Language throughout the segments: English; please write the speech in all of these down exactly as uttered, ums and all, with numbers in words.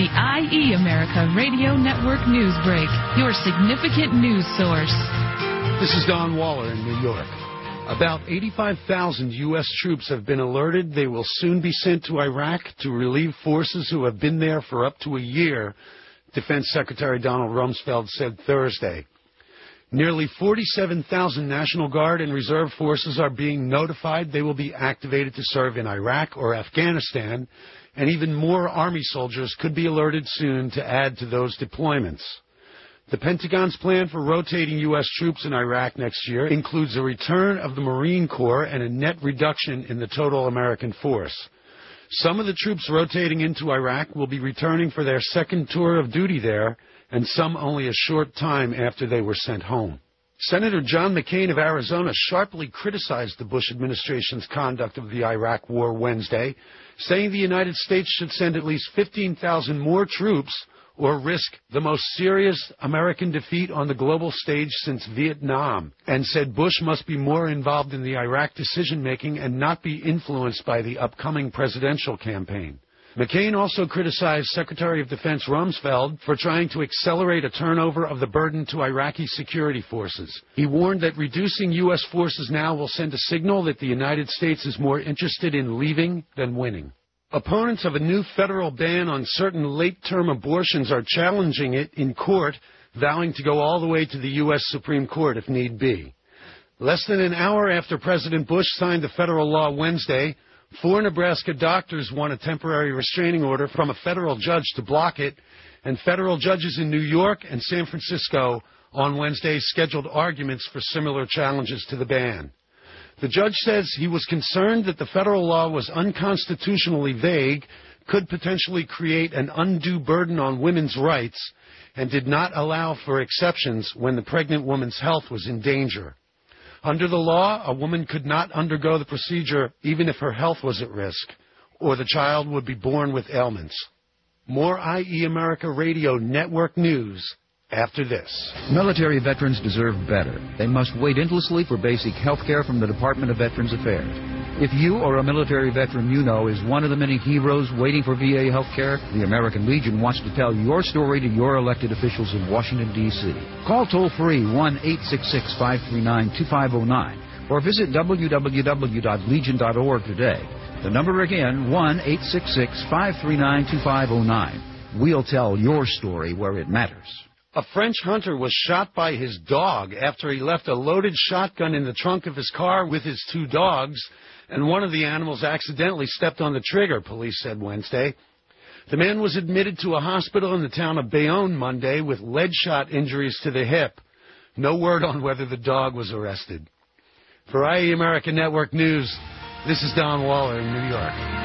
the I E America Radio Network News Break, your significant news source. This is Don Waller in New York. About eighty-five thousand U S troops have been alerted they will soon be sent to Iraq to relieve forces who have been there for up to a year, Defense Secretary Donald Rumsfeld said Thursday. Nearly forty-seven thousand National Guard and Reserve forces are being notified they will be activated to serve in Iraq or Afghanistan, and even more Army soldiers could be alerted soon to add to those deployments. The Pentagon's plan for rotating U S troops in Iraq next year includes a return of the Marine Corps and a net reduction in the total American force. Some of the troops rotating into Iraq will be returning for their second tour of duty there, and some only a short time after they were sent home. Senator John McCain of Arizona sharply criticized the Bush administration's conduct of the Iraq War Wednesday, saying the United States should send at least fifteen thousand more troops or risk the most serious American defeat on the global stage since Vietnam, and said Bush must be more involved in the Iraq decision-making and not be influenced by the upcoming presidential campaign. McCain also criticized Secretary of Defense Rumsfeld for trying to accelerate a turnover of the burden to Iraqi security forces. He warned that reducing U S forces now will send a signal that the United States is more interested in leaving than winning. Opponents of a new federal ban on certain late-term abortions are challenging it in court, vowing to go all the way to the U S Supreme Court if need be. Less than an hour after President Bush signed the federal law Wednesday, four Nebraska doctors won a temporary restraining order from a federal judge to block it, and federal judges in New York and San Francisco on Wednesday scheduled arguments for similar challenges to the ban. The judge says he was concerned that the federal law was unconstitutionally vague, could potentially create an undue burden on women's rights, and did not allow for exceptions when the pregnant woman's health was in danger. Under the law, a woman could not undergo the procedure even if her health was at risk, or the child would be born with ailments. More I E America Radio Network news after this. Military veterans deserve better. They must wait endlessly for basic health care from the Department of Veterans Affairs. If you or a military veteran you know is one of the many heroes waiting for V A health care, the American Legion wants to tell your story to your elected officials in Washington, D C Call toll-free one eight six six, five three nine, two five zero nine or visit w w w dot legion dot org today. The number again, one eight six six, five three nine, two five zero nine. We'll tell your story where it matters. A French hunter was shot by his dog after he left a loaded shotgun in the trunk of his car with his two dogs, and one of the animals accidentally stepped on the trigger, police said Wednesday. The man was admitted to a hospital in the town of Bayonne Monday with lead shot injuries to the hip. No word on whether the dog was arrested. For I E America Network News, this is Don Waller in New York.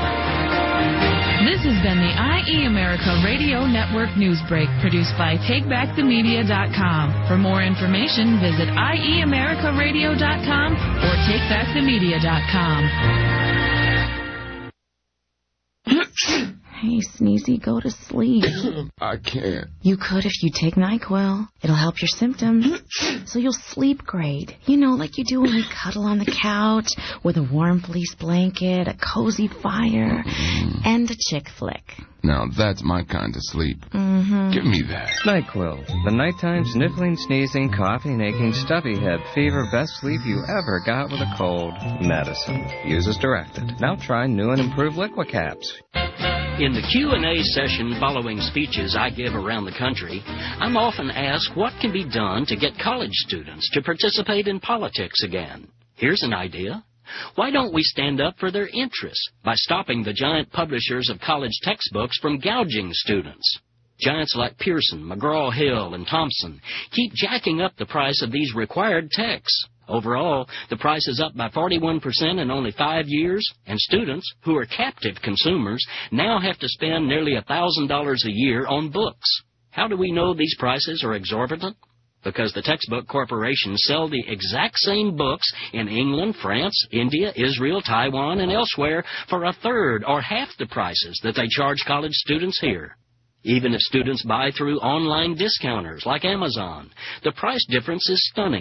This has been the I E America Radio Network News Break, produced by take back the media dot com. For more information, visit I E America Radio dot com or take back the media dot com. Hey, Sneezy, go to sleep. I can't. You could if you take NyQuil. It'll help your symptoms, so you'll sleep great. You know, like you do when you cuddle on the couch with a warm fleece blanket, a cozy fire, mm. and a chick flick. Now, that's my kind of sleep. Mm-hmm. Give me that. NyQuil, the nighttime sniffling, sneezing, coughing, aching, stuffy head, fever, best sleep you ever got with a cold. Medicine. Use as directed. Now try new and improved Liquicaps. In the Q and A session following speeches I give around the country, I'm often asked what can be done to get college students to participate in politics again. Here's an idea. Why don't we stand up for their interests by stopping the giant publishers of college textbooks from gouging students? Giants like Pearson, McGraw-Hill, and Thompson keep jacking up the price of these required texts. Overall, the price is up by forty-one percent in only five years, and students, who are captive consumers, now have to spend nearly one thousand dollars a year on books. How do we know these prices are exorbitant? Because the textbook corporations sell the exact same books in England, France, India, Israel, Taiwan, and elsewhere for a third or half the prices that they charge college students here. Even if students buy through online discounters like Amazon, the price difference is stunning.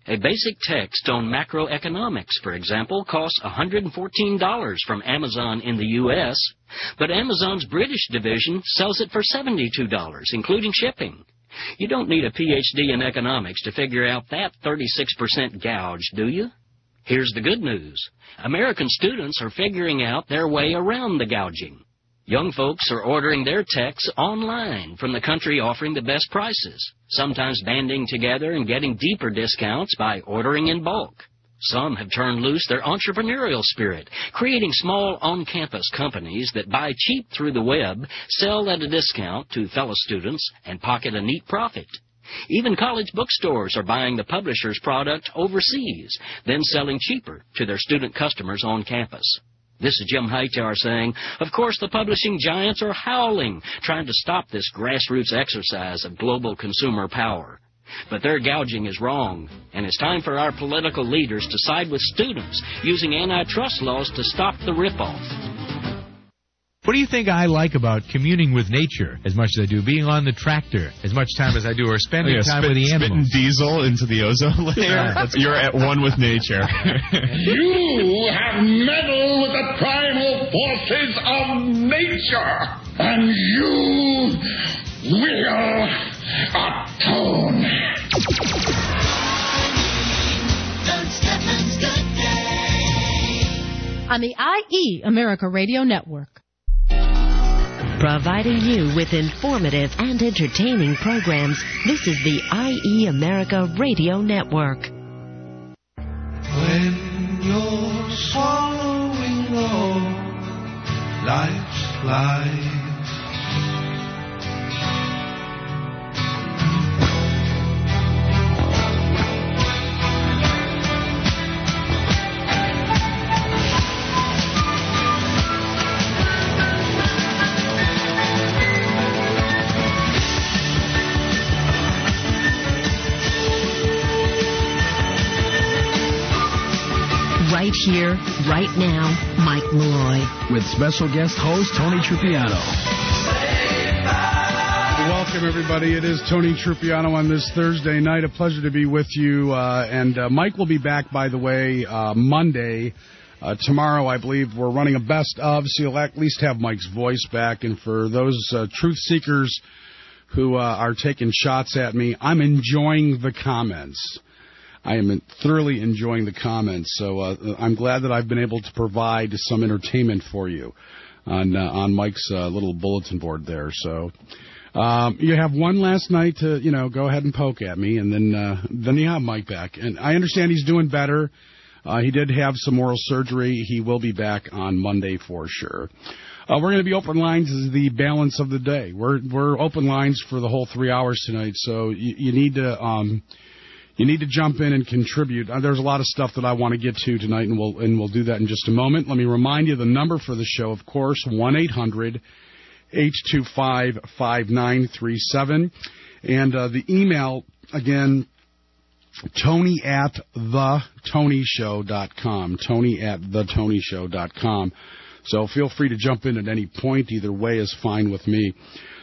A basic text on macroeconomics, for example, costs one hundred fourteen dollars from Amazon in the U S, but Amazon's British division sells it for seventy-two dollars, including shipping. You don't need a P H D in economics to figure out that thirty-six percent gouge, do you? Here's the good news. American students are figuring out their way around the gouging. Young folks are ordering their texts online from the country offering the best prices, sometimes banding together and getting deeper discounts by ordering in bulk. Some have turned loose their entrepreneurial spirit, creating small on-campus companies that buy cheap through the web, sell at a discount to fellow students, and pocket a neat profit. Even college bookstores are buying the publisher's product overseas, then selling cheaper to their student customers on campus. This is Jim Hightower saying, of course the publishing giants are howling, trying to stop this grassroots exercise of global consumer power. But their gouging is wrong, and it's time for our political leaders to side with students, using antitrust laws to stop the ripoff. What do you think I like about communing with nature as much as I do being on the tractor, as much time as I do, or spending yeah, time spit, with the animals? Spitting diesel into the ozone layer. Yeah. That's, you're at one with nature. You have meddled with the primal forces of nature, and you will atone. On the I E America Radio Network. Providing you with informative and entertaining programs, this is the I E America Radio Network. When you're swallowing low, life's life. Right here, right now, Mike Malloy. With special guest host Tony Trupiano. Welcome, everybody. It is Tony Trupiano on this Thursday night. A pleasure to be with you. Uh, and uh, Mike will be back, by the way, uh, Monday. Uh, tomorrow, I believe, we're running a best of, so you'll at least have Mike's voice back. And for those uh, truth seekers who uh, are taking shots at me, I'm enjoying the comments. I am thoroughly enjoying the comments, so uh, I'm glad that I've been able to provide some entertainment for you on uh, on Mike's uh, little bulletin board there. So um, you have one last night to, you know, go ahead and poke at me, and then uh, then you have Mike back. And I understand he's doing better. Uh, he did have some oral surgery. He will be back on Monday for sure. Uh, we're going to be open lines as the balance of the day. We're we're open lines for the whole three hours tonight, so you, you need to. Um, You need to jump in and contribute. Uh, there's a lot of stuff that I want to get to tonight, and we'll and we'll do that in just a moment. Let me remind you the number for the show, of course, one eight hundred eight two five five nine three seven. And uh, the email, again, Tony at the tony show dot com. Tony at the tony show dot com. So feel free to jump in at any point. Either way is fine with me.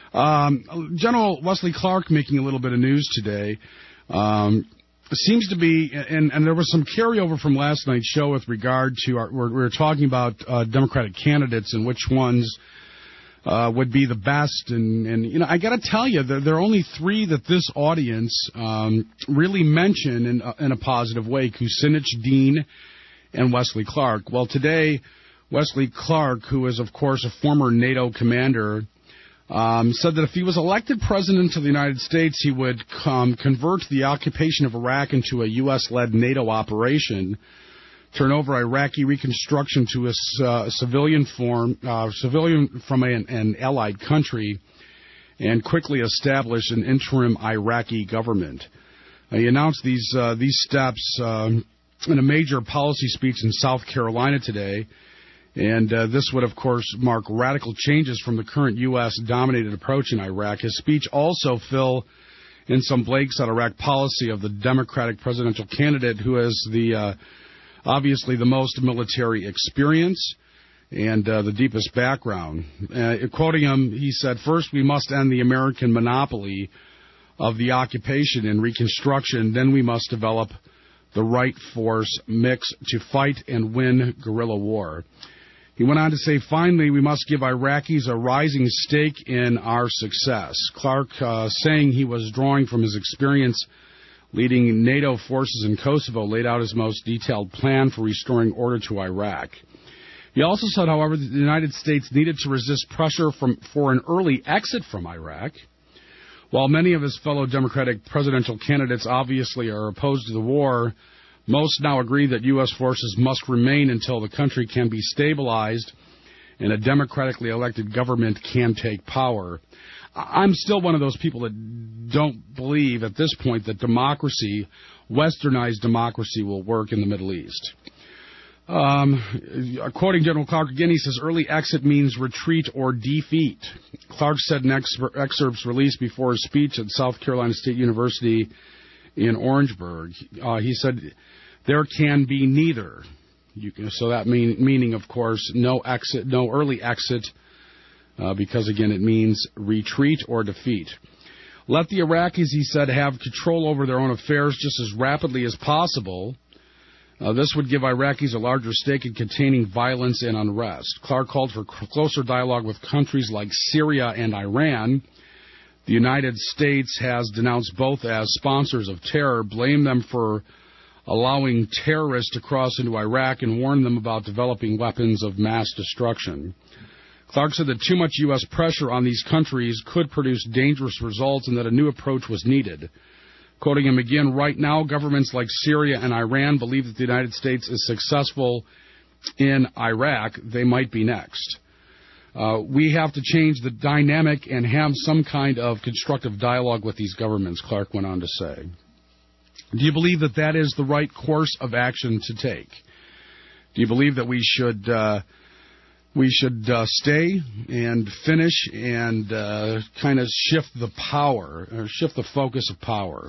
Um, General Wesley Clark making a little bit of news today. Um, seems to be, and, and there was some carryover from last night's show with regard to, our, we were talking about uh, Democratic candidates and which ones uh, would be the best. And, and you know, I got to tell you, there, there are only three that this audience um, really mention in, uh, in a positive way, Kucinich, Dean, and Wesley Clark. Well, today, Wesley Clark, who is, of course, a former NATO commander, Um, said that if he was elected president of the United States, he would um, convert the occupation of Iraq into a U S-led NATO operation, turn over Iraqi reconstruction to a uh, civilian form, uh, civilian from an, an allied country, and quickly establish an interim Iraqi government. Uh, he announced these uh, these steps um, in a major policy speech in South Carolina today. And uh, this would, of course, mark radical changes from the current U S-dominated approach in Iraq. His speech also fill in some blanks on Iraq policy of the Democratic presidential candidate who has the uh, obviously the most military experience and uh, the deepest background. Uh, quoting him, he said, "First, we must end the American monopoly of the occupation and reconstruction. Then we must develop the right force mix to fight and win guerrilla war. He went on to say, finally, we must give Iraqis a rising stake in our success. Clark, uh, saying he was drawing from his experience leading NATO forces in Kosovo, laid out his most detailed plan for restoring order to Iraq. He also said, however, that the United States needed to resist pressure from, for an early exit from Iraq. While many of his fellow Democratic presidential candidates obviously are opposed to the war, most now agree that U S forces must remain until the country can be stabilized and a democratically elected government can take power. I'm still one of those people that don't believe at this point that democracy, westernized democracy, will work in the Middle East. Um, quoting General Clark again, he says, early exit means retreat or defeat. Clark said in excerpts released before his speech at South Carolina State University in Orangeburg, uh, he said, there can be neither. You can, so that mean, meaning, of course, no exit, no early exit, uh, because, again, it means retreat or defeat. Let the Iraqis, he said, have control over their own affairs just as rapidly as possible. Uh, this would give Iraqis a larger stake in containing violence and unrest. Clark called for closer dialogue with countries like Syria and Iran. The United States has denounced both as sponsors of terror, blamed them for allowing terrorists to cross into Iraq, and warned them about developing weapons of mass destruction. Clark said that too much U S pressure on these countries could produce dangerous results and that a new approach was needed. Quoting him again, right now, governments like Syria and Iran believe that the United States is successful in Iraq. They might be next. Uh, we have to change the dynamic and have some kind of constructive dialogue with these governments, Clark went on to say. Do you believe that that is the right course of action to take? Do you believe that we should uh, we should uh, stay and finish and uh, kind of shift the power, or shift the focus of power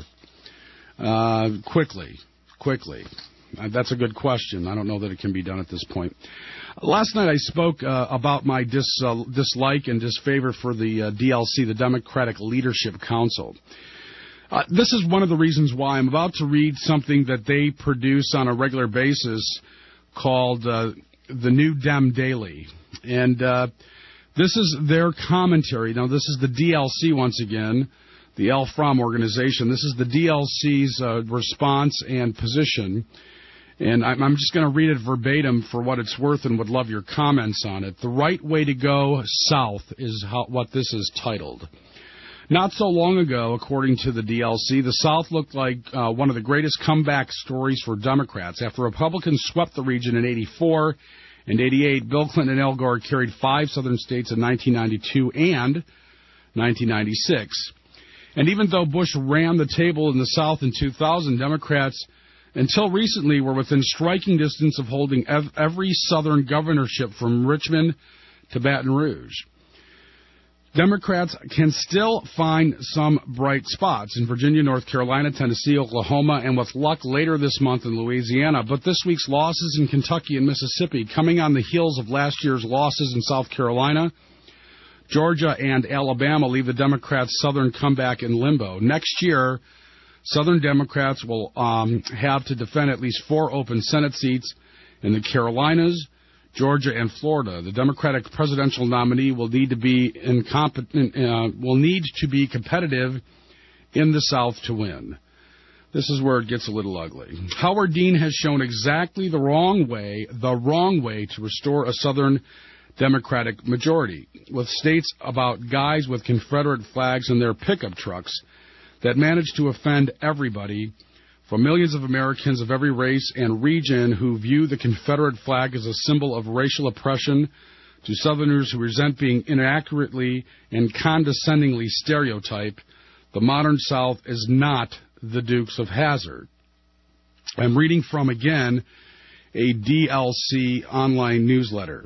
uh, quickly, quickly? Uh, that's a good question. I don't know that it can be done at this point. Last night I spoke uh, about my dis, uh, dislike and disfavor for the uh, D L C, the Democratic Leadership Council. Uh, this is one of the reasons why I'm about to read something that they produce on a regular basis called uh, the New Dem Daily. And uh, this is their commentary. Now, this is the D L C once again, the L. Fromm organization. This is the D L C's uh, response and position. And I'm, I'm just going to read it verbatim for what it's worth and would love your comments on it. The right way to go south is how, what this is titled. Not so long ago, according to the D L C, the South looked like uh, one of the greatest comeback stories for Democrats. After Republicans swept the region in eighty-four and eighty-eight, Bill Clinton and Al Gore carried five southern states in nineteen ninety-two and nineteen ninety-six. And even though Bush ran the table in the South in two thousand, Democrats, until recently, were within striking distance of holding ev- every southern governorship from Richmond to Baton Rouge. Democrats can still find some bright spots in Virginia, North Carolina, Tennessee, Oklahoma, and with luck later this month in Louisiana. But this week's losses in Kentucky and Mississippi, coming on the heels of last year's losses in South Carolina, Georgia, and Alabama, leave the Democrats' southern comeback in limbo. Next year, Southern Democrats will um, have to defend at least four open Senate seats in the Carolinas, Georgia, and Florida. The Democratic presidential nominee will need to be incompetent, uh, will need to be competitive in the South to win. This is where it gets a little ugly. Howard Dean has shown exactly the wrong way, the wrong way to restore a Southern Democratic majority, with states about guys with Confederate flags in their pickup trucks that managed to offend everybody, from millions of Americans of every race and region who view the Confederate flag as a symbol of racial oppression, to Southerners who resent being inaccurately and condescendingly stereotyped. The modern South is not the Dukes of Hazzard. I'm reading from, again, a D L C online newsletter.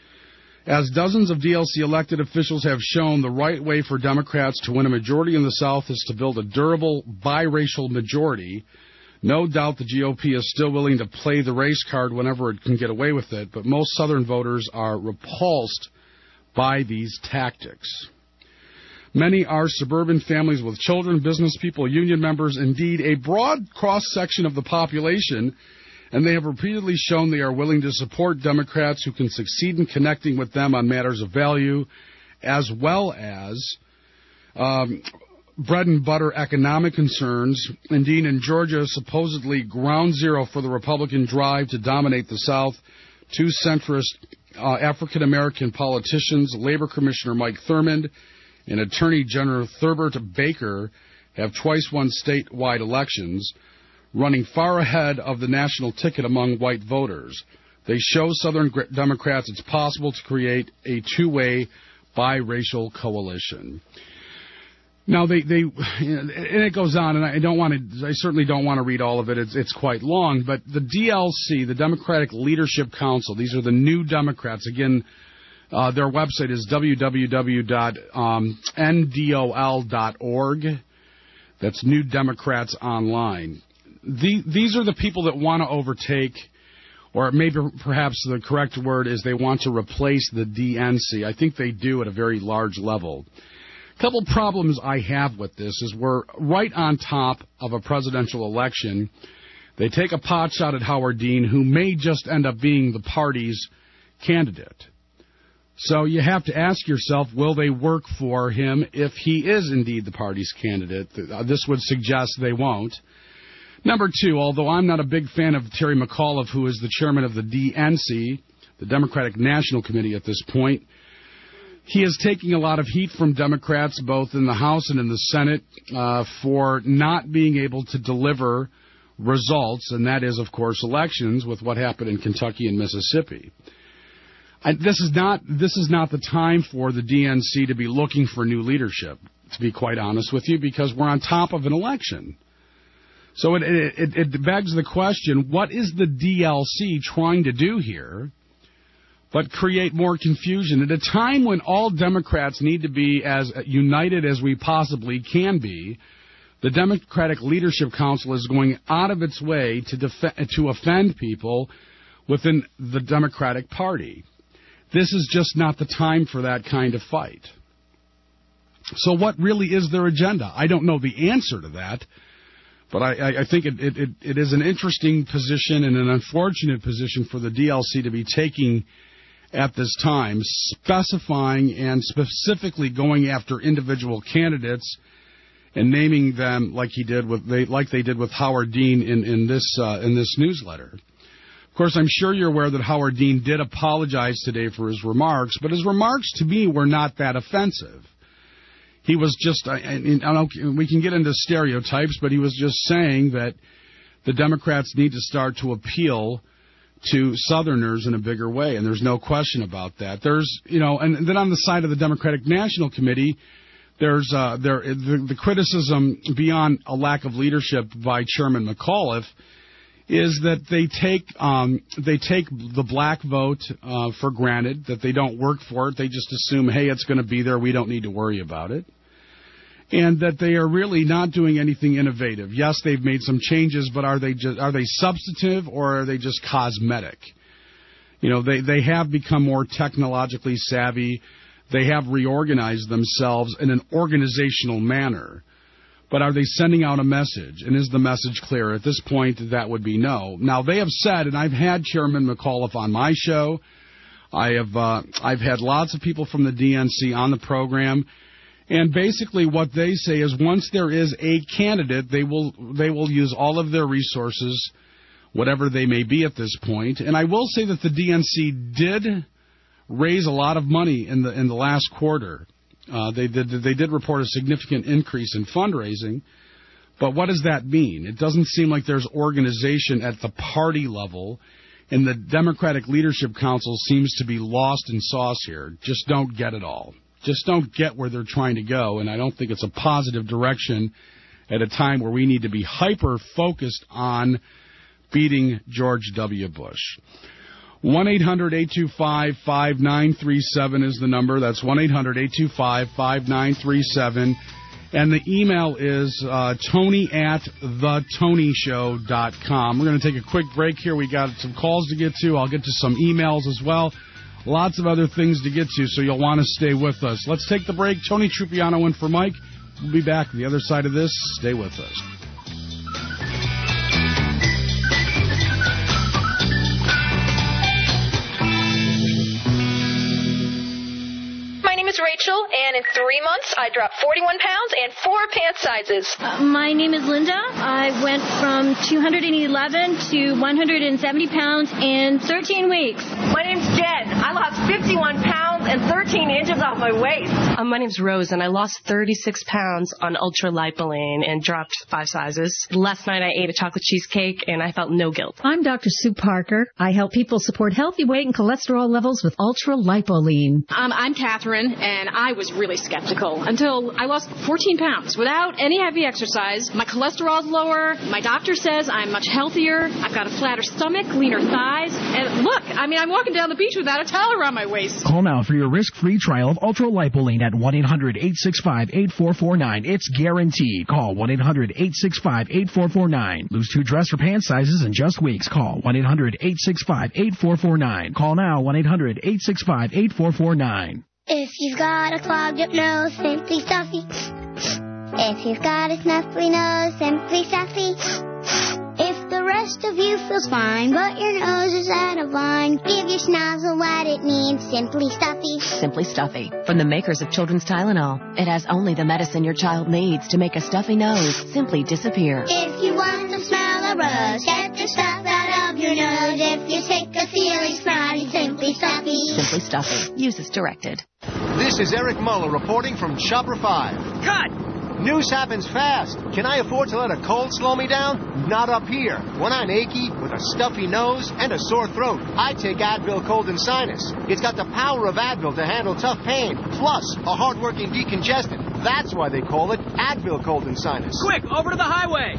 As dozens of D L C elected officials have shown, the right way for Democrats to win a majority in the South is to build a durable biracial majority. No doubt the G O P is still willing to play the race card whenever it can get away with it, but most Southern voters are repulsed by these tactics. Many are suburban families with children, business people, union members, indeed a broad cross-section of the population, and they have repeatedly shown they are willing to support Democrats who can succeed in connecting with them on matters of value, as well as um, bread and butter economic concerns. Indeed, in Georgia, supposedly ground zero for the Republican drive to dominate the South, two centrist uh, African-American politicians, Labor Commissioner Mike Thurmond and Attorney General Thurbert Baker, have twice won statewide elections, running far ahead of the national ticket among white voters. They show Southern Democrats it's possible to create a two-way biracial coalition. Now, they, they, and it goes on, and I don't want to, I certainly don't want to read all of it. It's, it's quite long, but the D L C, the Democratic Leadership Council, these are the New Democrats. Again, uh, their website is w w w dot n d o l dot org. That's New Democrats Online. The, these are the people that want to overtake, or maybe perhaps the correct word is they want to replace the D N C. I think they do at a very large level. A couple problems I have with this is we're right on top of a presidential election. They take a pot shot at Howard Dean, who may just end up being the party's candidate. So you have to ask yourself, will they work for him if he is indeed the party's candidate? This would suggest they won't. Number two, although I'm not a big fan of Terry McAuliffe, who is the chairman of the D N C, the Democratic National Committee at this point, he is taking a lot of heat from Democrats, both in the House and in the Senate, uh, for not being able to deliver results, and that is, of course, elections, with what happened in Kentucky and Mississippi. I, this is not this is not the time for the D N C to be looking for new leadership, to be quite honest with you, because we're on top of an election. So it, it, it begs the question, what is the D L C trying to do here but create more confusion at a time when all Democrats need to be as united as we possibly can be? The Democratic Leadership Council is going out of its way to def- to offend people within the Democratic Party. This is just not the time for that kind of fight. So what really is their agenda? I don't know the answer to that, but I, I think it, it, it is an interesting position and an unfortunate position for the D L C to be taking at this time, specifying and specifically going after individual candidates and naming them like he did with they like they did with Howard Dean in in this uh, in this newsletter. Of course, I'm sure you're aware that Howard Dean did apologize today for his remarks, but his remarks to me were not that offensive. He was just, I, I don't know, we can get into stereotypes, but he was just saying that the Democrats need to start to appeal to Southerners in a bigger way, and there's no question about that. There's, you know, and then on the side of the Democratic National Committee, there's uh, there the, the criticism beyond a lack of leadership by Chairman McAuliffe is that they take um, they take the black vote uh, for granted, that they don't work for it. They just assume, hey, it's going to be there. We don't need to worry about it. And that they are really not doing anything innovative. Yes, they've made some changes, but are they just, are they substantive or are they just cosmetic? You know, they, they have become more technologically savvy. They have reorganized themselves in an organizational manner. But are they sending out a message? And is the message clear? At this point, that would be no. Now, they have said, and I've had Chairman McAuliffe on my show. I have uh, I've had lots of people from the D N C on the program. And basically what they say is once there is a candidate, they will they will use all of their resources, whatever they may be at this point. And I will say that the D N C did raise a lot of money in the in the last quarter. Uh, they did they did report a significant increase in fundraising. But what does that mean? It doesn't seem like there's organization at the party level, and the Democratic Leadership Council seems to be lost in sauce here. Just don't get it all. Just don't get where they're trying to go, and I don't think it's a positive direction at a time where we need to be hyper-focused on beating George W. Bush. one eight hundred eight two five five nine three seven is the number. That's one eight hundred eight two five five nine three seven. And the email is uh, Tony at the tony show dot com. We're going to take a quick break here. We got some calls to get to. I'll get to some emails as well. lots of other things to get to, so you'll want to stay with us. Let's take the break. Tony Trupiano in for Mike. We'll be back on the other side of this. Stay with us. Rachel, and in three months I dropped forty-one pounds and four pant sizes. Uh, my name is Linda. I went from two hundred eleven to one hundred seventy pounds in thirteen weeks. My name's Jen. I lost fifty-one pounds and thirteen inches off my waist. Uh, my name's Rose, and I lost thirty-six pounds on Ultra Lipoline and dropped five sizes. Last night I ate a chocolate cheesecake, and I felt no guilt. I'm Doctor Sue Parker. I help people support healthy weight and cholesterol levels with Ultra Lipoline. Um, I'm Catherine, and I was really skeptical until I lost fourteen pounds without any heavy exercise. My cholesterol's lower. My doctor says I'm much healthier. I've got a flatter stomach, leaner thighs. And look, I mean, I'm walking down the beach without a towel around my waist. Call now for your risk-free trial of Ultra Lipoline at one eight hundred eight six five eight four four nine. It's guaranteed. Call one eight hundred eight six five eight four four nine. Lose two dress or pant sizes in just weeks. Call one eight hundred eight six five eight four four nine. Call now one eight hundred eight six five eight four four nine. If you've got a clogged up nose, Simply Stuffy. If you've got a snuffly nose, Simply Stuffy. If the rest of you feels fine, but your nose is out of line, give your schnozzle what it needs, Simply Stuffy. Simply Stuffy, from the makers of Children's Tylenol. It has only the medicine your child needs to make a stuffy nose simply disappear. If you want to smell a rose, get the stuff out of your nose. If you're sick of feeling snotty, Simply Stuffy. Simply Stuffy. Use as directed. This is Eric Muller reporting from Shopper five. Cut! News happens fast. Can I afford to let a cold slow me down? Not up here. When I'm achy, with a stuffy nose, and a sore throat, I take Advil Cold and Sinus. It's got the power of Advil to handle tough pain, plus a hard-working decongestant. That's why they call it Advil Cold and Sinus. Quick, over to the highway!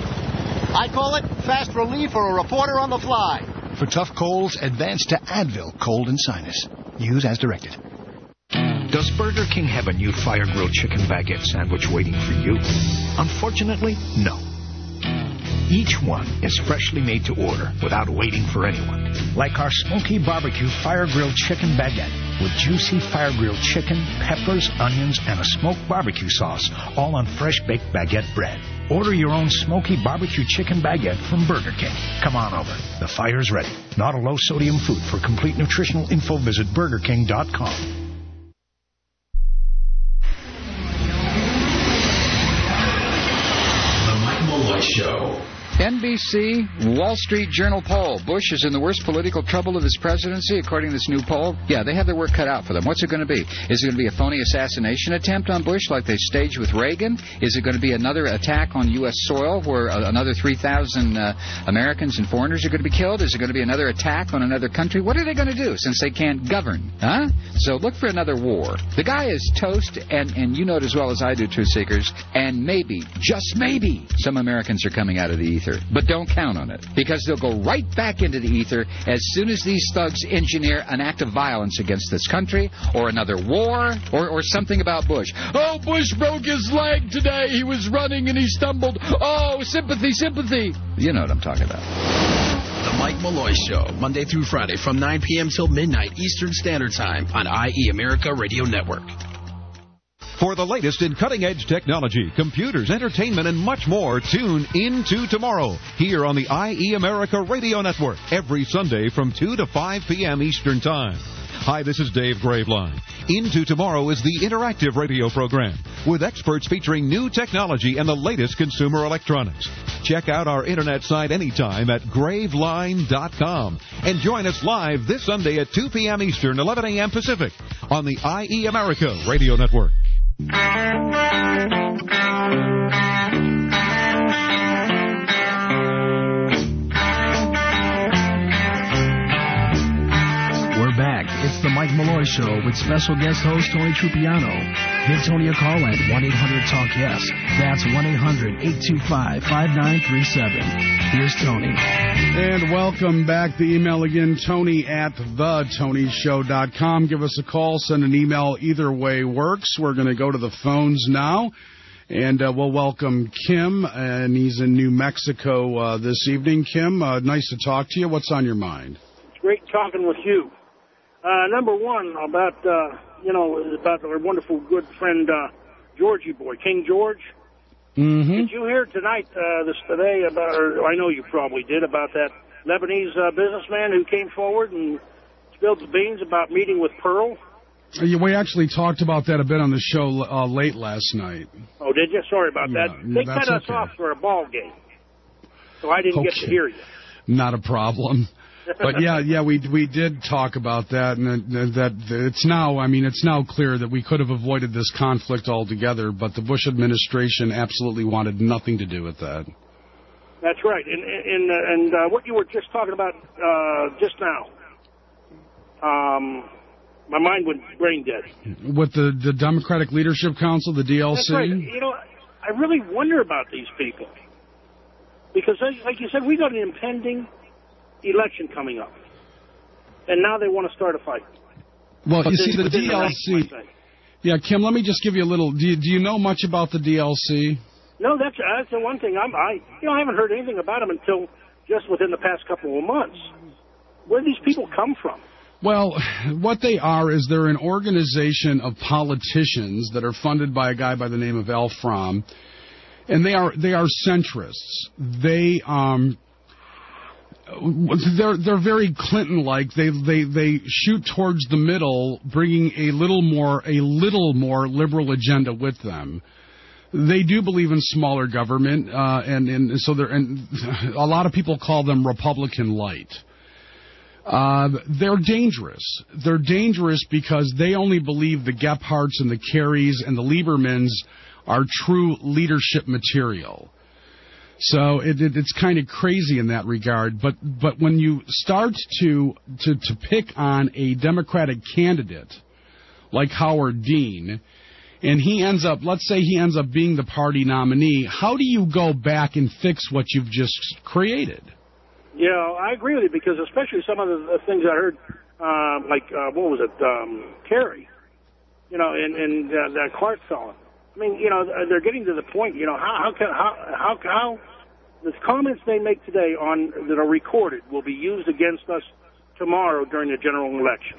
I call it fast relief for a reporter on the fly. For tough colds, advance to Advil Cold and Sinus. Use as directed. Does Burger King have a new fire-grilled chicken baguette sandwich waiting for you? Unfortunately, no. Each one is freshly made to order without waiting for anyone. Like our smoky barbecue fire-grilled chicken baguette with juicy fire-grilled chicken, peppers, onions, and a smoked barbecue sauce, all on fresh-baked baguette bread. Order your own smoky barbecue chicken baguette from Burger King. Come on over. The fire's ready. Not a low-sodium food. For complete nutritional info, visit burger king dot com. Show. N B C Wall Street Journal poll. Bush is in the worst political trouble of his presidency, according to this new poll. Yeah, they have their work cut out for them. What's it going to be? Is it going to be a phony assassination attempt on Bush like they staged with Reagan? Is it going to be another attack on U S soil where uh, another three thousand uh, Americans and foreigners are going to be killed? Is it going to be another attack on another country? What are they going to do since they can't govern? Huh? So look for another war. The guy is toast, and, and you know it as well as I do, Truth Seekers, and maybe, just maybe, some Americans are coming out of the ether. But don't count on it, because they'll go right back into the ether as soon as these thugs engineer an act of violence against this country, or another war, or, or something about Bush. Oh, Bush broke his leg today. He was running and he stumbled. Oh, sympathy, sympathy. You know what I'm talking about. The Mike Malloy Show, Monday through Friday from nine p.m. till midnight Eastern Standard Time on I E America Radio Network. For the latest in cutting-edge technology, computers, entertainment, and much more, tune into tomorrow here on the I E America Radio Network every Sunday from two to five p.m. Eastern Time. Hi, this is Dave Graveline. Into Tomorrow is the interactive radio program with experts featuring new technology and the latest consumer electronics. Check out our internet site anytime at graveline dot com and join us live this Sunday at two p.m. Eastern, eleven a.m. Pacific on the I E America Radio Network. We're back. It's the Mike Malloy Show with special guest host Tony Trupiano. Give Tony a call at one eight hundred talk yes. That's one eight hundred eight two five five nine three seven. Here's Tony. And welcome back. The email again, Tony at the tony show dot com. Give us a call, send an email. Either way works. We're going to go to the phones now. And uh, we'll welcome Kim, and he's in New Mexico uh, this evening. Kim, uh, nice to talk to you. What's on your mind? It's great talking with you. Uh, number one, about, uh, you know, about our wonderful good friend, uh, Georgie boy, King George. Mm-hmm. Did you hear tonight, uh, this today about, or I know you probably did, about that Lebanese uh, businessman who came forward and spilled the beans about meeting with Pearl? Yeah, we actually talked about that a bit on the show uh, late last night. Oh, did you? Sorry about Yeah, that. They that's cut us okay. off for a ball game, so I didn't get to Okay. hear you. Not a problem. But yeah, yeah, we we did talk about that, and that, that it's now, I mean, it's now clear that we could have avoided this conflict altogether, but the Bush administration absolutely wanted nothing to do with that. That's right. And and uh, and uh, what you were just talking about uh, just now, um, my mind went brain dead. With the, the Democratic Leadership Council, the D L C? That's right. You know, I really wonder about these people because, like you said, we got an impending election coming up, and now they want to start a fight. Well, you Within- see, the within D L C... ranks, I think. Yeah, Kim, let me just give you a little... Do you, do you know much about the D L C? No, that's that's the one thing. I'm I you know I haven't heard anything about them until just within the past couple of months. Where do these people come from? Well, what they are is they're an organization of politicians that are funded by a guy by the name of Al Fromm, and they are they are centrists. They um they're they're very Clinton-like. They they they shoot towards the middle, bringing a little more a little more liberal agenda with them. They do believe in smaller government, uh, and and so they're and a lot of people call them Republican light. Uh, they're dangerous. They're dangerous because they only believe the Gephardts and the Kerrys and the Liebermans are true leadership material. So it, it, it's kind of crazy in that regard. But but when you start to, to to pick on a Democratic candidate like Howard Dean, and he ends up, let's say he ends up being the party nominee, how do you go back and fix what you've just created? Yeah, I agree with you because especially some of the, the things I heard, uh, like uh, what was it, um, Kerry, you know, and and uh, that Clark fellow. I mean, you know, they're getting to the point. You know, how how can how how how the comments they make today on that are recorded will be used against us tomorrow during the general election.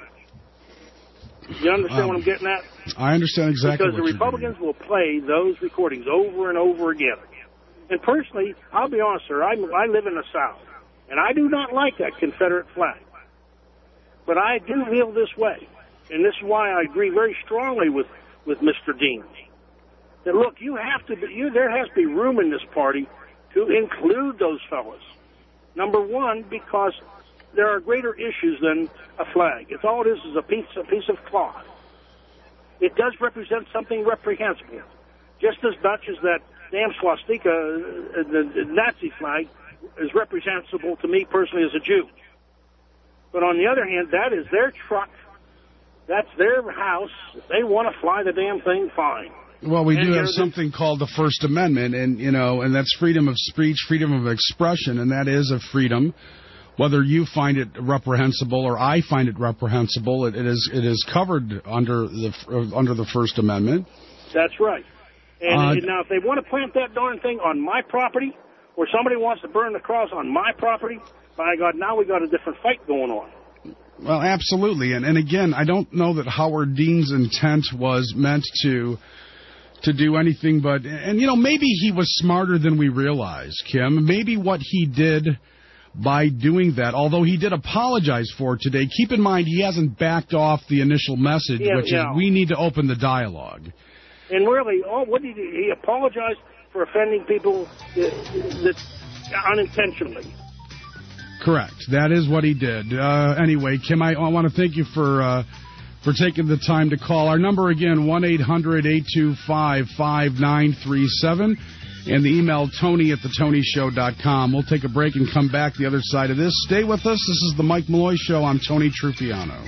You understand Um, what I'm getting at? I understand exactly Because what the you're Republicans will play those recordings over and over again. And personally, I'll be honest, sir, I, I live in the South, and I do not like that Confederate flag. But I do feel this way, and this is why I agree very strongly with, with Mister Dean. That, look, you have to be, you, there has to be room in this party to include those fellas. Number one, because there are greater issues than a flag. It's all it is is a piece, a piece of cloth. It does represent something reprehensible, just as much as that damn swastika, uh, the, the Nazi flag, is reprehensible to me personally as a Jew. But on the other hand, that is their truck. That's their house. If they want to fly the damn thing, fine. Well, we And do have here's something called the First Amendment, and you know, and that's freedom of speech, freedom of expression, and that is a freedom. Whether you find it reprehensible or I find it reprehensible, it, it is it is covered under the uh, under the First Amendment. That's right. And Uh, now, if they want to plant that darn thing on my property, or somebody wants to burn the cross on my property, by God, now we got a different fight going on. Well, absolutely, and and again, I don't know that Howard Dean's intent was meant to to do anything but, and you know, maybe he was smarter than we realize, Kim. Maybe what he did by doing that, although he did apologize for it today, keep in mind he hasn't backed off the initial message, Yeah, which yeah. is we need to open the dialogue. And really, oh, what did he do? He apologized for offending people uh, that unintentionally. Correct. That is what he did. Uh, anyway, Kim, I, I want to thank you for uh, for taking the time to call. Our number again, one eight hundred eight two five five nine three seven. And the email, Tony at the Tony Show dot com. We'll take a break and come back the other side of this. Stay with us. This is the Mike Malloy Show. I'm Tony Trupiano.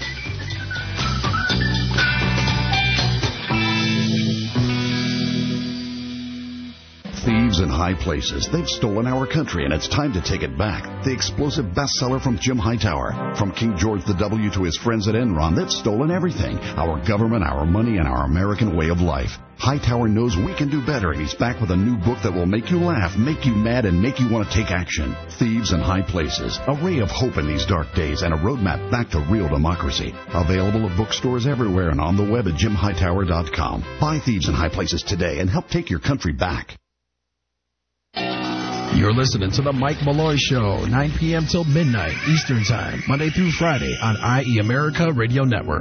Thieves in high places. They've stolen our country, and it's time to take it back. The explosive bestseller from Jim Hightower. From King George the W to his friends at Enron, they've stolen everything. Our government, our money, and our American way of life. Hightower knows we can do better, and he's back with a new book that will make you laugh, make you mad, and make you want to take action. Thieves in High Places, a ray of hope in these dark days, and a roadmap back to real democracy. Available at bookstores everywhere and on the web at jim hightower dot com. Buy Thieves in High Places today and help take your country back. You're listening to The Mike Malloy Show, nine p.m. till midnight Eastern Time, Monday through Friday on I E America Radio Network.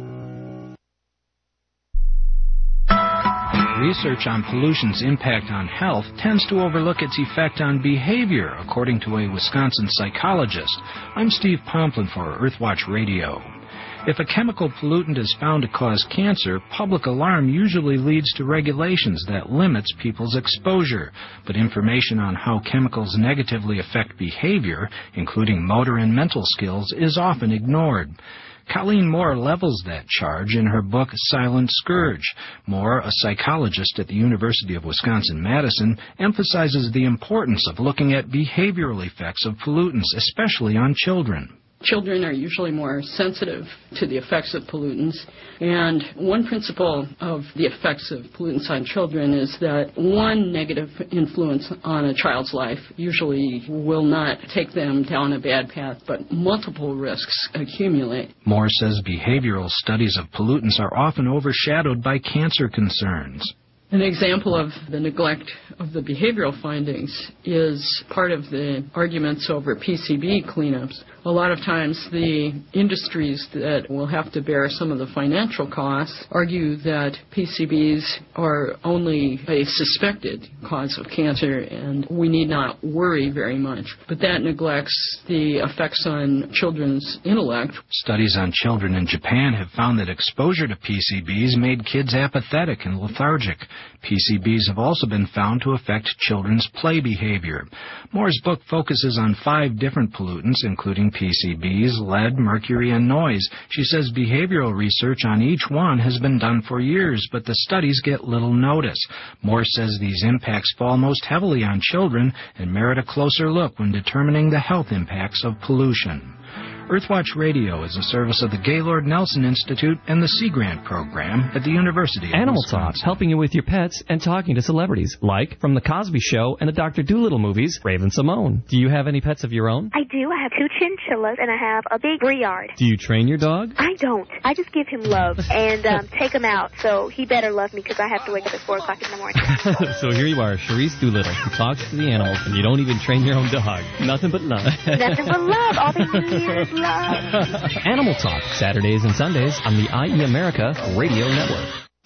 Research on pollution's impact on health tends to overlook its effect on behavior, according to a Wisconsin psychologist. I'm Steve Pomplin for Earthwatch Radio. If a chemical pollutant is found to cause cancer, public alarm usually leads to regulations that limits people's exposure. But information on how chemicals negatively affect behavior, including motor and mental skills, is often ignored. Colleen Moore levels that charge in her book Silent Scourge. Moore, a psychologist at the University of Wisconsin-Madison, emphasizes the importance of looking at behavioral effects of pollutants, especially on children. Children are usually more sensitive to the effects of pollutants, and one principle of the effects of pollutants on children is that one negative influence on a child's life usually will not take them down a bad path, but multiple risks accumulate. Moore says behavioral studies of pollutants are often overshadowed by cancer concerns. An example of the neglect of the behavioral findings is part of the arguments over P C B cleanups. A lot of times the industries that will have to bear some of the financial costs argue that P C Bs are only a suspected cause of cancer and we need not worry very much. But that neglects the effects on children's intellect. Studies on children in Japan have found that exposure to P C Bs made kids apathetic and lethargic. P C Bs have also been found to affect children's play behavior. Moore's book focuses on five different pollutants, including P C Bs, lead, mercury, and noise. She says behavioral research on each one has been done for years, but the studies get little notice. Moore says these impacts fall most heavily on children and merit a closer look when determining the health impacts of pollution. Earthwatch Radio is a service of the Gaylord Nelson Institute and the Sea Grant Program at the University of Animal Wisconsin. Talk, helping you with your pets and talking to celebrities, like from The Cosby Show and the Doctor Dolittle movies, Raven Simone. Do you have any pets of your own? I do. I have two chinchillas, and I have a big Briard. Do you train your dog? I don't. I just give him love and um, take him out, so he better love me because I have to wake up at four o'clock in the morning. So here you are, Charisse Doolittle, who talks to the animals, and you don't even train your own dog. Nothing but love. Nothing but love. All they need is love. Animal Talk, Saturdays and Sundays on the I E America Radio Network.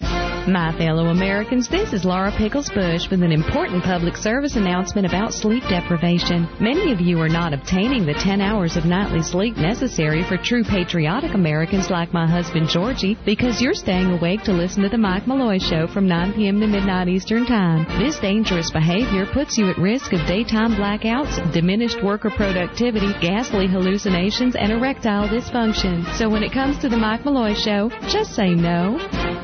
My fellow Americans, this is Laura Pickles Bush with an important public service announcement about sleep deprivation. Many of you are not obtaining the ten hours of nightly sleep necessary for true patriotic Americans like my husband Georgie because you're staying awake to listen to the Mike Malloy Show from nine p.m. to midnight Eastern Time. This dangerous behavior puts you at risk of daytime blackouts, diminished worker productivity, ghastly hallucinations, and erectile dysfunction. So when it comes to the Mike Malloy Show, just say no.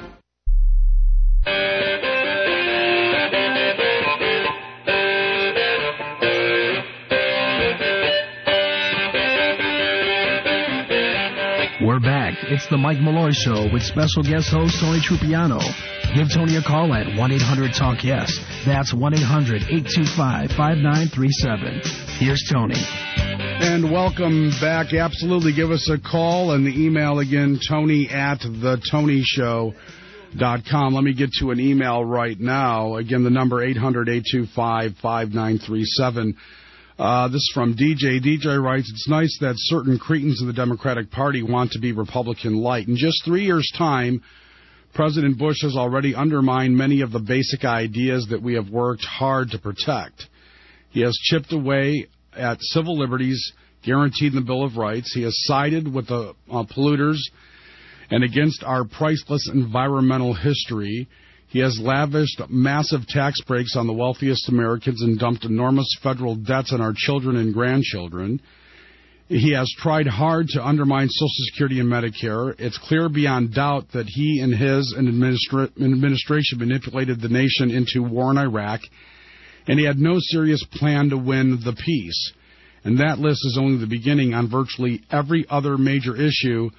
We're back. It's the Mike Malloy Show with special guest host Tony Trupiano. Give Tony a call at one eight hundred talk yes. That's one eight hundred eight two five five nine three seven. Here's Tony. And welcome back. Absolutely. Give us a call and the email again, Tony at the Tony Show. Dot com. Let me get to an email right now. Again, the number eight hundred eight two five five nine three seven. Uh, this is from D J. D J writes, it's nice that certain cretins of the Democratic Party want to be Republican-light. In just three years' time, President Bush has already undermined many of the basic ideas that we have worked hard to protect. He has chipped away at civil liberties guaranteed in the Bill of Rights. He has sided with the uh, polluters and against our priceless environmental history. He has lavished massive tax breaks on the wealthiest Americans and dumped enormous federal debts on our children and grandchildren. He has tried hard to undermine Social Security and Medicare. It's clear beyond doubt that he and his administra- administration manipulated the nation into war in Iraq, and he had no serious plan to win the peace. And that list is only the beginning. On virtually every other major issue,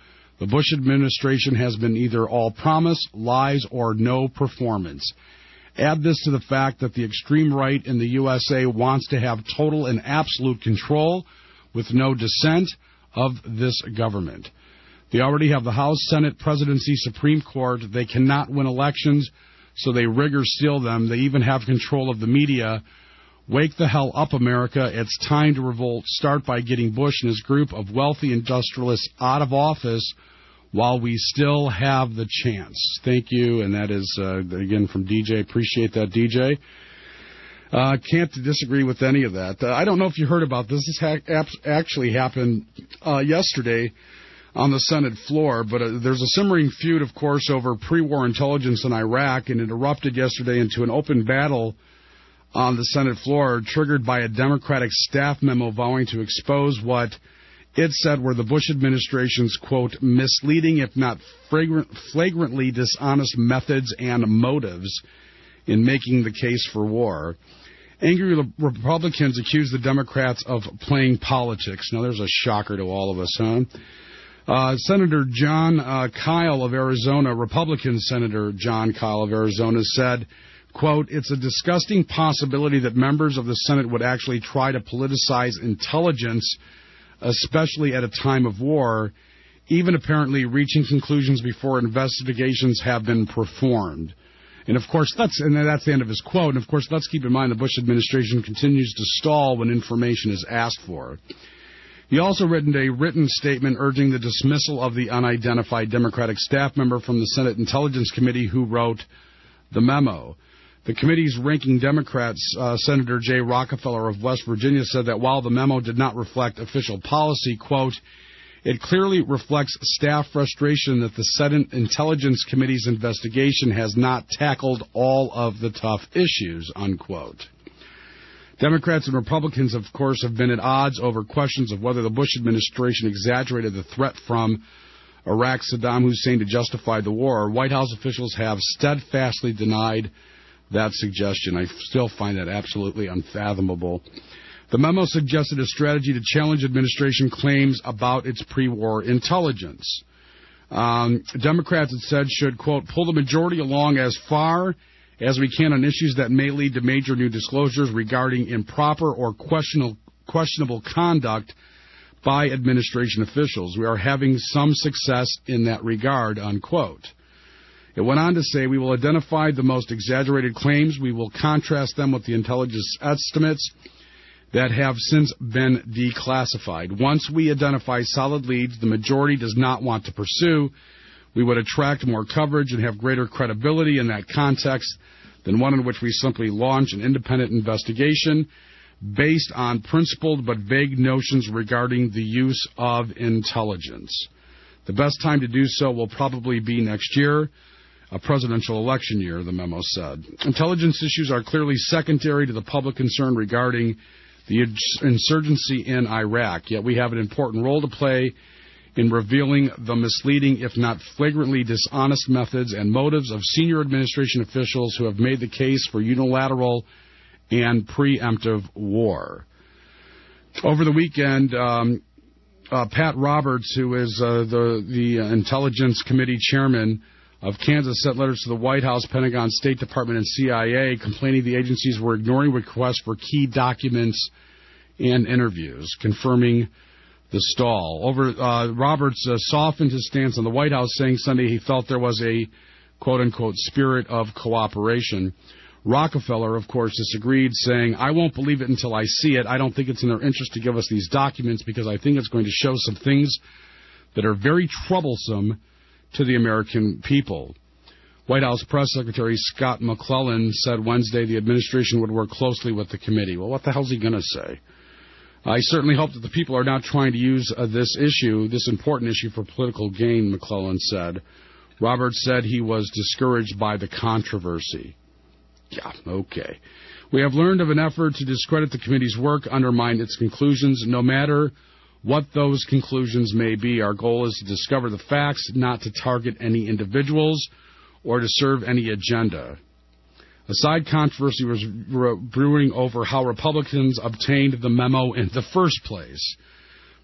The Bush administration has been either all promise, lies, or no performance. Add this to the fact that the extreme right in the U S A wants to have total and absolute control with no dissent of this government. They already have the House, Senate, Presidency, Supreme Court. They cannot win elections, so they rig or steal them. They even have control of the media. Wake the hell up, America. It's time to revolt. Start by getting Bush and his group of wealthy industrialists out of office while we still have the chance. Thank you, and that is, uh, again, from D J. Appreciate that, D J. Uh, can't disagree with any of that. Uh, I don't know if you heard about this. This ha- actually happened uh, yesterday on the Senate floor, but uh, there's a simmering feud, of course, over pre-war intelligence in Iraq, and it erupted yesterday into an open battle on the Senate floor, triggered by a Democratic staff memo vowing to expose what it said were the Bush administration's, quote, misleading, if not flagrant, flagrantly dishonest methods and motives in making the case for war. Angry Republicans accused the Democrats of playing politics. Now, there's a shocker to all of us, huh? Uh, Senator John uh, Kyle of Arizona, Republican Senator John Kyle of Arizona, said, quote, it's a disgusting possibility that members of the Senate would actually try to politicize intelligence, especially at a time of war, even apparently reaching conclusions before investigations have been performed. And, of course, that's and that's the end of his quote. And, of course, let's keep in mind the Bush administration continues to stall when information is asked for. He also written a written statement urging the dismissal of the unidentified Democratic staff member from the Senate Intelligence Committee who wrote the memo. The committee's ranking Democrats, uh, Senator Jay Rockefeller of West Virginia, said that while the memo did not reflect official policy, quote, it clearly reflects staff frustration that the Senate Intelligence Committee's investigation has not tackled all of the tough issues, unquote. Democrats and Republicans, of course, have been at odds over questions of whether the Bush administration exaggerated the threat from Iraq's Saddam Hussein to justify the war. White House officials have steadfastly denied that suggestion. I still find that absolutely unfathomable. The memo suggested a strategy to challenge administration claims about its pre-war intelligence. Um, Democrats, it said, should, quote, pull the majority along as far as we can on issues that may lead to major new disclosures regarding improper or questionable, questionable conduct by administration officials. We are having some success in that regard, unquote. It went on to say, we will identify the most exaggerated claims. We will contrast them with the intelligence estimates that have since been declassified. Once we identify solid leads the majority does not want to pursue, we would attract more coverage and have greater credibility in that context than one in which we simply launch an independent investigation based on principled but vague notions regarding the use of intelligence. The best time to do so will probably be next year, a presidential election year, the memo said. Intelligence issues are clearly secondary to the public concern regarding the insurgency in Iraq, yet we have an important role to play in revealing the misleading, if not flagrantly dishonest methods and motives of senior administration officials who have made the case for unilateral and preemptive war. Over the weekend, um, uh, Pat Roberts, who is uh, the, the Intelligence Committee chairman of Kansas, sent letters to the White House, Pentagon, State Department, and C I A complaining the agencies were ignoring requests for key documents and interviews, confirming the stall. Over uh, Roberts uh, softened his stance on the White House, saying Sunday he felt there was a quote-unquote spirit of cooperation. Rockefeller, of course, disagreed, saying, I won't believe it until I see it. I don't think it's in their interest to give us these documents because I think it's going to show some things that are very troublesome to the American people. White House Press Secretary Scott McClellan said Wednesday the administration would work closely with the committee. Well, what the hell's he going to say? I certainly hope that the people are not trying to use uh, this issue, this important issue, for political gain, McClellan said. Roberts said he was discouraged by the controversy. Yeah, okay. We have learned of an effort to discredit the committee's work, undermine its conclusions, no matter what those conclusions may be. Our goal is to discover the facts, not to target any individuals or to serve any agenda. A side controversy was brewing over how Republicans obtained the memo in the first place.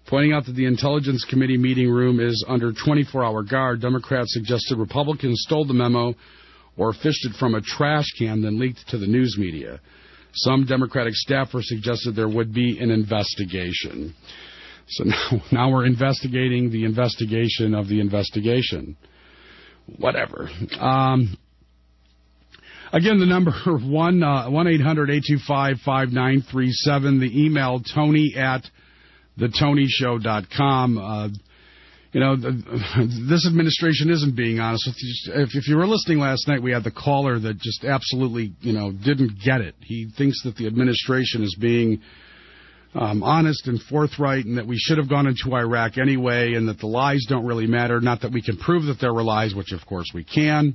Pointing out that the Intelligence Committee meeting room is under twenty-four hour guard, Democrats suggested Republicans stole the memo or fished it from a trash can, then leaked to the news media. Some Democratic staffers suggested there would be an investigation. So now, now we're investigating the investigation of the investigation. Whatever. Um, again, the number one one eight hundred eight two five five nine three seven. The email Tony at the tony show dot com. Uh, you know, the, this administration isn't being honest with you. If, if you were listening last night, we had the caller that just absolutely, you know, didn't get it. He thinks that the administration is being Um, honest and forthright, and that we should have gone into Iraq anyway, and that the lies don't really matter. Not that we can prove that there were lies, which of course we can.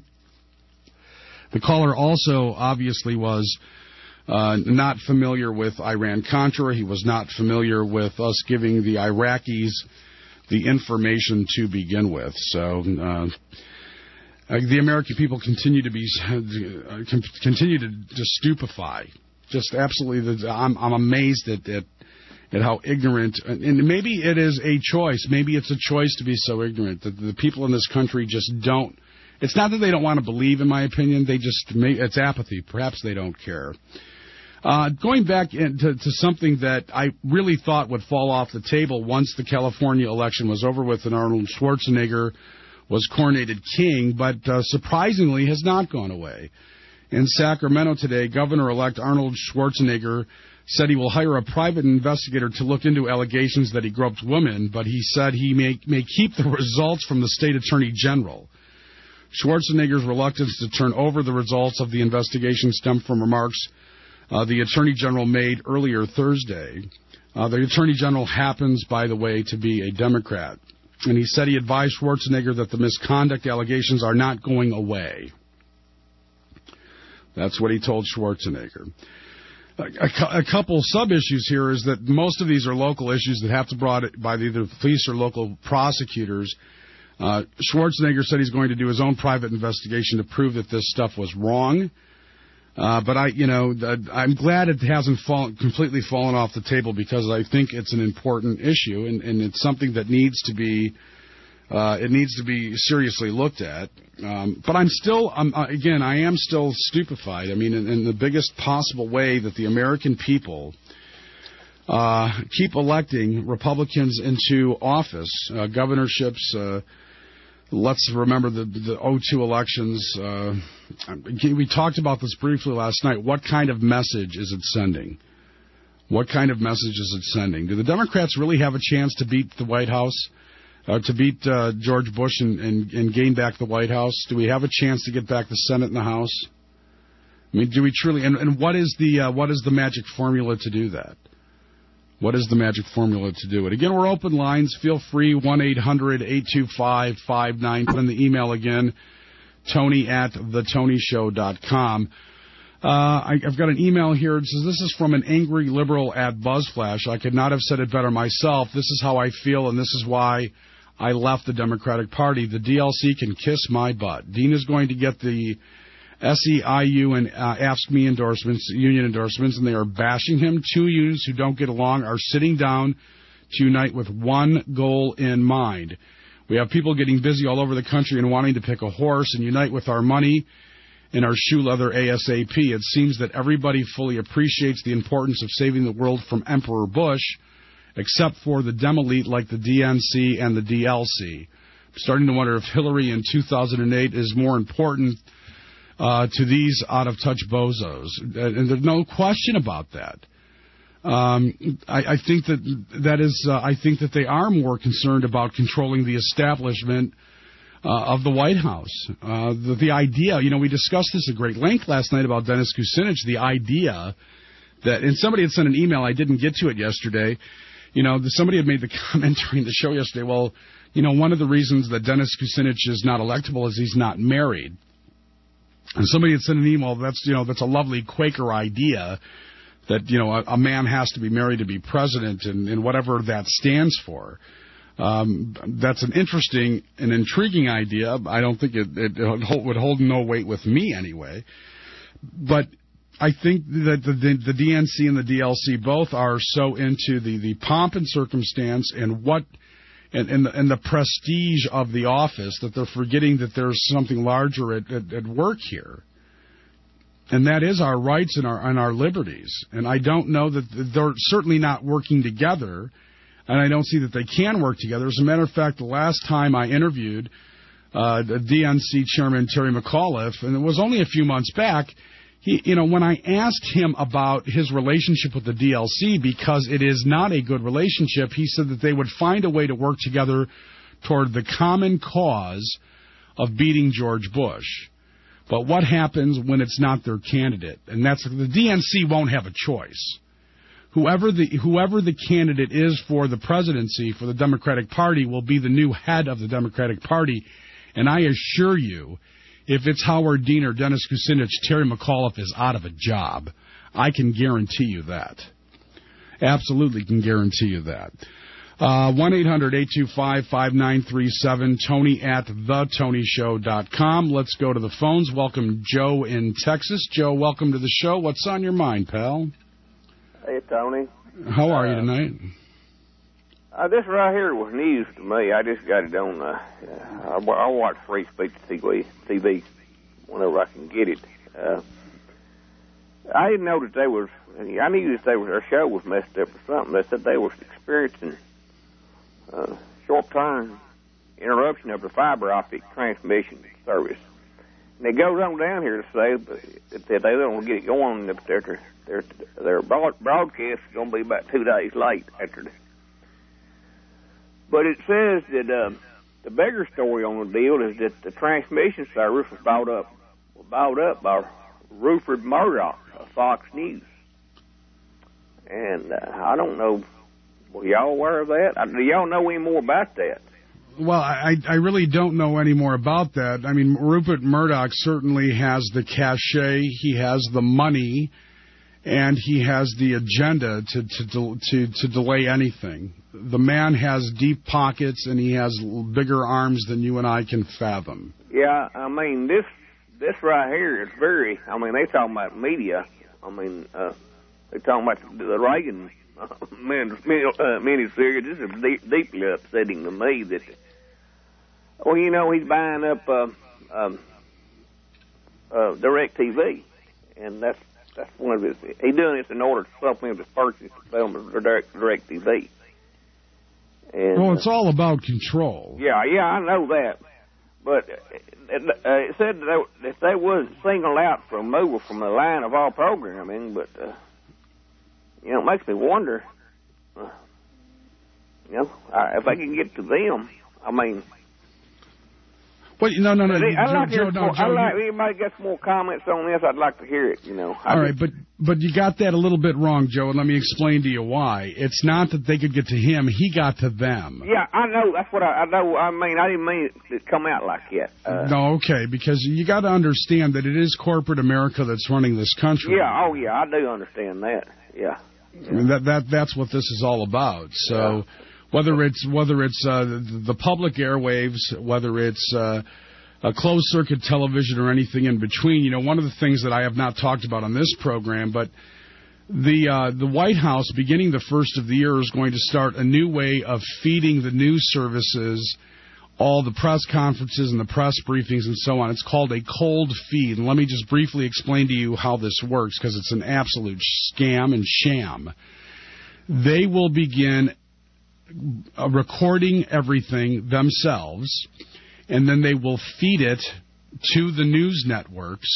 The caller also obviously was uh, not familiar with Iran-Contra. He was not familiar with us giving the Iraqis the information to begin with. So uh, the American people continue to be uh, continue to, to stupefy. Just absolutely, the, I'm, I'm amazed at, at at how ignorant, and maybe it is a choice. Maybe it's a choice to be so ignorant that the people in this country just don't. It's not that they don't want to believe, in my opinion. They just, it's apathy. Perhaps they don't care. Uh, going back into to something that I really thought would fall off the table once the California election was over with and Arnold Schwarzenegger was coronated king, but uh, surprisingly has not gone away. In Sacramento today, Governor-elect Arnold Schwarzenegger said he will hire a private investigator to look into allegations that he groped women, but he said he may, may keep the results from the state attorney general. Schwarzenegger's reluctance to turn over the results of the investigation stemmed from remarks uh, the attorney general made earlier Thursday. Uh, the attorney general happens, by the way, to be a Democrat. And he said he advised Schwarzenegger that the misconduct allegations are not going away. That's what he told Schwarzenegger. A, a couple sub-issues here is that most of these are local issues that have to be brought by either police or local prosecutors. Uh, Schwarzenegger said he's going to do his own private investigation to prove that this stuff was wrong. Uh, but I, you know, I'm glad it hasn't fallen, completely fallen off the table, because I think it's an important issue, and, and it's something that needs to be Uh, it needs to be seriously looked at. Um, but I'm still, um, again, I am still stupefied. I mean, in, in the biggest possible way that the American people uh, keep electing Republicans into office, uh, governorships. Uh, let's remember the, the oh two elections. Uh, we talked about this briefly last night. What kind of message is it sending? What kind of message is it sending? Do the Democrats really have a chance to beat the White House? Uh, to beat uh, George Bush and, and, and gain back the White House? Do we have a chance to get back the Senate and the House? I mean, do we truly? And, and what is the uh, what is the magic formula to do that? What is the magic formula to do it? Again, we're open lines. Feel free. one eight hundred eight two five five nine. Put in the email again. Tony at the tony show dot com. Uh, I, I've got an email here. It says, this is from an angry liberal at BuzzFlash. I could not have said it better myself. This is how I feel, and this is why I left the Democratic Party. The D L C can kiss my butt. Dean is going to get the S E I U and uh, AFSCME endorsements, union endorsements, and they are bashing him. Two unions who don't get along are sitting down to unite with one goal in mind. We have people getting busy all over the country and wanting to pick a horse and unite with our money and our shoe leather ASAP. It seems that everybody fully appreciates the importance of saving the world from Emperor Bush, except for the Dem-elite like the D N C and the D L C. I'm starting to wonder if Hillary in two thousand eight is more important uh, to these out-of-touch bozos. And there's no question about that. Um, I, I think that that is. Uh, I think that they are more concerned about controlling the establishment uh, of the White House. Uh, the, the idea, you know, we discussed this at great length last night about Dennis Kucinich. The idea that, and somebody had sent an email. I didn't get to it yesterday. You know, somebody had made the comment during the show yesterday, well, you know, one of the reasons that Dennis Kucinich is not electable is he's not married. And somebody had sent an email, that's, you know, that's a lovely Quaker idea that, you know, a, a man has to be married to be president, and, and whatever that stands for. Um, that's an interesting and intriguing idea. I don't think it, it, it would hold no weight with me anyway. But I think that the, the, the D N C and the D L C both are so into the, the pomp and circumstance and what and, and, the, and the prestige of the office that they're forgetting that there's something larger at, at, at work here. And that is our rights and our, and our liberties. And I don't know that they're certainly not working together, and I don't see that they can work together. As a matter of fact, the last time I interviewed uh, the D N C chairman, Terry McAuliffe, and it was only a few months back, he, you know, when I asked him about his relationship with the D L C, because it is not a good relationship, he said that they would find a way to work together toward the common cause of beating George Bush. But what happens when it's not their candidate? And that's the D N C won't have a choice. Whoever the whoever the candidate is for the presidency for the Democratic Party will be the new head of the Democratic Party. And I assure you, if it's Howard Dean or Dennis Kucinich, Terry McAuliffe is out of a job. I can guarantee you that. Absolutely can guarantee you that. Uh, one eight hundred eight two five five nine three seven, Tony at the tony show dot com. Let's go to the phones. Welcome Joe in Texas. Joe, welcome to the show. What's on your mind, pal? Hey, Tony. How are uh, you tonight? Uh, this right here was news to me. I just got it on, uh, I, I watch free speech T V whenever I can get it. Uh, I didn't know that they was, I knew that they was, their show was messed up or something. They said they was experiencing Uh, short-term interruption of the fiber optic transmission service. And it goes on down here to say that they don't get it going, that their, their, their broadcast is going to be about two days late after this. But it says that uh, the bigger story on the deal is that the transmission service was bought up, was bought up by Rupert Murdoch of Fox News. And uh, I don't know. Were y'all aware of that? Do y'all know any more about that? Well, I, I really don't know any more about that. I mean, Rupert Murdoch certainly has the cachet, he has the money, and he has the agenda to, to, to, to delay anything. The man has deep pockets, and he has bigger arms than you and I can fathom. Yeah, I mean, this this right here is very, I mean, they talking about media. I mean, uh, they talking about the Reagan Uh, many, many, uh, many serious. This is deep, deeply upsetting to me that, well, you know, he's buying up uh, um, uh, DirecTV, and that's that's one of his. He's doing this in order to supplement his purchase of film of Direct, DirecTV. And, well, it's uh, all about control. Yeah, yeah, I know that, but it, uh, it said that they, that they was singled out for removal from the line of all programming, but. Uh, You know, it makes me wonder, uh, you know, uh, if I can get to them, I mean... Well, no, no, no, I'd Joe, like, Joe, no, more, Joe, I'd like you... anybody gets more comments on this, I'd like to hear it, you know. I All right, just, but but you got that a little bit wrong, Joe, and let me explain to you why. It's not that they could get to him, he got to them. Yeah, I know, that's what I, I know, I mean, I didn't mean it to come out like that. Uh, no, okay, because you got to understand that it is corporate America that's running this country. Yeah, oh yeah, I do understand that, yeah. I mean, that that that's what this is all about. So yeah. whether it's whether it's uh, the, the public airwaves, whether it's uh, a closed circuit television or anything in between, you know, one of the things that I have not talked about on this program, but the uh, the White House, beginning the first of the year, is going to start a new way of feeding the news services all the press conferences and the press briefings and so on. It's called a cold feed. And let me just briefly explain to you how this works, because it's an absolute scam and sham. They will begin uh, recording everything themselves, and then they will feed it to the news networks,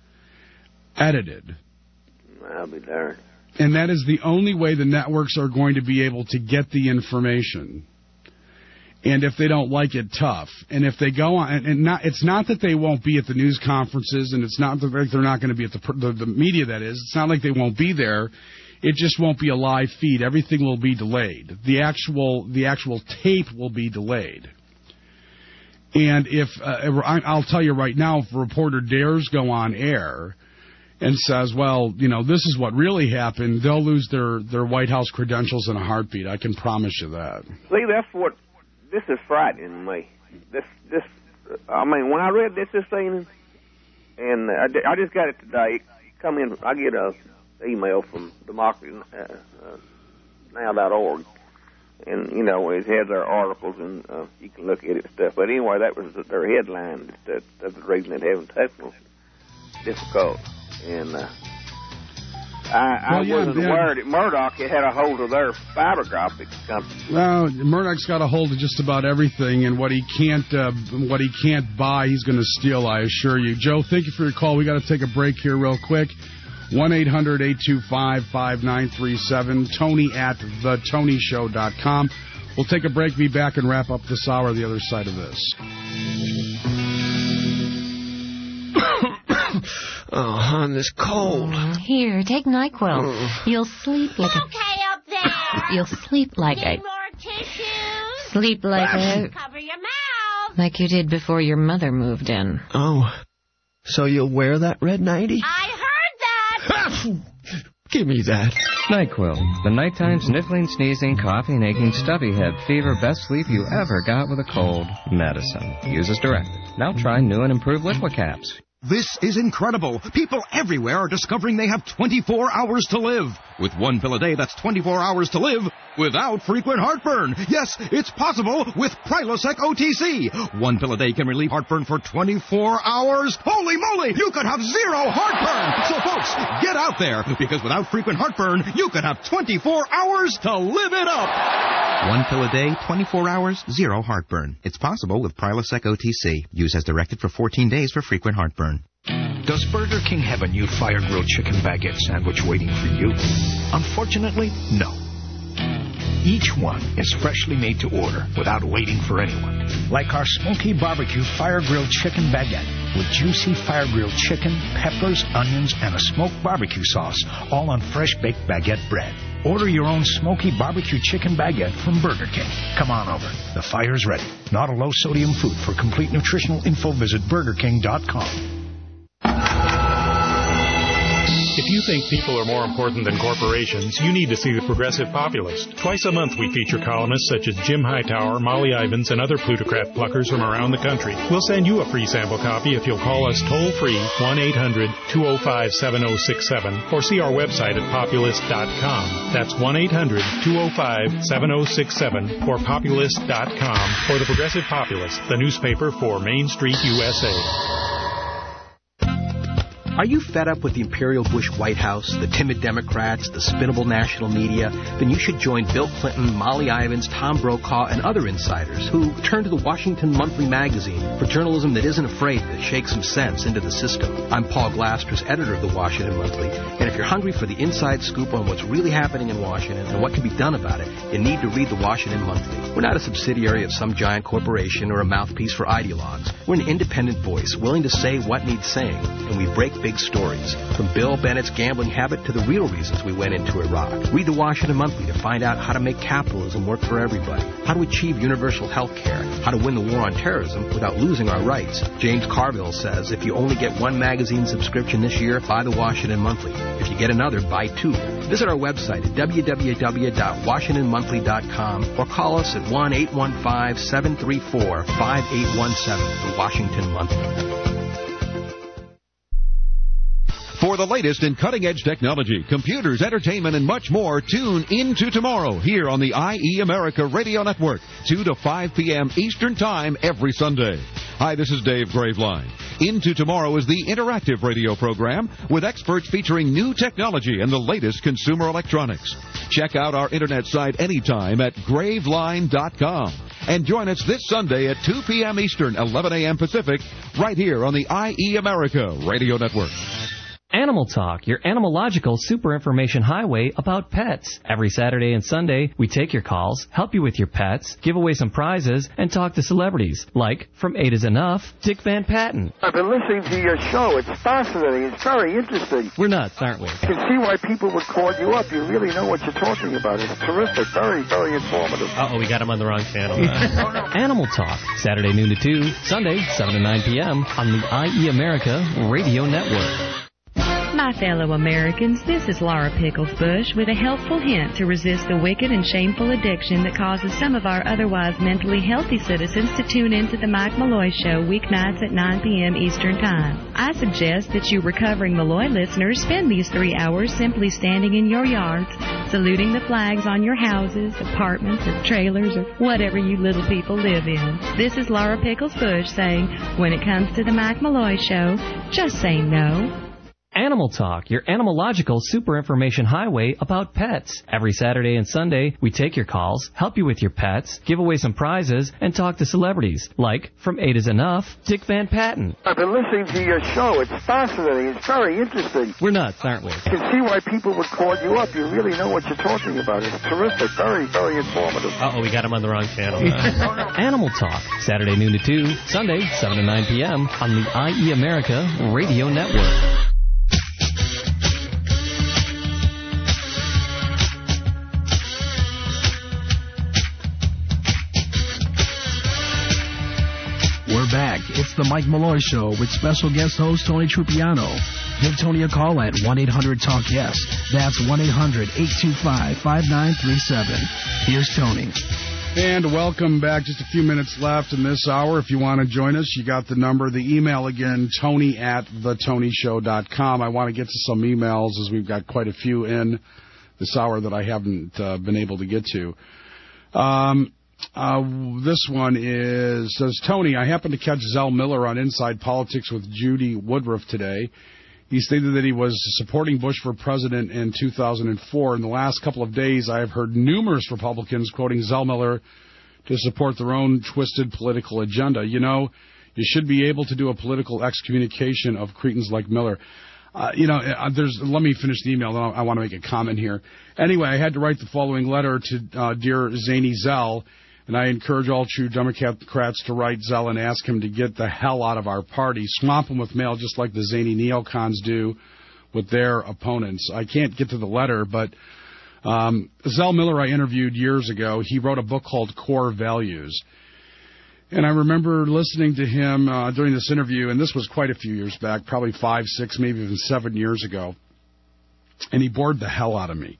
edited. I'll be darned. And that is the only way the networks are going to be able to get the information. And if they don't like it, tough. And if they go on, and, and not, it's not that they won't be at the news conferences, and it's not that they're not going to be at the, the the media. That is, it's not like they won't be there. It just won't be a live feed. Everything will be delayed. The actual the actual tape will be delayed. And if uh, I'll tell you right now, if a reporter dares go on air and says, well, you know, this is what really happened, they'll lose their their White House credentials in a heartbeat. I can promise you that. See, that's what. This is frightening to me. This, this, I mean, when I read this this evening, and I, I just got it today, come in. I get a email from democracy now dot org, and you know it has our articles, and uh, you can look at it and stuff. But anyway, that was their headline. That, that's the reason they're having technical difficult. And uh, I, I well, yeah, wasn't yeah. aware that Murdoch had a hold of their fiber optics company. Well, Murdoch's got a hold of just about everything, and what he can't uh, what he can't buy, he's going to steal, I assure you. Joe, thank you for your call. We got to take a break here real quick. one eight hundred eight two five five nine three seven, Tony at the tony show dot com. We'll take a break, be back, and wrap up this hour the other side of this. Oh, hon, this cold. Here, take NyQuil. You'll sleep like a... Okay up there. You'll sleep like Need a... more tissues? Sleep like a... Cover your mouth. Like you did before your mother moved in. Oh, so you'll wear that red nightie? I heard that. Give me that. NyQuil, the nighttime sniffling, sneezing, coughing, aching, stuffy head, fever, best sleep you ever got with a cold. Medicine. Use as directed. Now try new and improved Liquicaps. This is incredible. People everywhere are discovering they have twenty-four hours to live. With one pill a day, that's twenty-four hours to live without frequent heartburn. Yes, it's possible with Prilosec O T C. One pill a day can relieve heartburn for twenty-four hours. Holy moly, you could have zero heartburn. So folks, get out there, because without frequent heartburn, you could have twenty-four hours to live it up. One pill a day, twenty-four hours, zero heartburn. It's possible with Prilosec O T C. Use as directed for fourteen days for frequent heartburn. Does Burger King have a new fire grilled chicken baguette sandwich waiting for you? Unfortunately, no. Each one is freshly made to order without waiting for anyone. Like our smoky barbecue fire grilled chicken baguette with juicy fire grilled chicken, peppers, onions, and a smoked barbecue sauce, all on fresh baked baguette bread. Order your own smoky barbecue chicken baguette from Burger King. Come on over. The fire's ready. Not a low-sodium food. For complete nutritional info, visit burger king dot com. If you think people are more important than corporations, you need to see The Progressive Populist. Twice a month we feature columnists such as Jim Hightower, Molly Ivins, and other plutocrat pluckers from around the country. We'll send you a free sample copy if you'll call us toll-free one eight hundred two oh five seven oh six seven or see our website at populist dot com. That's one eight hundred two oh five seven oh six seven or populist dot com for The Progressive Populist, the newspaper for Main Street, U S A. Are you fed up with the Imperial Bush White House, the timid Democrats, the spinnable national media? Then you should join Bill Clinton, Molly Ivins, Tom Brokaw, and other insiders who turn to the Washington Monthly magazine for journalism that isn't afraid to shake some sense into the system. I'm Paul Glasters, editor of the Washington Monthly, and if you're hungry for the inside scoop on what's really happening in Washington and what can be done about it, you need to read the Washington Monthly. We're not a subsidiary of some giant corporation or a mouthpiece for ideologues. We're an independent voice willing to say what needs saying, and we break big stories, from Bill Bennett's gambling habit to the real reasons we went into Iraq. Read the Washington Monthly to find out how to make capitalism work for everybody, how to achieve universal health care, how to win the war on terrorism without losing our rights. James Carville says if you only get one magazine subscription this year, buy the Washington Monthly. If you get another, buy two. Visit our website at w w w dot washington monthly dot com or call us at one eight one five seven three four five eight one seven. The Washington Monthly. For the latest in cutting-edge technology, computers, entertainment, and much more, tune into tomorrow here on the I E America Radio Network, two to five p.m. Eastern Time every Sunday. Hi, this is Dave Graveline. Into Tomorrow is the interactive radio program with experts featuring new technology and the latest consumer electronics. Check out our internet site anytime at graveline dot com. And join us this Sunday at two p.m. Eastern, eleven a.m. Pacific, right here on the I E America Radio Network. Animal Talk, your animalogical super information highway about pets. Every Saturday and Sunday, we take your calls, help you with your pets, give away some prizes, and talk to celebrities, like From Eight Is Enough, Dick Van Patten. I've been listening to your show. It's fascinating. It's very interesting. We're nuts, aren't we? I can see why people would call you up. You really know what you're talking about. It's terrific. Very, very informative. Uh-oh, we got him on the wrong channel. Animal Talk, Saturday noon to two, Sunday seven to nine p.m. on the I E America Radio Network. My fellow Americans, this is Laura Pickles Bush with a helpful hint to resist the wicked and shameful addiction that causes some of our otherwise mentally healthy citizens to tune into the Mike Malloy Show weeknights at nine p.m. Eastern Time. I suggest that you recovering Malloy listeners spend these three hours simply standing in your yards, saluting the flags on your houses, apartments, or trailers, or whatever you little people live in. This is Laura Pickles Bush saying, when it comes to the Mike Malloy Show, just say no. Animal Talk, your animalogical super information highway about pets. Every Saturday and Sunday, we take your calls, help you with your pets, give away some prizes, and talk to celebrities, like From Eight is Enough, Dick Van Patten. I've been listening to your show. It's fascinating. It's very interesting. We're nuts, aren't we? I can see why people would call you up. You really know what you're talking about. It's terrific. Very, very informative. Uh-oh, we got him on the wrong channel. Animal Talk, Saturday noon to two, Sunday seven to nine p.m. on the I E America Radio Network. We're back. It's the Mike Malloy Show with special guest host Tony Trupiano. Give Tony a call at one eight hundred talk yes. That's one eight hundred eight two five five nine three seven. Here's Tony. And welcome back. Just a few minutes left in this hour. If you want to join us, you got the number. The email again, Tony at the tony show dot com. I want to get to some emails as we've got quite a few in this hour that I haven't uh, been able to get to. Um... Uh, this one is, says, Tony, I happened to catch Zell Miller on Inside Politics with Judy Woodruff today. He stated that he was supporting Bush for president in two thousand four. In the last couple of days, I have heard numerous Republicans quoting Zell Miller to support their own twisted political agenda. You know, you should be able to do a political excommunication of cretins like Miller. Uh, you know, uh, there's. Let me finish the email, then I want to make a comment here. Anyway, I had to write the following letter to uh, dear Zany Zell. And I encourage all true Democrats to write Zell and ask him to get the hell out of our party. Swamp him with mail just like the zany neocons do with their opponents. I can't get to the letter, but um, Zell Miller I interviewed years ago. He wrote a book called Core Values. And I remember listening to him uh, during this interview, and this was quite a few years back, probably five, six, maybe even seven years ago. And he bored the hell out of me.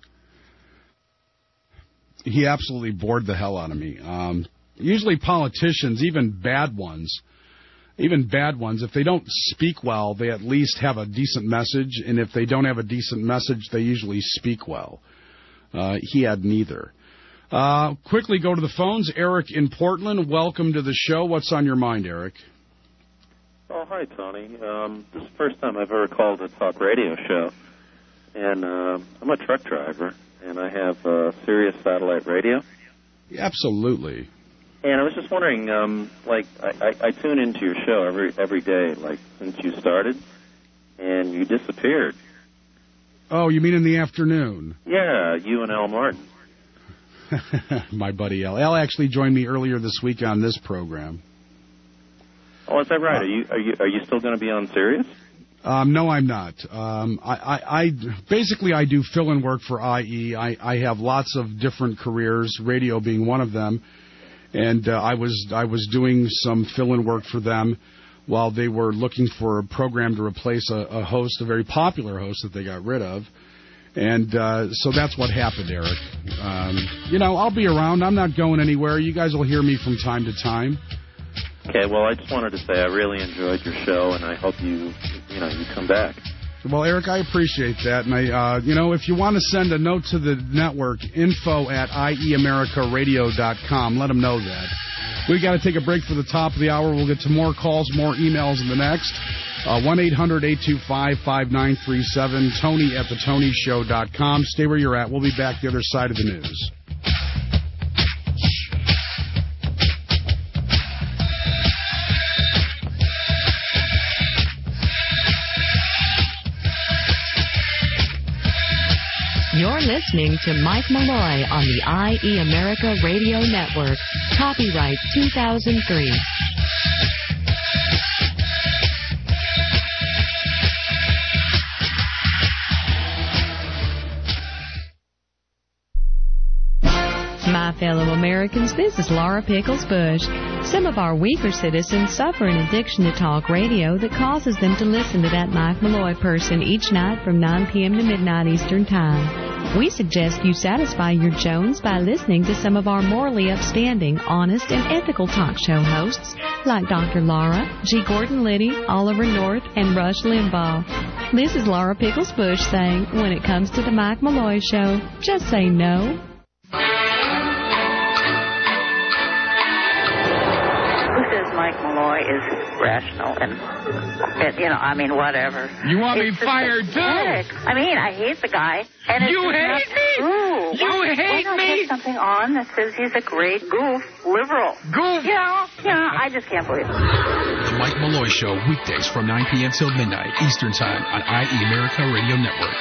He absolutely bored the hell out of me. Um, usually politicians, even bad ones, even bad ones, if they don't speak well, they at least have a decent message. And if they don't have a decent message, they usually speak well. Uh, he had neither. Uh, quickly go to the phones. Eric in Portland, welcome to the show. What's on your mind, Eric? Oh, hi, Tony. Um, this is the first time I've ever called a talk radio show. And uh, I'm a truck driver. And I have uh, Sirius satellite radio. Yeah, absolutely. And I was just wondering, um, like, I, I, I tune into your show every every day, like, since you started, and you disappeared. Oh, you mean in the afternoon? Yeah, you and Al Martin. My buddy Al. Al actually joined me earlier this week on this program. Oh, is that right? Uh, are you are you are you still going to be on Sirius? Um, no, I'm not. Um, I, I, I basically I do fill-in work for I E. I, I have lots of different careers, radio being one of them, and uh, I was I was doing some fill-in work for them while they were looking for a program to replace a, a host, a very popular host that they got rid of, and uh, so that's what happened, Eric. Um, you know, I'll be around. I'm not going anywhere. You guys will hear me from time to time. Okay, well, I just wanted to say I really enjoyed your show, and I hope you, you know, you come back. Well, Eric, I appreciate that, and I, uh, you know, if you want to send a note to the network, info at I E America Radio dot com. Let them know that. We got to take a break for the top of the hour. We'll get to more calls, more emails in the next. Uh, one eight hundred eight two five five nine three seven. Tony at the tony show dot com. Stay where you're at. We'll be back the other side of the news. You're listening to Mike Malloy on the I E America Radio Network. Copyright two thousand three. My fellow Americans, this is Laura Pickles Bush. Some of our weaker citizens suffer an addiction to talk radio that causes them to listen to that Mike Malloy person each night from nine p.m. to midnight Eastern Time. We suggest you satisfy your Jones by listening to some of our morally upstanding, honest, and ethical talk show hosts like Doctor Laura, G. Gordon Liddy, Oliver North, and Rush Limbaugh. This is Laura Pickles Bush saying, when it comes to the Mike Malloy Show, just say no. Mike Malloy is rational and, and, you know, I mean, whatever. You want it's me fired, too? I mean, I hate the guy. And it's you hate me? True. You why, hate why not me? Put something on that says he's a great goof, liberal. Goof? You know, you know, I just can't believe it. The Mike Malloy Show, weekdays from nine p.m. till midnight Eastern Time on I E America Radio Network.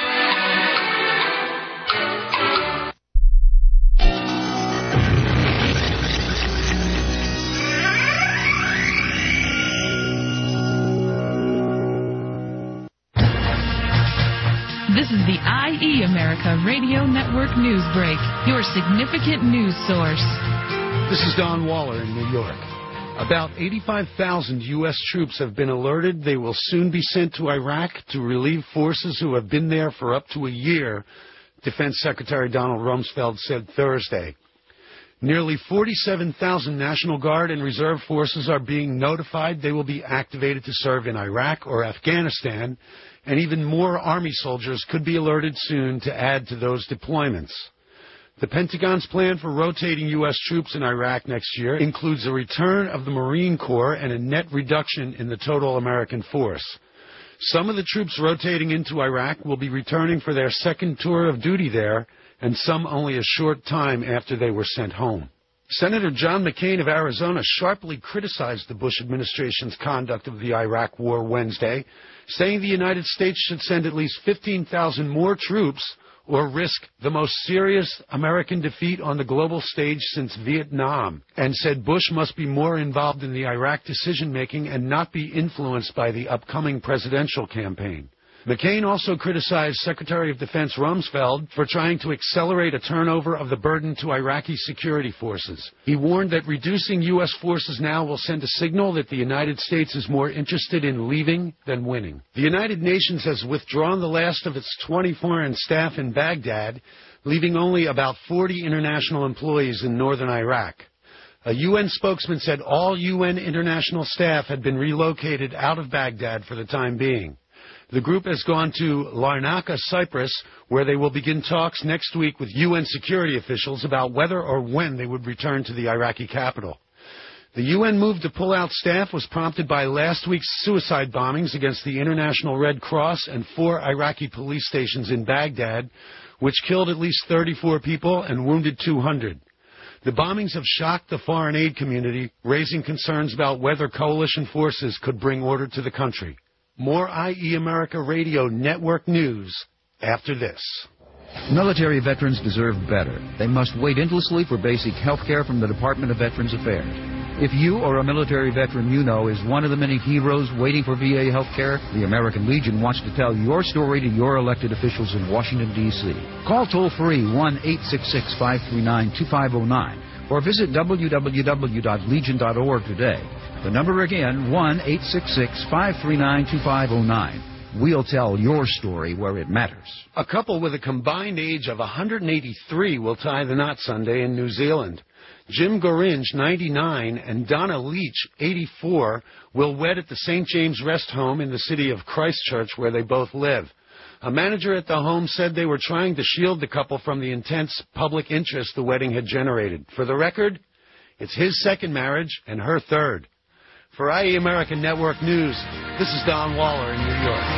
This is the I E America Radio Network News Break, your significant news source. This is Don Waller in New York. About eighty-five thousand U S troops have been alerted they will soon be sent to Iraq to relieve forces who have been there for up to a year, Defense Secretary Donald Rumsfeld said Thursday. Nearly forty-seven thousand National Guard and Reserve forces are being notified they will be activated to serve in Iraq or Afghanistan, and even more Army soldiers could be alerted soon to add to those deployments. The Pentagon's plan for rotating U S troops in Iraq next year includes a return of the Marine Corps and a net reduction in the total American force. Some of the troops rotating into Iraq will be returning for their second tour of duty there, and some only a short time after they were sent home. Senator John McCain of Arizona sharply criticized the Bush administration's conduct of the Iraq War Wednesday, saying the United States should send at least fifteen thousand more troops or risk the most serious American defeat on the global stage since Vietnam, and said Bush must be more involved in the Iraq decision-making and not be influenced by the upcoming presidential campaign. McCain also criticized Secretary of Defense Rumsfeld for trying to accelerate a turnover of the burden to Iraqi security forces. He warned that reducing U S forces now will send a signal that the United States is more interested in leaving than winning. The United Nations has withdrawn the last of its twenty foreign staff in Baghdad, leaving only about forty international employees in northern Iraq. A U N spokesman said all U N international staff had been relocated out of Baghdad for the time being. The group has gone to Larnaca, Cyprus, where they will begin talks next week with U N security officials about whether or when they would return to the Iraqi capital. The U N move to pull out staff was prompted by last week's suicide bombings against the International Red Cross and four Iraqi police stations in Baghdad, which killed at least thirty-four people and wounded two hundred. The bombings have shocked the foreign aid community, raising concerns about whether coalition forces could bring order to the country. More I E America Radio Network news after this. Military veterans deserve better. They must wait endlessly for basic health care from the Department of Veterans Affairs. If you or a military veteran you know is one of the many heroes waiting for V A health care, the American Legion wants to tell your story to your elected officials in Washington, D C Call toll-free one eight six six, five three nine, two five zero nine or visit w w w dot legion dot org today. The number again, one eight six six, five three nine, two five zero nine. We'll tell your story where it matters. A couple with a combined age of one hundred eighty-three will tie the knot Sunday in New Zealand. Jim Goringe, ninety-nine, and Donna Leach, eighty-four, will wed at the Saint James Rest Home in the city of Christchurch, where they both live. A manager at the home said they were trying to shield the couple from the intense public interest the wedding had generated. For the record, it's his second marriage and her third. For I E American Network News, this is Don Waller in New York.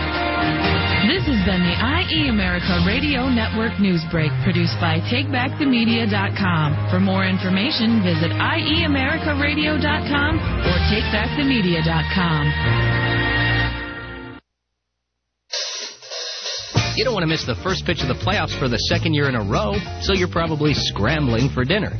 This has been the I E America Radio Network News Break, produced by take back the media dot com. For more information, visit I E America Radio dot com or take back the media dot com. You don't want to miss the first pitch of the playoffs for the second year in a row, so you're probably scrambling for dinner. Hey,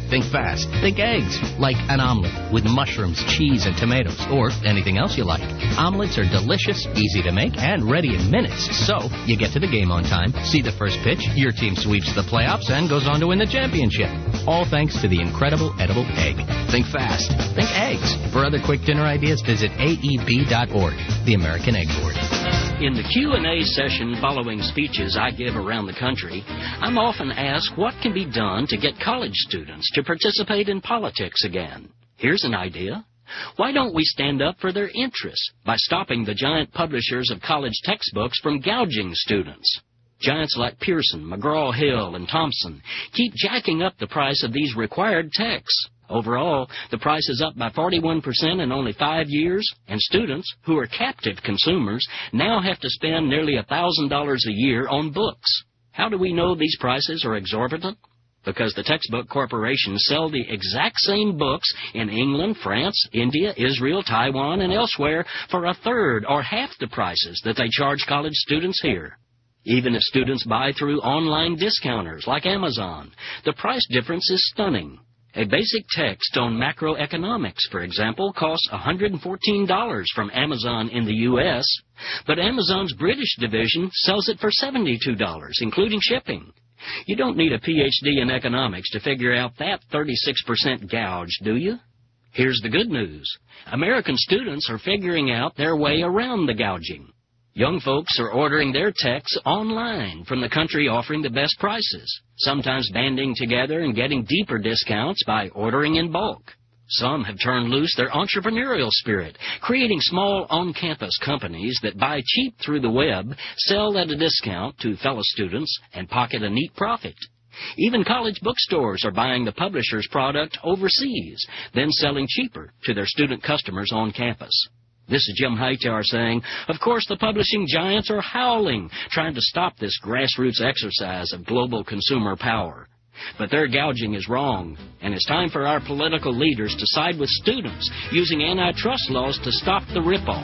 Think fast. Think eggs, like an omelet with mushrooms, cheese, and tomatoes, or anything else you like. Omelets are delicious, easy to make, and ready in minutes. So, you get to the game on time, see the first pitch, your team sweeps the playoffs, and goes on to win the championship. All thanks to the incredible edible egg. Think fast. Think eggs. For other quick dinner ideas, visit A E B dot org, the American Egg Board. In the Q and A session following speeches I give around the country, I'm often asked what can be done to get college students to participate in politics again. Here's an idea. Why don't we stand up for their interests by stopping the giant publishers of college textbooks from gouging students? Giants like Pearson, McGraw-Hill, and Thompson keep jacking up the price of these required texts. Overall, the price is up by forty-one percent in only five years, and students, who are captive consumers, now have to spend nearly one thousand dollars a year on books. How do we know these prices are exorbitant? Because the textbook corporations sell the exact same books in England, France, India, Israel, Taiwan, and elsewhere for a third or half the prices that they charge college students here. Even if students buy through online discounters like Amazon, the price difference is stunning. A basic text on macroeconomics, for example, costs one hundred fourteen dollars from Amazon in the U S, but Amazon's British division sells it for seventy-two dollars, including shipping. You don't need a P H D in economics to figure out that thirty-six percent gouge, do you? Here's the good news. American students are figuring out their way around the gouging. Young folks are ordering their texts online from the country offering the best prices, sometimes banding together and getting deeper discounts by ordering in bulk. Some have turned loose their entrepreneurial spirit, creating small on-campus companies that buy cheap through the web, sell at a discount to fellow students, and pocket a neat profit. Even college bookstores are buying the publisher's product overseas, then selling cheaper to their student customers on campus. This is Jim Hightower saying, of course the publishing giants are howling, trying to stop this grassroots exercise of global consumer power. But their gouging is wrong, and it's time for our political leaders to side with students, using antitrust laws to stop the ripoff.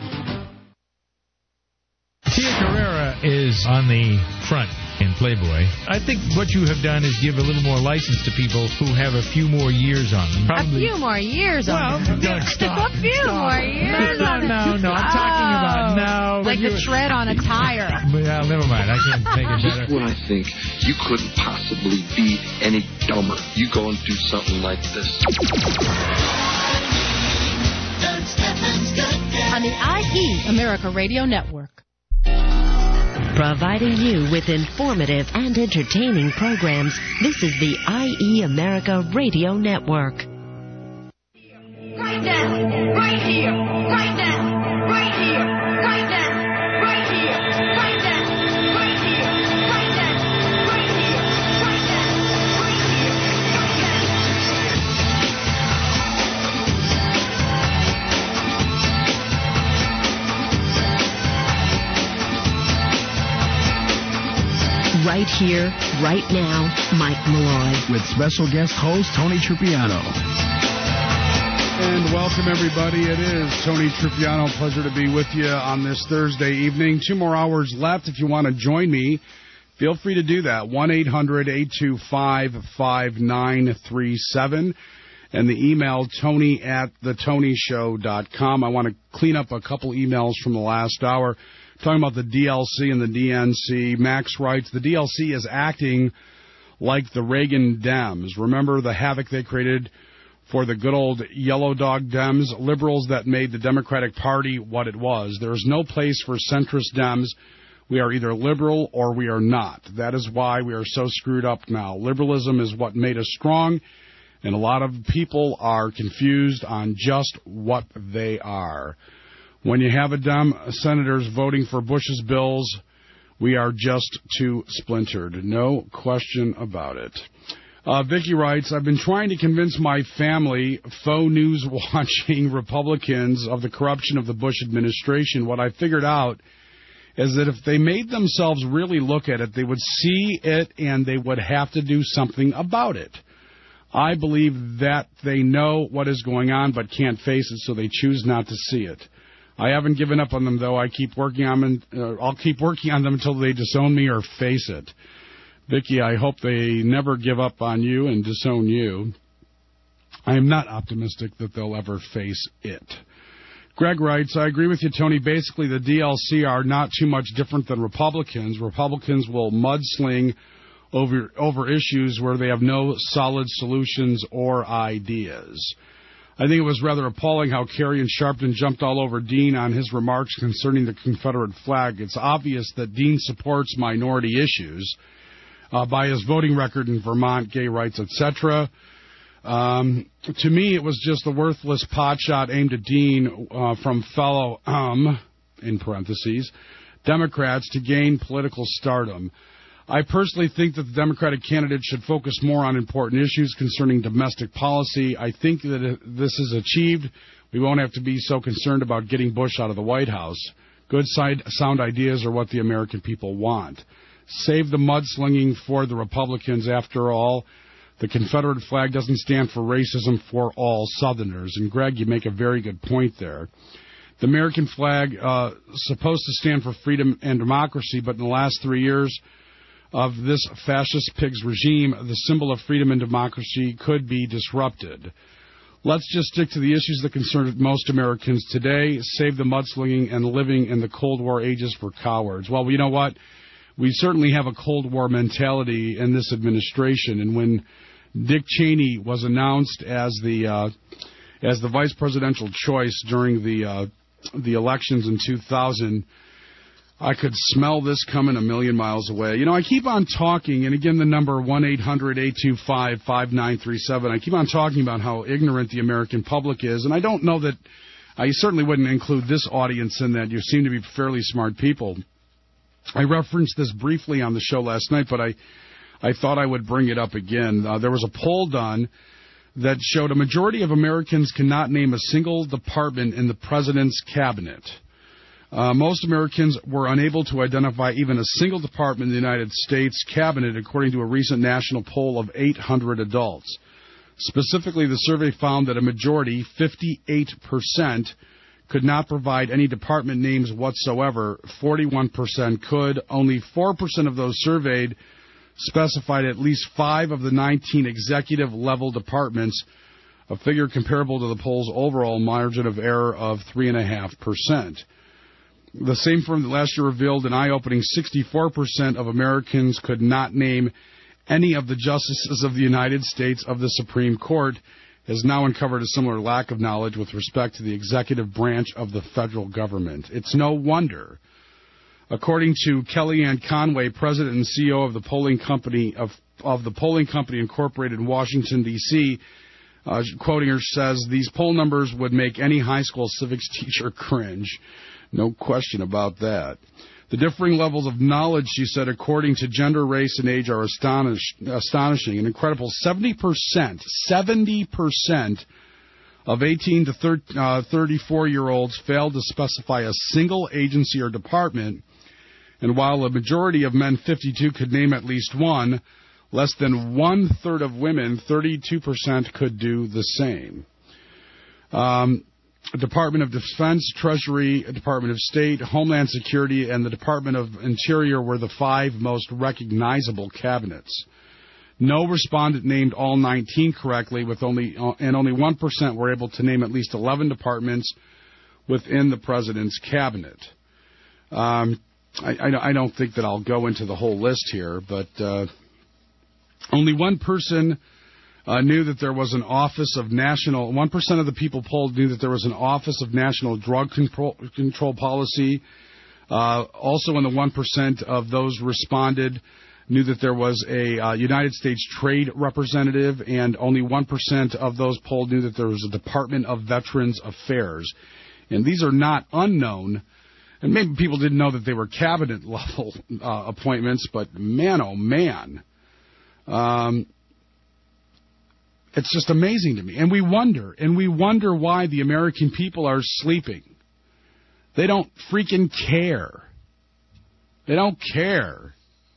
Tia Carrera is on the front in Playboy. I think what you have done is give a little more license to people who have a few more years on them. Probably. A few more years well, on them. No, stop. A few stop. more years no, on them. No, no, no. I'm talking about no. Like the tread on a tire. Well, never mind. I can't make it better. When I think you couldn't possibly be any dumber, you go and do something like this. On the I E America Radio Network. Providing you with informative and entertaining programs, this is the I E America Radio Network. Right now, right here, right now, right here, right now, right here, right now, right here, right now, right here, right now, right Right here, right now, Mike Malloy. With special guest host Tony Trupiano. And welcome, everybody. It is Tony Trupiano. Pleasure to be with you on this Thursday evening. Two more hours left. If you want to join me, feel free to do that. one eight hundred eight two five five nine three seven. And the email, tony at the tony show dot com. I want to clean up a couple emails from the last hour. Talking about the D L C and the D N C. Max writes, the D L C is acting like the Reagan Dems. Remember the havoc they created for the good old yellow dog Dems, liberals that made the Democratic Party what it was. There is no place for centrist Dems. We are either liberal or we are not. That is why we are so screwed up now. Liberalism is what made us strong, and a lot of people are confused on just what they are. When you have a Dem senators voting for Bush's bills, we are just too splintered. No question about it. Uh, Vicky writes, I've been trying to convince my family, faux news-watching Republicans, of the corruption of the Bush administration. What I figured out is that if they made themselves really look at it, they would see it and they would have to do something about it. I believe that they know what is going on but can't face it, so they choose not to see it. I haven't given up on them, though. I keep working on them. Uh, I'll keep working on them until they disown me or face it. Vicky, I hope they never give up on you and disown you. I am not optimistic that they'll ever face it. Greg writes, I agree with you, Tony. Basically, the D L C are not too much different than Republicans. Republicans will mudsling over over issues where they have no solid solutions or ideas. I think it was rather appalling how Kerry and Sharpton jumped all over Dean on his remarks concerning the Confederate flag. It's obvious that Dean supports minority issues uh, by his voting record in Vermont, gay rights, et cetera. Um, to me, it was just a worthless potshot aimed at Dean uh, from fellow, um, in parentheses, Democrats to gain political stardom. I personally think that the Democratic candidate should focus more on important issues concerning domestic policy. I think that if this is achieved, we won't have to be so concerned about getting Bush out of the White House. Good side, sound ideas are what the American people want. Save the mudslinging for the Republicans. After all, the Confederate flag doesn't stand for racism for all Southerners. And, Greg, you make a very good point there. The American flag uh, supposed to stand for freedom and democracy, but in the last three years of this fascist pig's regime, the symbol of freedom and democracy could be disrupted. Let's just stick to the issues that concern most Americans today. Save the mudslinging and living in the Cold War ages for cowards. Well, you know what? We certainly have a Cold War mentality in this administration, and when Dick Cheney was announced as the uh, as the vice presidential choice during the uh, the elections in two thousand, I could smell this coming a million miles away. You know, I keep on talking, and again, the number one eight hundred eight two five five nine three seven. I keep on talking about how ignorant the American public is, and I don't know that I certainly wouldn't include this audience in that. You seem to be fairly smart people. I referenced this briefly on the show last night, but I, I thought I would bring it up again. Uh, there was a poll done that showed a majority of Americans cannot name a single department in the president's cabinet. Uh, most Americans were unable to identify even a single department in the United States cabinet, according to a recent national poll of eight hundred adults. Specifically, the survey found that a majority, fifty-eight percent, could not provide any department names whatsoever. forty-one percent could. Only four percent of those surveyed specified at least five of the nineteen executive-level departments, a figure comparable to the poll's overall margin of error of three point five percent. The same firm that last year revealed an eye-opening sixty-four percent of Americans could not name any of the justices of the United States of the Supreme Court has now uncovered a similar lack of knowledge with respect to the executive branch of the federal government. It's no wonder. According to Kellyanne Conway, president and C E O of the polling company of, of the polling company incorporated in Washington, D C, uh, quoting her, says, these poll numbers would make any high school civics teacher cringe. No question about that. The differing levels of knowledge, she said, according to gender, race, and age are astonish, astonishing. An incredible seventy percent, seventy percent of eighteen to thirty-four-year-olds failed to specify a single agency or department. And while a majority of men, fifty-two, could name at least one, less than one-third of women, thirty-two percent, could do the same. Um... The Department of Defense, Treasury, Department of State, Homeland Security, and the Department of Interior were the five most recognizable cabinets. No respondent named all nineteen correctly, with only and only one percent were able to name at least eleven departments within the president's cabinet. Um, I, I, I don't think that I'll go into the whole list here, but uh, only one person Uh, knew that there was an Office of National, one percent of the people polled knew that there was an Office of National Drug Control, control Policy. Uh, also in the one percent of those responded knew that there was a uh, United States Trade Representative, and only one percent of those polled knew that there was a Department of Veterans Affairs. And these are not unknown, and maybe people didn't know that they were cabinet-level uh, appointments, but man, oh man. Um... It's just amazing to me. And we wonder, and we wonder why the American people are sleeping. They don't freaking care. They don't care.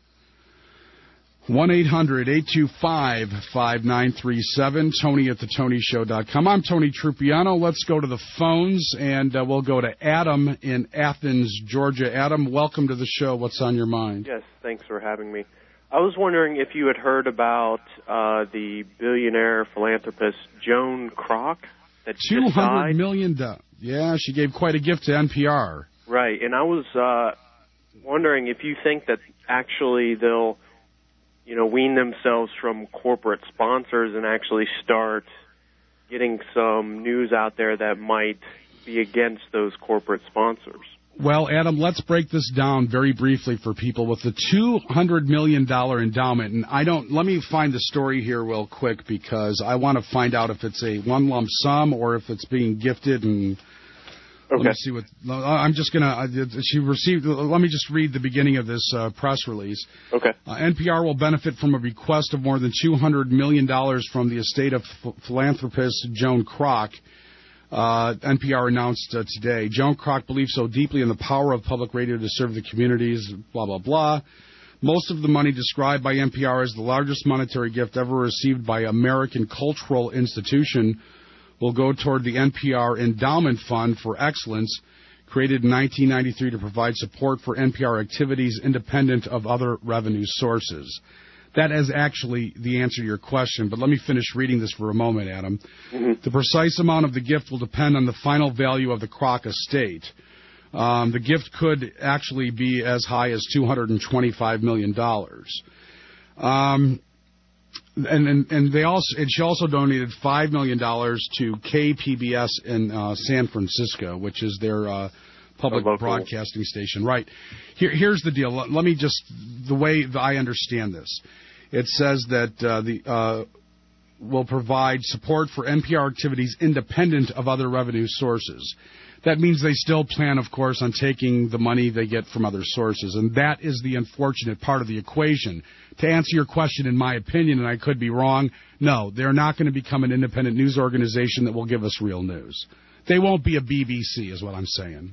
one eight hundred eight two five five nine three seven, Tony at the Tony Show dot com. I'm Tony Trupiano. Let's go to the phones, and uh, we'll go to Adam in Athens, Georgia. Adam, welcome to the show. What's on your mind? Yes, thanks for having me. I was wondering if you had heard about uh, the billionaire philanthropist Joan Kroc that Two just hundred died. million dollars. Yeah, she gave quite a gift to N P R. Right, and I was uh, wondering if you think that actually they'll, you know, wean themselves from corporate sponsors and actually start getting some news out there that might be against those corporate sponsors. Well, Adam, let's break this down very briefly for people with the two hundred million dollars endowment. And I don't, let me find the story here real quick because I want to find out if it's a one lump sum or if it's being gifted. And okay. Let me see what, I'm just going to, she received, let me just read the beginning of this uh, press release. Okay. Uh, N P R will benefit from a request of more than two hundred million dollars from the estate of ph- philanthropist Joan Kroc. Uh, N P R announced uh, today. Joan Kroc believes so deeply in the power of public radio to serve the communities, blah, blah, blah. Most of the money described by N P R as the largest monetary gift ever received by American cultural institution will go toward the N P R Endowment Fund for Excellence, created in nineteen ninety-three to provide support for N P R activities independent of other revenue sources. That is actually the answer to your question, but let me finish reading this for a moment, Adam. Mm-hmm. The precise amount of the gift will depend on the final value of the Kroc estate. Um, the gift could actually be as high as two hundred twenty-five million dollars. Um, and, and, and they also, and she also donated five million dollars to K P B S in uh, San Francisco, which is their uh, public broadcasting station. Right. Here, here's the deal. Let, let me just, the way I understand this. It says that uh, the uh, will provide support for N P R activities independent of other revenue sources. That means they still plan, of course, on taking the money they get from other sources, and that is the unfortunate part of the equation. To answer your question, in my opinion, and I could be wrong, no, they're not going to become an independent news organization that will give us real news. They won't be a B B C, is what I'm saying.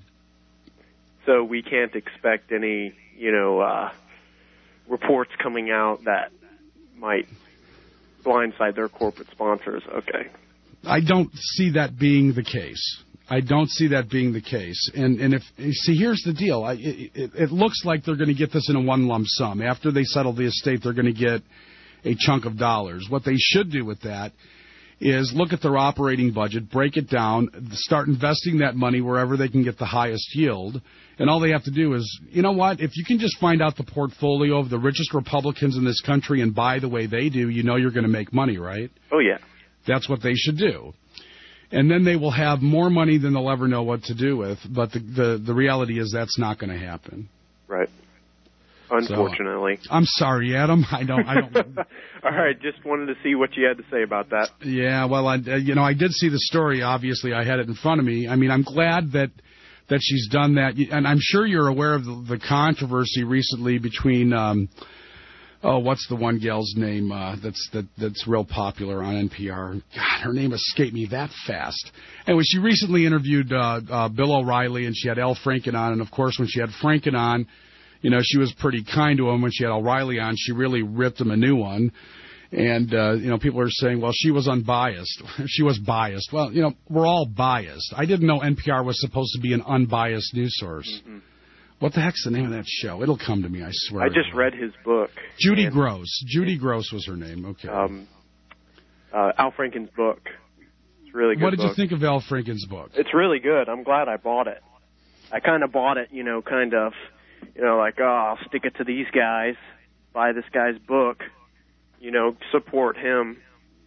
So we can't expect any, you know, uh, reports coming out that might blindside their corporate sponsors. Okay. I don't see that being the case. I don't see that being the case. And and if see, here's the deal. I, it, it looks like they're going to get this in a one lump sum. After they settle the estate, they're going to get a chunk of dollars. What they should do with that is look at their operating budget, break it down, start investing that money wherever they can get the highest yield. And all they have to do is, you know what, if you can just find out the portfolio of the richest Republicans in this country and buy the way they do, you know you're going to make money, right? Oh, yeah. That's what they should do. And then they will have more money than they'll ever know what to do with. But the the, the reality is that's not going to happen. Right. Unfortunately. So, I'm sorry, Adam. I don't. I don't. All right. Just wanted to see what you had to say about that. Yeah. Well, I, you know, I did see the story. Obviously, I had it in front of me. I mean, I'm glad that that she's done that, and I'm sure you're aware of the, the controversy recently between. Um, oh, what's the one gal's name uh, that's that that's real popular on N P R? God, her name escaped me that fast. Anyway, she recently interviewed uh, uh, Bill O'Reilly, and she had Al Franken on, and of course, when she had Franken on, you know, she was pretty kind to him. When she had O'Reilly on, she really ripped him a new one. And, uh, you know, people are saying, well, she was unbiased. She was biased. Well, you know, we're all biased. I didn't know N P R was supposed to be an unbiased news source. Mm-hmm. What the heck's the name of that show? It'll come to me, I swear. I just read his book. Judy Gross. Judy Gross was her name. Okay. Um, uh, Al Franken's book. It's a really good. What did book. you think of Al Franken's book? It's really good. I'm glad I bought it. I kind of bought it, you know, kind of, you know, like, oh, I'll stick it to these guys, buy this guy's book, you know, support him.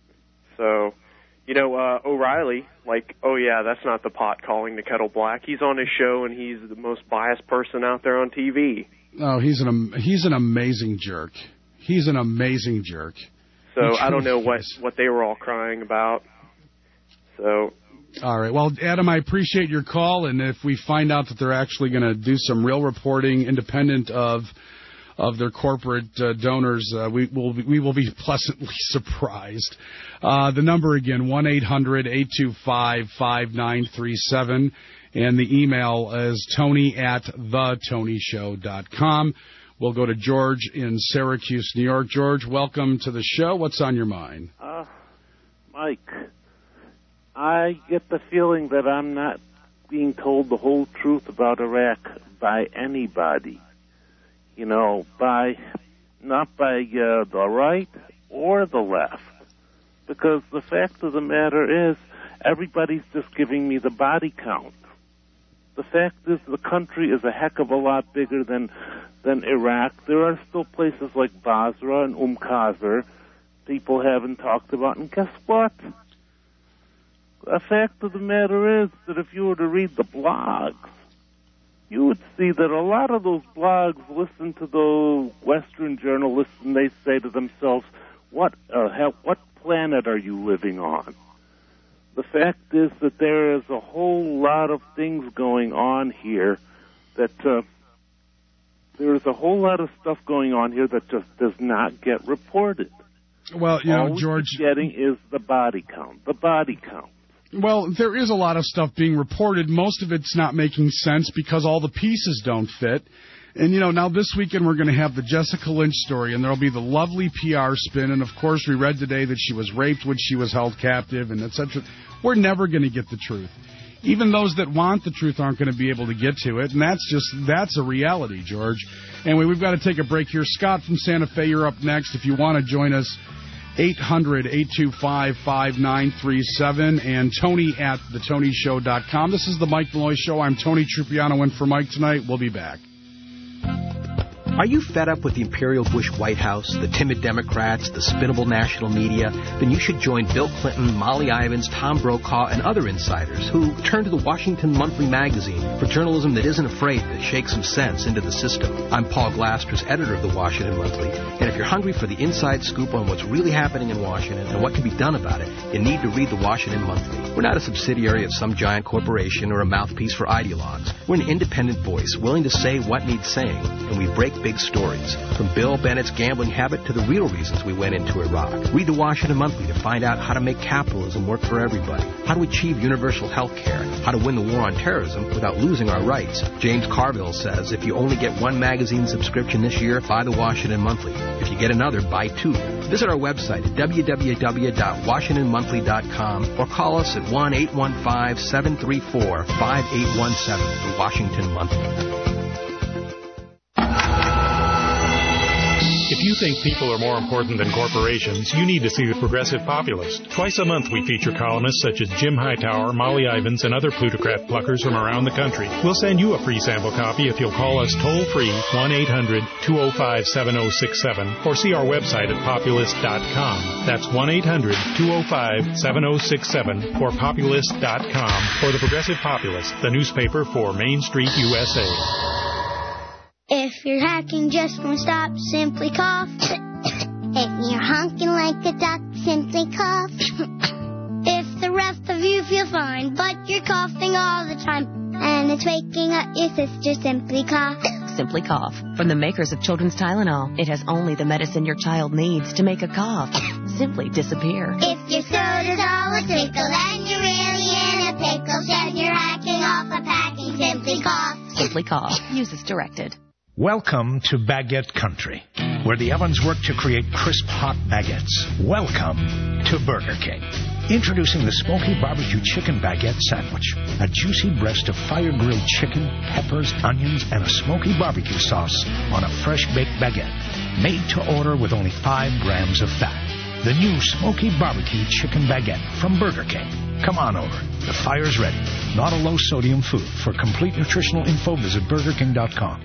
So, you know, uh, O'Reilly, like, oh, yeah, that's not the pot calling the kettle black. He's on his show, and he's the most biased person out there on T V. Oh, he's an he's an amazing jerk. He's an amazing jerk. So I don't know what, what they were all crying about. So. All right. Well, Adam, I appreciate your call, and if we find out that they're actually going to do some real reporting independent of of their corporate uh, donors, uh, we will be, we will be pleasantly surprised. Uh, the number again, one eight hundred eight two five five nine three seven, and the email is Tony at the tony show dot com. We'll go to George in Syracuse, New York. George, welcome to the show. What's on your mind? Uh, Mike, I get the feeling that I'm not being told the whole truth about Iraq by anybody. You know, by not by uh, the right or the left. Because the fact of the matter is, everybody's just giving me the body count. The fact is, the country is a heck of a lot bigger than than Iraq. There are still places like Basra and Umm Qasr people haven't talked about. And guess what? The fact of the matter is that if you were to read the blogs, you would see that a lot of those blogs listen to the Western journalists and they say to themselves, what, uh, hell, what planet are you living on? The fact is that there is a whole lot of things going on here that uh, there is a whole lot of stuff going on here that just does not get reported. Well, you know, All George, we're getting is the body count, the body count. Well, there is a lot of stuff being reported. Most of it's not making sense because all the pieces don't fit. And, you know, now this weekend we're going to have the Jessica Lynch story, and there will be the lovely P R spin. And, of course, we read today that she was raped when she was held captive and et cetera. We're never going to get the truth. Even those that want the truth aren't going to be able to get to it, and that's just, that's a reality, George. Anyway, we've got to take a break here. Scott from Santa Fe, you're up next. If you want to join us, eight hundred, eight two five, five nine three seven, and Tony at the tony show dot com. This is the Mike Malloy Show. I'm Tony Trupiano in for Mike tonight. We'll be back. Are you fed up with the Imperial Bush White House, the timid Democrats, the spinnable national media? Then you should join Bill Clinton, Molly Ivins, Tom Brokaw, and other insiders who turn to the Washington Monthly magazine for journalism that isn't afraid to shake some sense into the system. I'm Paul Glasters, editor of the Washington Monthly, and if you're hungry for the inside scoop on what's really happening in Washington and what can be done about it, you need to read the Washington Monthly. We're not a subsidiary of some giant corporation or a mouthpiece for ideologues. We're an independent voice willing to say what needs saying, and we break big stories, from Bill Bennett's gambling habit to the real reasons we went into Iraq. Read the Washington Monthly to find out how to make capitalism work for everybody, how to achieve universal health care, how to win the war on terrorism without losing our rights. James Carville says if you only get one magazine subscription this year, buy the Washington Monthly. If you get another, buy two. Visit our website at w w w dot washington monthly dot com or call us at one eight one five, seven three four, five eight one seven, the Washington Monthly. If you think people are more important than corporations, you need to see The Progressive Populist. Twice a month we feature columnists such as Jim Hightower, Molly Ivins, and other plutocrat pluckers from around the country. We'll send you a free sample copy if you'll call us toll-free one eight hundred, two oh five, seven oh six seven or see our website at populist dot com. That's one eight hundred, two oh five, seven oh six seven or populist dot com for The Progressive Populist, the newspaper for Main Street, U S A. If you're hacking, just won't stop, simply cough. If you're honking like a duck, simply cough. If the rest of you feel fine, but you're coughing all the time, and it's waking up your sister, simply cough. Simply Cough. From the makers of Children's Tylenol, it has only the medicine your child needs to make a cough simply disappear. If your soda's all a trickle, then you're really in a pickle. Chef, you're hacking off a packing, simply cough. Simply Cough. Use as directed. Welcome to Baguette Country, where the ovens work to create crisp, hot baguettes. Welcome to Burger King. Introducing the Smoky Barbecue Chicken Baguette Sandwich. A juicy breast of fire-grilled chicken, peppers, onions, and a smoky barbecue sauce on a fresh-baked baguette. Made to order with only five grams of fat. The new Smoky Barbecue Chicken Baguette from Burger King. Come on over. The fire's ready. Not a low-sodium food. For complete nutritional info, visit burger king dot com.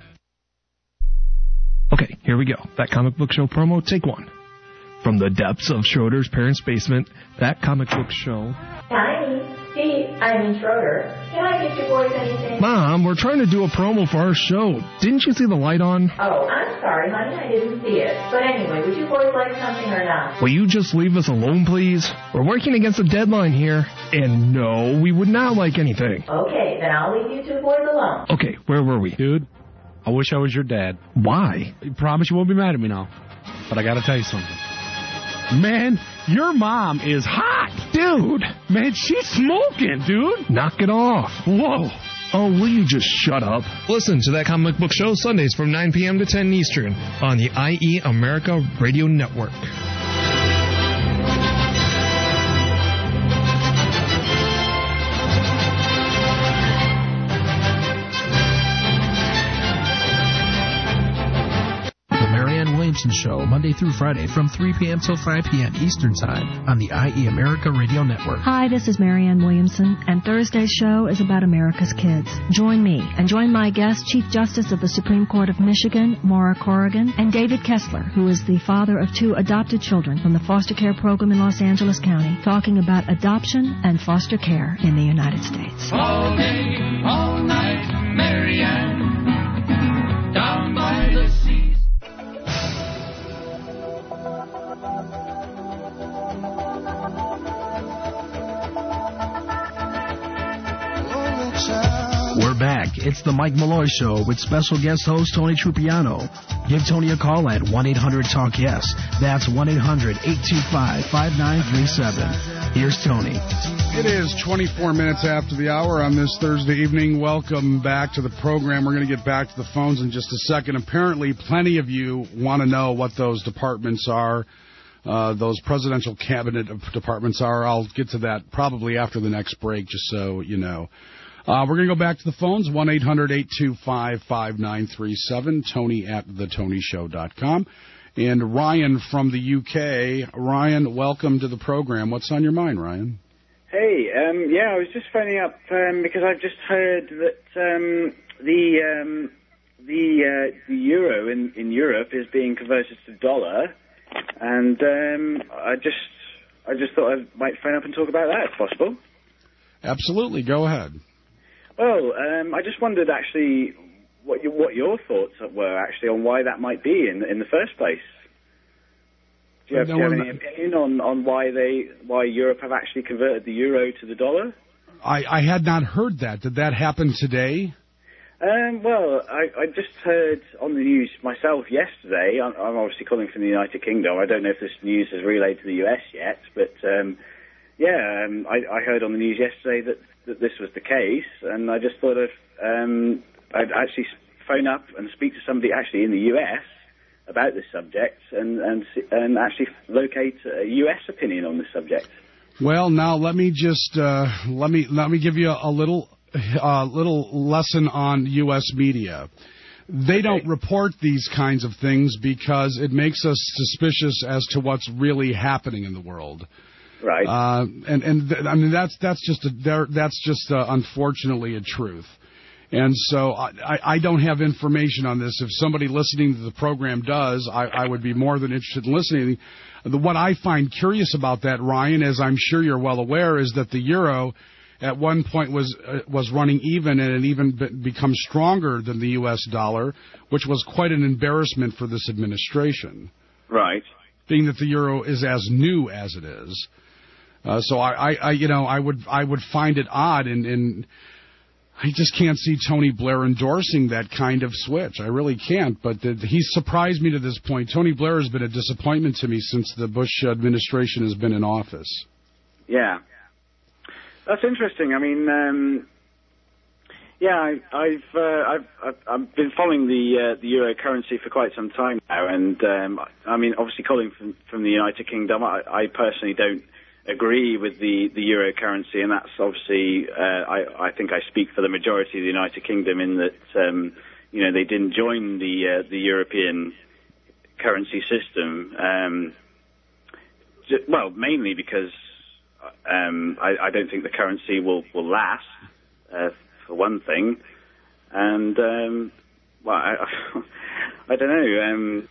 Okay, here we go. That comic book show promo, take one. From the depths of Schroeder's parents' basement, that comic book show. Hi, Steve. I'm in Schroeder. Can I get you boys anything? Mom, we're trying to do a promo for our show. Didn't you see the light on? Oh, I'm sorry, honey. I didn't see it. But anyway, would you boys like something or not? Will you just leave us alone, please? We're working against a deadline here. And no, we would not like anything. Okay, then I'll leave you two boys alone. Okay, where were we? Dude, I wish I was your dad. Why? I promise you won't be mad at me now. But I gotta tell you something. Man, your mom is hot. Dude. Man, she's smoking, dude. Knock it off. Whoa. Oh, will you just shut up? Listen to that comic book show Sundays from nine p.m. to ten Eastern on the I E America Radio Network. Williamson Show, Monday through Friday from three p.m. till five p.m. Eastern Time on the I E America Radio Network. Hi, this is Marianne Williamson, and Thursday's show is about America's kids. Join me and join my guest, Chief Justice of the Supreme Court of Michigan, Maura Corrigan, and David Kessler, who is the father of two adopted children from the foster care program in Los Angeles County, talking about adoption and foster care in the United States. All day, all night, Marianne, down by the seas. We're back. It's the Mike Malloy Show with special guest host Tony Trupiano. Give Tony a call at one eight hundred talk yes. That's one eight hundred eight two five five nine three seven. Here's Tony. It is twenty-four minutes after the hour on this Thursday evening. Welcome back to the program. We're going to get back to the phones in just a second. Apparently, plenty of you want to know what those departments are, uh, those presidential cabinet departments are. I'll get to that probably after the next break, just so you know. Uh, we're going to go back to the phones, one eight hundred eight two five five nine three seven, Tony at the tony show dot com. And Ryan from the U K. Ryan, welcome to the program. What's on your mind, Ryan? Hey, um, yeah, I was just phoning up um, because I've just heard that um, the um, the uh, the euro in, in Europe is being converted to dollar, and um, I just I just thought I might phone up and talk about that, if possible. Absolutely, go ahead. Well, um, I just wondered actually what you, what your thoughts were actually on why that might be in in the first place. Do you have, do you have any opinion on, on why they why Europe have actually converted the euro to the dollar? I, I had not heard that. Did that happen today? Um, well, I, I just heard on the news myself yesterday. I'm, I'm obviously calling from the United Kingdom. I don't know if this news has relayed to the U S yet, but um, yeah, um, I, I heard on the news yesterday that, that this was the case, and I just thought of um, I'd actually phone up and speak to somebody actually in the U S about this subject, and and and actually locate a U S opinion on this subject. Well, now let me just uh, let me let me give you a, a little uh, little lesson on U S media. They don't report these kinds of things because it makes us suspicious as to what's really happening in the world. Right. Uh, and and th- I mean that's that's just a, that's just uh, unfortunately a truth. And so I, I don't have information on this. If somebody listening to the program does, I, I would be more than interested in listening. The, what I find curious about that, Ryan, as I'm sure you're well aware, is that the euro at one point was uh, was running even, and it even be, become stronger than the U S dollar, which was quite an embarrassment for this administration. Right. Being that the euro is as new as it is. Uh, so I, I, I, you know, I would I would find it odd and. and I just can't see Tony Blair endorsing that kind of switch. I really can't, but the, he's surprised me to this point. Tony Blair has been a disappointment to me since the Bush administration has been in office. Yeah. That's interesting. I mean, um, yeah, I, I've, uh, I've I've I've been following the uh, the euro currency for quite some time now, and um, I mean, obviously calling from, from the United Kingdom, I, I personally don't agree with the, the euro currency, and that's obviously, uh, I, I think I speak for the majority of the United Kingdom in that, um, you know, they didn't join the uh, the European currency system. Um, just, well, mainly because um, I, I don't think the currency will, will last, uh, for one thing. And, um, well, I, I don't know. Um,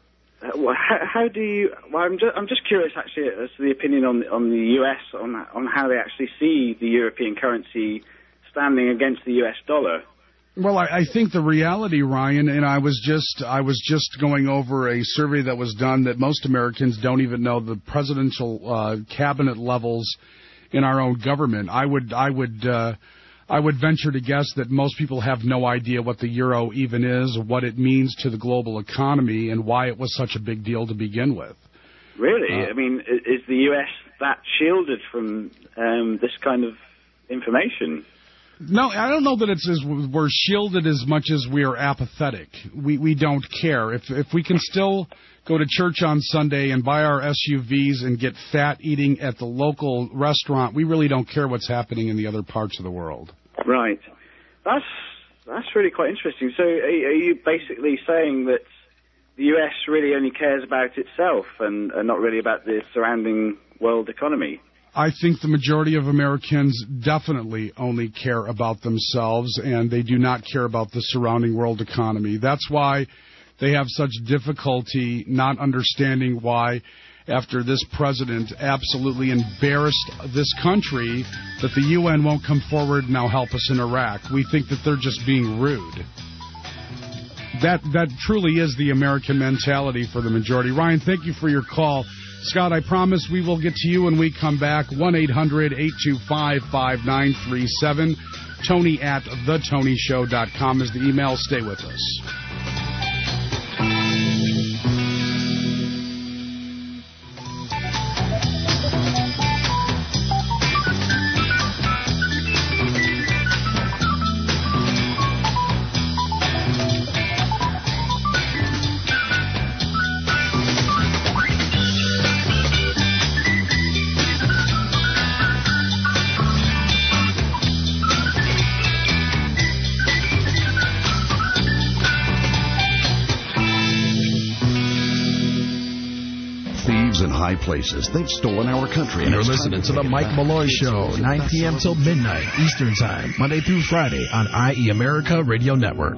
How, how do you? Well, I'm just I'm just curious actually as to the opinion on on the U S on on how they actually see the European currency standing against the U S dollar. Well, I, I think the reality, Ryan, and I was just I was just going over a survey that was done that most Americans don't even know the presidential uh, cabinet levels in our own government. I would I would. Uh, I would venture to guess that most people have no idea what the euro even is, what it means to the global economy, and why it was such a big deal to begin with. Really? Uh, I mean, is the U S that shielded from um, this kind of information? No, I don't know that it's as we're shielded as much as we are apathetic. We we don't care. If if we can still go to church on Sunday and buy our S U Vs and get fat eating at the local restaurant, we really don't care what's happening in the other parts of the world. Right. That's that's really quite interesting. So are, are you basically saying that the U S really only cares about itself and, and not really about the surrounding world economy. I think the majority of Americans definitely only care about themselves, and they do not care about the surrounding world economy. That's why they have such difficulty not understanding why, after this president absolutely embarrassed this country, that the U N won't come forward and now help us in Iraq. We think that they're just being rude. That that truly is the American mentality for the majority. Ryan, thank you for your call. Scott, I promise we will get to you when we come back. one eight hundred eight two five five nine three seven. Tony at the tony show dot com is the email. Stay with us. High places. They've stolen our country. And you're listening to, to the Mike Malloy Show, nine p.m. till midnight Eastern Time, Monday through Friday on I E America Radio Network.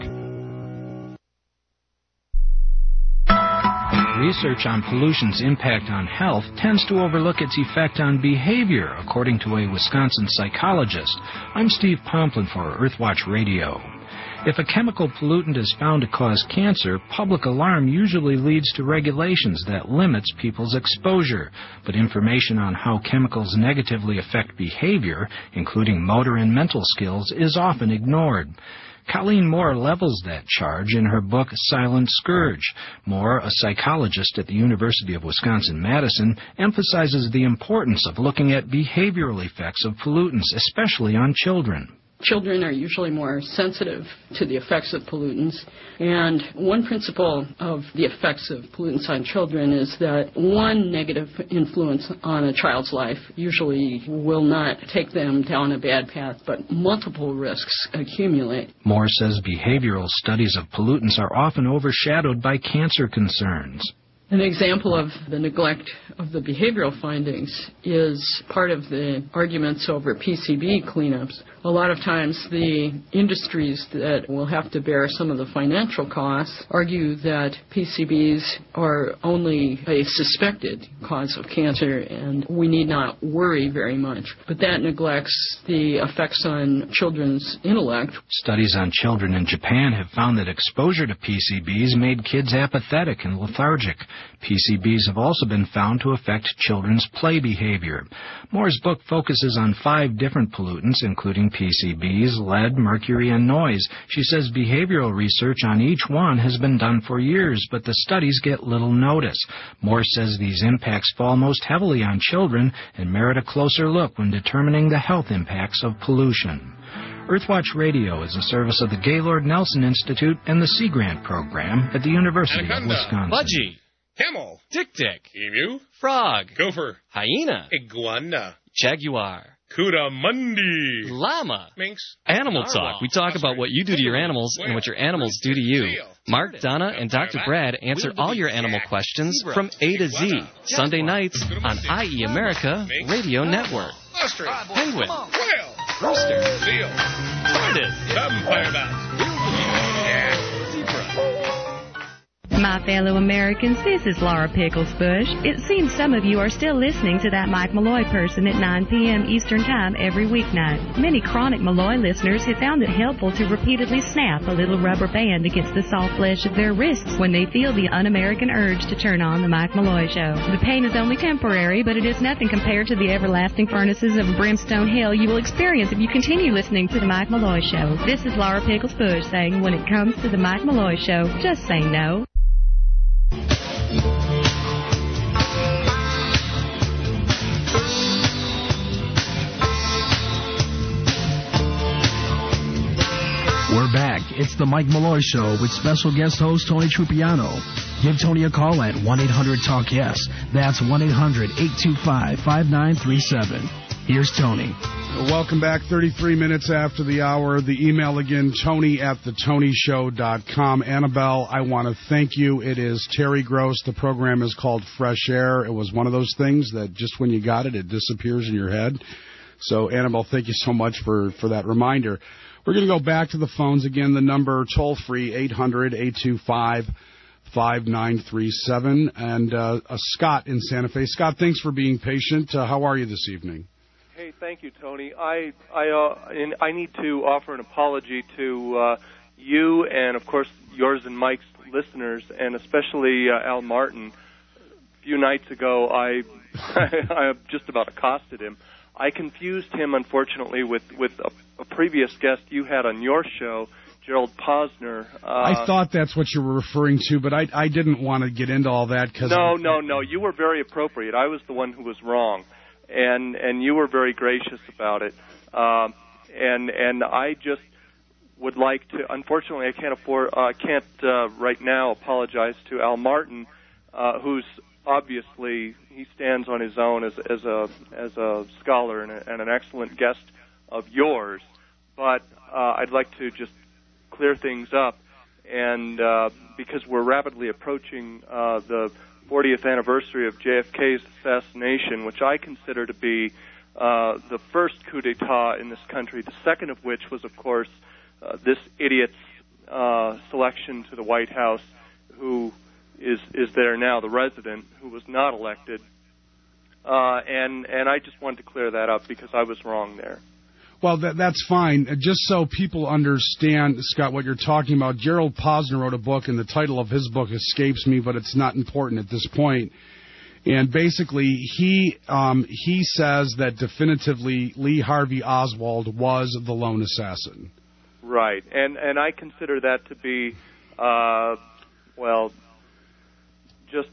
Research on pollution's impact on health tends to overlook its effect on behavior, according to a Wisconsin psychologist. I'm Steve Pomplin for Earthwatch Radio. If a chemical pollutant is found to cause cancer, public alarm usually leads to regulations that limits people's exposure. But information on how chemicals negatively affect behavior, including motor and mental skills, is often ignored. Colleen Moore levels that charge in her book Silent Scourge. Moore, a psychologist at the University of Wisconsin-Madison, emphasizes the importance of looking at behavioral effects of pollutants, especially on children. Children are usually more sensitive to the effects of pollutants, and one principle of the effects of pollutants on children is that one negative influence on a child's life usually will not take them down a bad path, but multiple risks accumulate. Moore says behavioral studies of pollutants are often overshadowed by cancer concerns. An example of the neglect of the behavioral findings is part of the arguments over P C B cleanups. A lot of times the industries that will have to bear some of the financial costs argue that P C Bs are only a suspected cause of cancer and we need not worry very much. But that neglects the effects on children's intellect. Studies on children in Japan have found that exposure to P C Bs made kids apathetic and lethargic. P C Bs have also been found to affect children's play behavior. Moore's book focuses on five different pollutants, including P C Bs, lead, mercury, and noise. She says behavioral research on each one has been done for years, but the studies get little notice. Moore says these impacts fall most heavily on children and merit a closer look when determining the health impacts of pollution. Earthwatch Radio is a service of the Gaylord Nelson Institute and the Sea Grant Program at the University Anaconda, of Wisconsin. Budgie, camel, Tick-tick, emu, frog, gopher, hyena, iguana, jaguar, Coatimundi, llama, minx, Animal narwhal, Talk. We talk about what you do to your animals and what your animals do to you. Mark, Donna, and Doctor Brad answer all your animal questions from A to Z. Sunday nights on I E America Radio Network. ostrich, Penguin, whale, rooster, seal, tortoise, vampire bat, yeah, zebra. My fellow Americans, this is Laura Pickles Bush. It seems some of you are still listening to that Mike Malloy person at nine p.m. Eastern Time every weeknight. Many chronic Malloy listeners have found it helpful to repeatedly snap a little rubber band against the soft flesh of their wrists when they feel the un-American urge to turn on the Mike Malloy Show. The pain is only temporary, but it is nothing compared to the everlasting furnaces of brimstone hell you will experience if you continue listening to the Mike Malloy Show. This is Laura Pickles Bush saying, when it comes to the Mike Malloy Show, just say no. We're back. It's the Mike Malloy Show with special guest host Tony Trupiano. Give Tony a call at one eight hundred talk yes. That's one eight hundred eight two five five nine three seven. Here's Tony. Welcome back. thirty-three minutes after the hour. The email again, Tony at the tony show dot com. Annabelle, I want to thank you. It is Terry Gross. The program is called Fresh Air. It was one of those things that just when you got it, it disappears in your head. So, Annabelle, thank you so much for, for that reminder. We're going to go back to the phones again. The number, toll-free, eight hundred, eight two five, five nine three seven. And uh, uh, Scott in Santa Fe. Scott, thanks for being patient. Uh, how are you this evening? Hey, thank you, Tony. I I uh, and I need to offer an apology to uh, you and, of course, yours and Mike's listeners, and especially uh, Al Martin. A few nights ago, I I just about accosted him. I confused him, unfortunately, with with a, a previous guest you had on your show, Gerald Posner. Uh, I thought that's what you were referring to, but I I didn't want to get into all that because no, no, no. You were very appropriate. I was the one who was wrong. And and you were very gracious about it, um, and and I just would like to. Unfortunately, I can't afford. I uh, can't uh, right now apologize to Al Martin, uh, who's obviously he stands on his own as as a as a scholar and, a, and an excellent guest of yours. But uh, I'd like to just clear things up, and uh, because we're rapidly approaching uh, the fortieth anniversary of J F K's assassination, which I consider to be uh, the first coup d'etat in this country, the second of which was, of course, uh, this idiot's uh, selection to the White House, who is is there now, the resident, who was not elected. Uh, and, and I just wanted to clear that up because I was wrong there. Well, that, that's fine. Just so people understand, Scott, what you're talking about, Gerald Posner wrote a book, and the title of his book escapes me, but it's not important at this point. And basically, he um, he says that definitively Lee Harvey Oswald was the lone assassin. Right. And, and I consider that to be, uh, well, just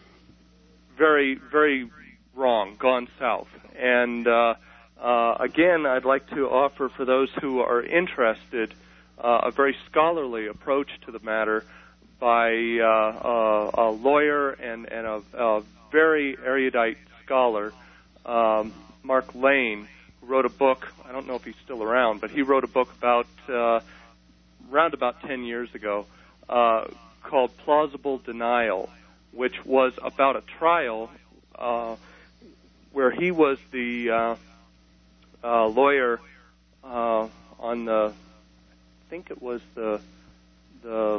very, very wrong, gone south. And... Uh, Uh, again, I'd like to offer for those who are interested uh, a very scholarly approach to the matter by uh, a, a lawyer and, and a, a very erudite scholar, um, Mark Lane, who wrote a book. I don't know if he's still around, but he wrote a book about uh, around about ten years ago uh, called Plausible Denial, which was about a trial uh, where he was the uh, Uh, lawyer uh, on the, I think it was the the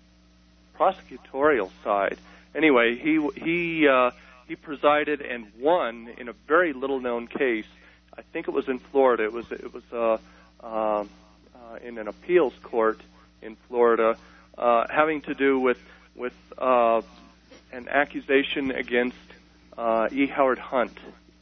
prosecutorial side. Anyway, he he uh, he presided and won in a very little known case. I think it was in Florida. It was it was uh, uh, uh, in an appeals court in Florida, uh, having to do with with uh, an accusation against uh, E. Howard Hunt.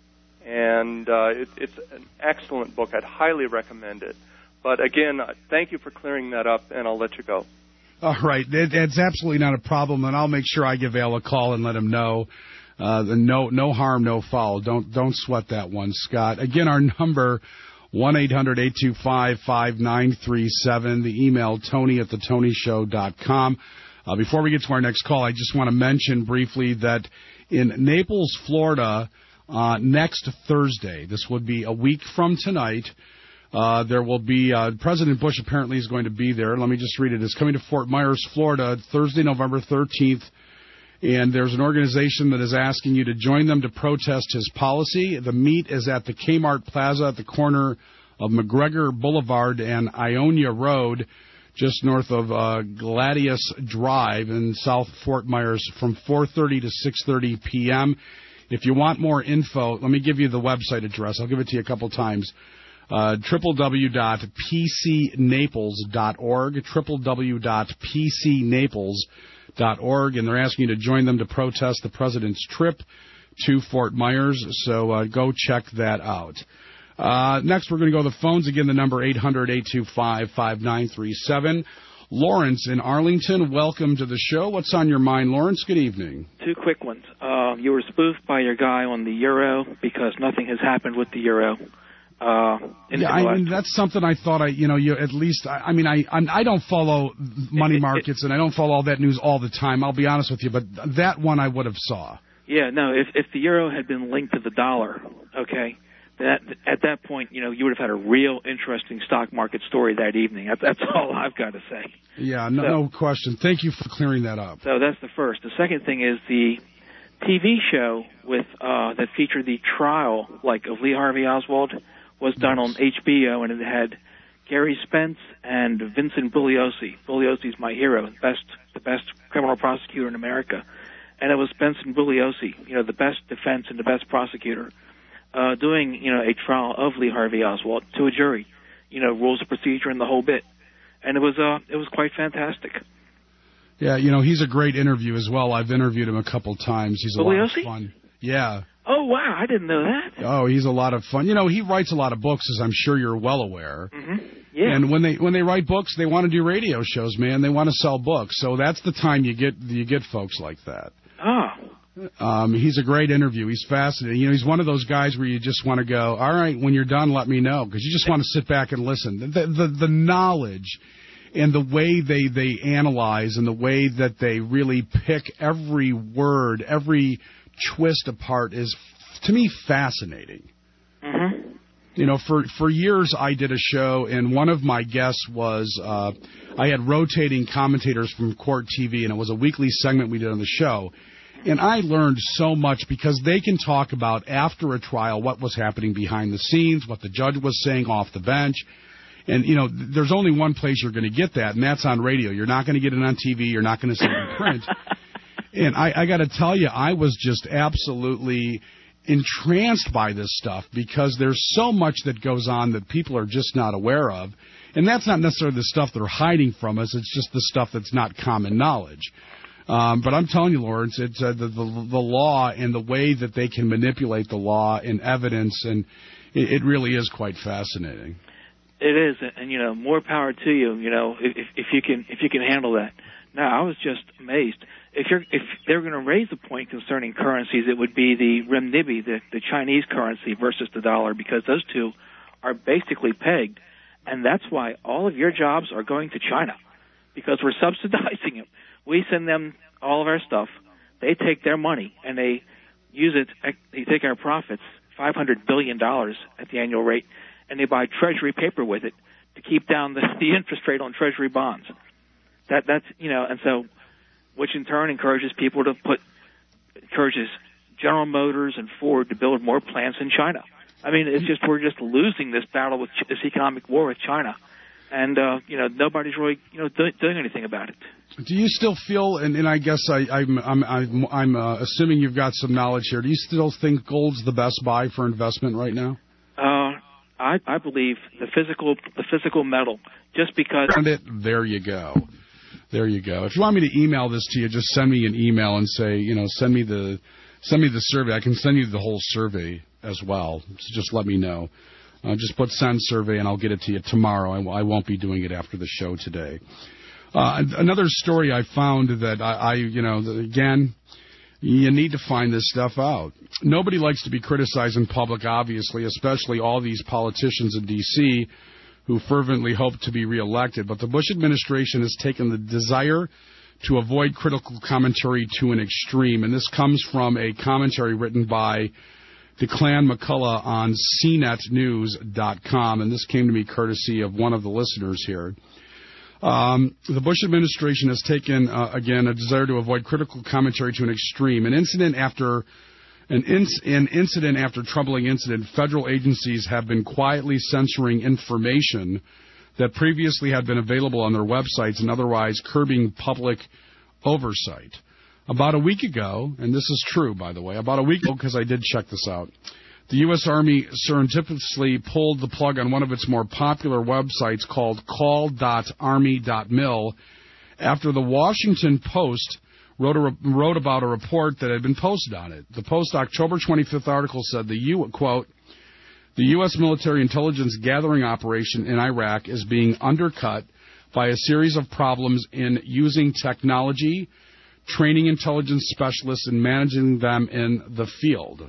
And uh, it, it's an excellent book. I'd highly recommend it. But again, thank you for clearing that up, and I'll let you go. All right. It, it's absolutely not a problem, and I'll make sure I give Al a call and let him know. Uh, the no no harm, no foul. Don't don't sweat that one, Scott. Again, our number, one eight hundred, eight two five, five nine three seven. The email, tony at the tony show dot com. Uh, before we get to our next call, I just want to mention briefly that in Naples, Florida, Uh, next Thursday, this would be a week from tonight, uh, there will be, uh, President Bush apparently is going to be there. Let me just read it. It's coming to Fort Myers, Florida, Thursday, November thirteenth, and there's an organization that is asking you to join them to protest his policy. The meet is at the Kmart Plaza at the corner of McGregor Boulevard and Ionia Road, just north of uh, Gladius Drive in South Fort Myers, from four thirty to six thirty p.m., If you want more info, let me give you the website address. I'll give it to you a couple times. Uh, w w w dot p c naples dot org, w w w dot p c naples dot org, and they're asking you to join them to protest the president's trip to Fort Myers, so uh, go check that out. Uh, next, we're going to go to the phones. Again, the number eight hundred, eight two five, five nine three seven. Lawrence in Arlington, welcome to the show. What's on your mind, Lawrence? Good evening. Two quick ones. Uh, you were spoofed by your guy on the euro because nothing has happened with the euro. Uh, in, yeah, in I mean, that's something I thought I, you know, you at least, I, I mean, I I'm, I don't follow money markets and I don't follow all that news all the time. I'll be honest with you, but that one I would have saw. Yeah, no, if if the euro had been linked to the dollar, okay, that at that point, you know, you would have had a real interesting stock market story that evening. That, that's all I've got to say. Yeah, no, so, no question. Thank you for clearing that up. So that's the first. The second thing is the T V show with uh, that featured the trial, like, of Lee Harvey Oswald, was done on H B O, and it had Gary Spence and Vincent Bugliosi. Bugliosi's my hero, the best, the best criminal prosecutor in America. And it was Spence and Bugliosi, you know, the best defense and the best prosecutor, uh, doing, you know, a trial of Lee Harvey Oswald to a jury, you know, rules of procedure and the whole bit. And it was, uh, it was quite fantastic. Yeah, you know, he's a great interview as well. I've interviewed him a couple times. He's a Bugliosi? lot of fun. Yeah. Oh, wow, I didn't know that. Oh, he's a lot of fun. You know, he writes a lot of books, as I'm sure you're well aware. Mm-hmm. Yeah. And when they when they write books, they want to do radio shows, man. They want to sell books. So that's the time you get you get folks like that. Oh. Um, he's a great interview. He's fascinating. You know, he's one of those guys where you just want to go, all right, when you're done, let me know, because you just want to sit back and listen. The, the the knowledge and the way they they analyze and the way that they really pick every word, every twist apart is, to me, fascinating. Mm-hmm. You know, for, for years I did a show, and one of my guests was, uh, I had rotating commentators from Court T V, and it was a weekly segment we did on the show. And I learned so much because they can talk about, after a trial, what was happening behind the scenes, what the judge was saying off the bench. And, you know, there's only one place you're going to get that, and that's on radio. You're not going to get it on T V. You're not going to see it in print. And I, I got to tell you, I was just absolutely entranced by this stuff because there's so much that goes on that people are just not aware of. And that's not necessarily the stuff they're hiding from us. It's just the stuff that's not common knowledge. Um, but I'm telling you, Lawrence, it's uh, the, the the law and the way that they can manipulate the law and evidence, and it, it really is quite fascinating. It is, and you know, more power to you. You know, if if you can if you can handle that. Now, I was just amazed. If you're if they're going to raise the point concerning currencies, it would be the renminbi, the the Chinese currency, versus the dollar, because those two are basically pegged, and that's why all of your jobs are going to China, because we're subsidizing them. We send them all of our stuff. They take their money and they use it. They take our profits, five hundred billion dollars at the annual rate, and they buy Treasury paper with it to keep down the, the interest rate on Treasury bonds. That that's you know, and so, which in turn encourages people to put encourages General Motors and Ford to build more plants in China. I mean, it's just we're just losing this battle with this economic war with China, and uh, you know nobody's really you know do, doing anything about it. Do you still feel, and, and I guess I, I'm I'm I'm, I'm uh, assuming you've got some knowledge here. Do you still think gold's the best buy for investment right now? Uh, I I believe the physical the physical metal, just because. It, there you go. There you go. If you want me to email this to you, just send me an email and say, you know, send me the send me the survey. I can send you the whole survey as well. So just let me know. Uh, just put send survey, and I'll get it to you tomorrow. I, I won't be doing it after the show today. Uh, another story I found that I, I, you know, again, you need to find this stuff out. Nobody likes to be criticized in public, obviously, especially all these politicians in D C who fervently hope to be reelected. But the Bush administration has taken the desire to avoid critical commentary to an extreme, and this comes from a commentary written by Declan McCullough on C net news dot com, and this came to me courtesy of one of the listeners here. Um, the Bush administration has taken, uh, again, a desire to avoid critical commentary to an extreme. An incident after an, inc- an incident after troubling incident, federal agencies have been quietly censoring information that previously had been available on their websites and otherwise curbing public oversight. About a week ago, and this is true, by the way, about a week ago, because I did check this out, the U S. Army surreptitiously pulled the plug on one of its more popular websites called call dot army dot mil after the Washington Post wrote, a, wrote about a report that had been posted on it. The Post October twenty-fifth article said, the U, quote, the U S military intelligence gathering operation in Iraq is being undercut by a series of problems in using technology, training intelligence specialists, and managing them in the field.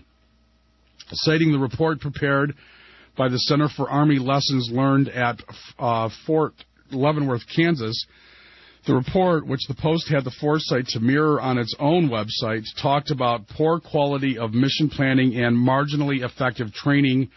Citing the report prepared by the Center for Army Lessons Learned at uh, Fort Leavenworth, Kansas, the report, which the Post had the foresight to mirror on its own website, talked about poor quality of mission planning and marginally effective training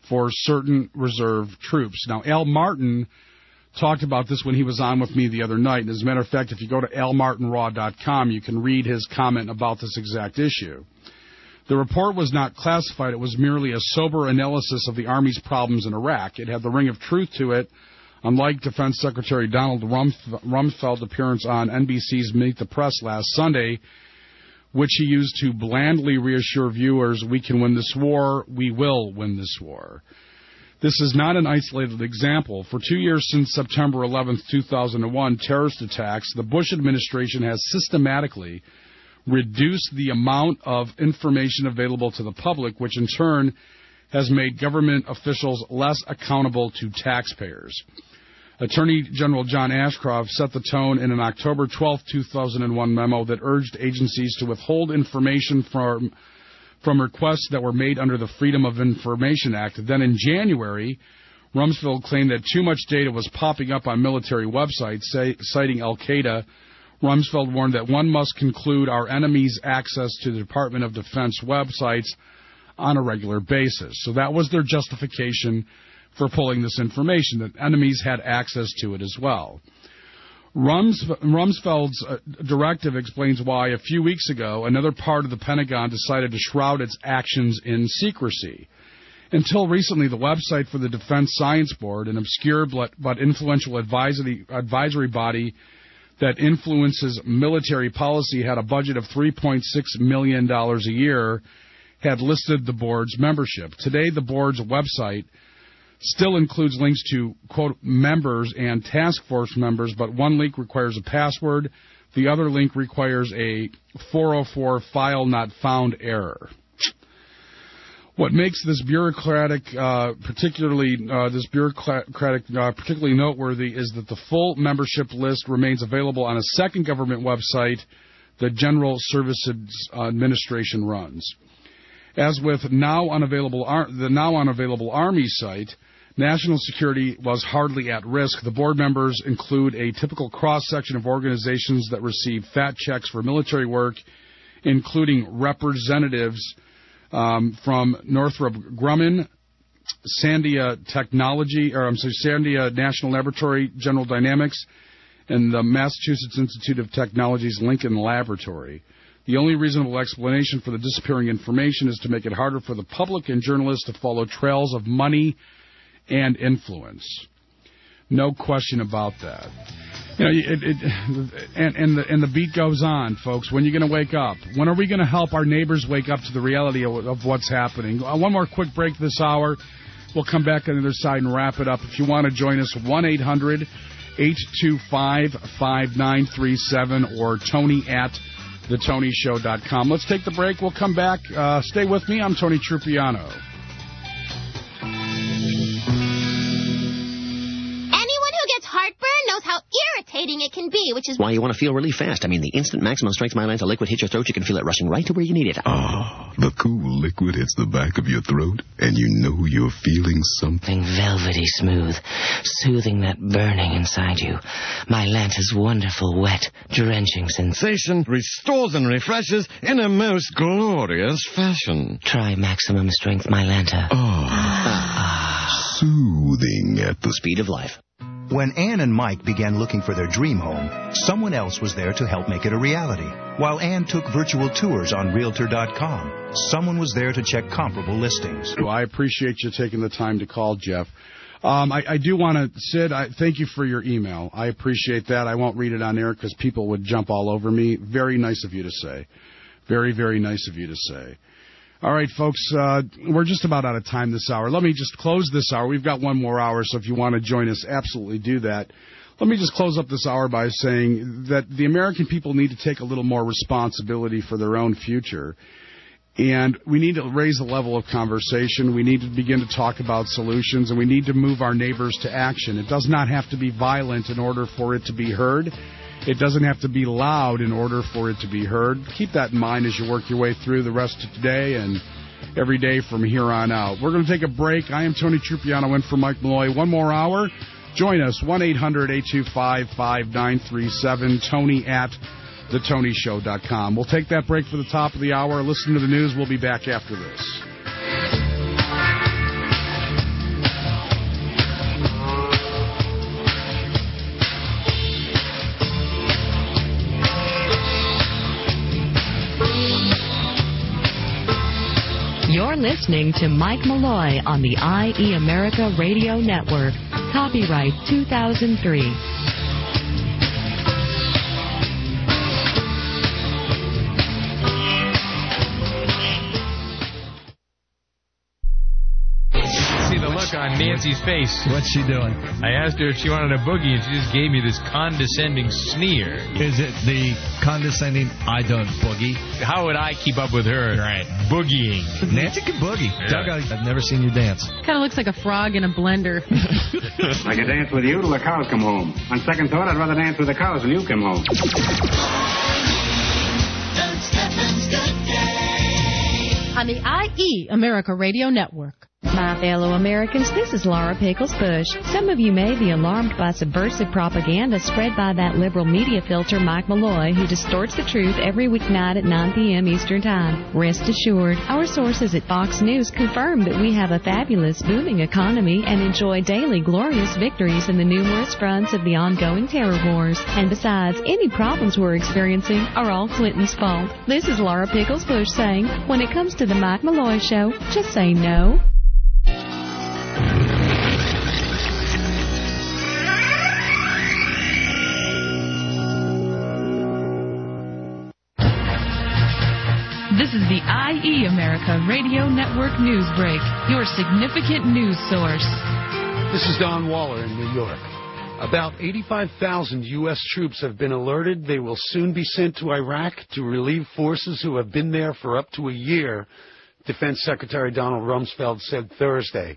for certain reserve troops. Now, Al Martin talked about this when he was on with me the other night. And as a matter of fact, if you go to al martin raw dot com, you can read his comment about this exact issue. The report was not classified. It was merely a sober analysis of the Army's problems in Iraq. It had the ring of truth to it, unlike Defense Secretary Donald Rumsfeld's appearance on N B C's Meet the Press last Sunday, which he used to blandly reassure viewers, we can win this war, we will win this war. This is not an isolated example. For two years since September eleventh, two thousand one, terrorist attacks, the Bush administration has systematically reduced the amount of information available to the public, which in turn has made government officials less accountable to taxpayers. Attorney General John Ashcroft set the tone in an October twelfth, two thousand one memo that urged agencies to withhold information from from requests that were made under the Freedom of Information Act. Then in January, Rumsfeld claimed that too much data was popping up on military websites, say, citing Al-Qaeda. Rumsfeld warned that one must conclude our enemies' access to the Department of Defense websites on a regular basis. So that was their justification for pulling this information, that enemies had access to it as well. Rums, Rumsfeld's uh, directive explains why a few weeks ago another part of the Pentagon decided to shroud its actions in secrecy. Until recently, the website for the Defense Science Board, an obscure but influential advisory, advisory body that influences military policy, had a budget of three point six million dollars a year, had listed the board's membership. Today, the board's website still includes links to, quote, members and task force members, but one link requires a password. The other link requires a four oh four file not found error. What makes this bureaucratic, uh, particularly uh, this bureaucratic, uh, particularly noteworthy is that the full membership list remains available on a second government website the General Services Administration runs. As with now unavailable, the now unavailable Army site, national security was hardly at risk. The board members include a typical cross-section of organizations that receive fat checks for military work, including representatives um, from Northrop Grumman, Sandia Technology, or I'm sorry, Sandia National Laboratory, General Dynamics, and the Massachusetts Institute of Technology's Lincoln Laboratory. The only reasonable explanation for the disappearing information is to make it harder for the public and journalists to follow trails of money and influence. No question about that. You know, it, it, and, and, the, and the beat goes on, folks. When are you going to wake up? When are we going to help our neighbors wake up to the reality of, of what's happening? Uh, one more quick break this hour. We'll come back on the other side and wrap it up. If you want to join us, one eight hundred eight two five five nine three seven or Tony at the tony show dot com. Let's take the break. We'll come back. Uh, stay with me. I'm Tony Trupiano. Heartburn knows how irritating it can be, which is why you want to feel really fast. I mean, the instant maximum strength Mylanta liquid hits your throat, you can feel it rushing right to where you need it. Ah, the cool liquid hits the back of your throat, and you know you're feeling something velvety smooth, soothing that burning inside you. Mylanta's wonderful, wet, drenching sensation restores and refreshes in a most glorious fashion. Try maximum strength Mylanta. Oh, ah. Soothing at the speed of life. When Ann and Mike began looking for their dream home, someone else was there to help make it a reality. While Ann took virtual tours on Realtor dot com, someone was there to check comparable listings. Well, I appreciate you taking the time to call, Jeff. Um, I, I do want to, Sid, I, thank you for your email. I appreciate that. I won't read it on air because people would jump all over me. Very nice of you to say. Very, very nice of you to say. All right, folks, uh, we're just about out of time this hour. Let me just close this hour. We've got one more hour, so if you want to join us, absolutely do that. Let me just close up this hour by saying that the American people need to take a little more responsibility for their own future. And we need to raise the level of conversation. We need to begin to talk about solutions, and we need to move our neighbors to action. It does not have to be violent in order for it to be heard. It doesn't have to be loud in order for it to be heard. Keep that in mind as you work your way through the rest of today and every day from here on out. We're going to take a break. I am Tony Trupiano in for Mike Malloy. One more hour. Join us, one eight hundred eight two five five nine three seven, Tony at the tony show dot com. We'll take that break for the top of the hour. Listen to the news. We'll be back after this. You're listening to Mike Malloy on the I E America Radio Network. Copyright two thousand three. On Nancy's face. What's she doing? I asked her if she wanted a boogie, and she just gave me this condescending sneer. Is it the condescending, I don't boogie? How would I keep up with her? Right. Boogieing. Nancy can boogie. Yeah. Doug, I've never seen you dance. Kind of looks like a frog in a blender. I could dance with you till the cows come home. On second thought, I'd rather dance with the cows when you come home. On the I E America Radio Network. My fellow Americans, this is Laura Pickles Bush. Some of you may be alarmed by subversive propaganda spread by that liberal media filter Mike Malloy, who distorts the truth every weeknight at nine p.m. Eastern Time. Rest assured, our sources at Fox News confirm that we have a fabulous, booming economy and enjoy daily glorious victories in the numerous fronts of the ongoing terror wars. And besides, any problems we're experiencing are all Clinton's fault. This is Laura Pickles Bush saying, when it comes to the Mike Malloy Show, just say no. This is the I E America Radio Network News Break, your significant news source. This is Don Waller in New York. About eighty-five thousand U S troops have been alerted they will soon be sent to Iraq to relieve forces who have been there for up to a year, Defense Secretary Donald Rumsfeld said Thursday.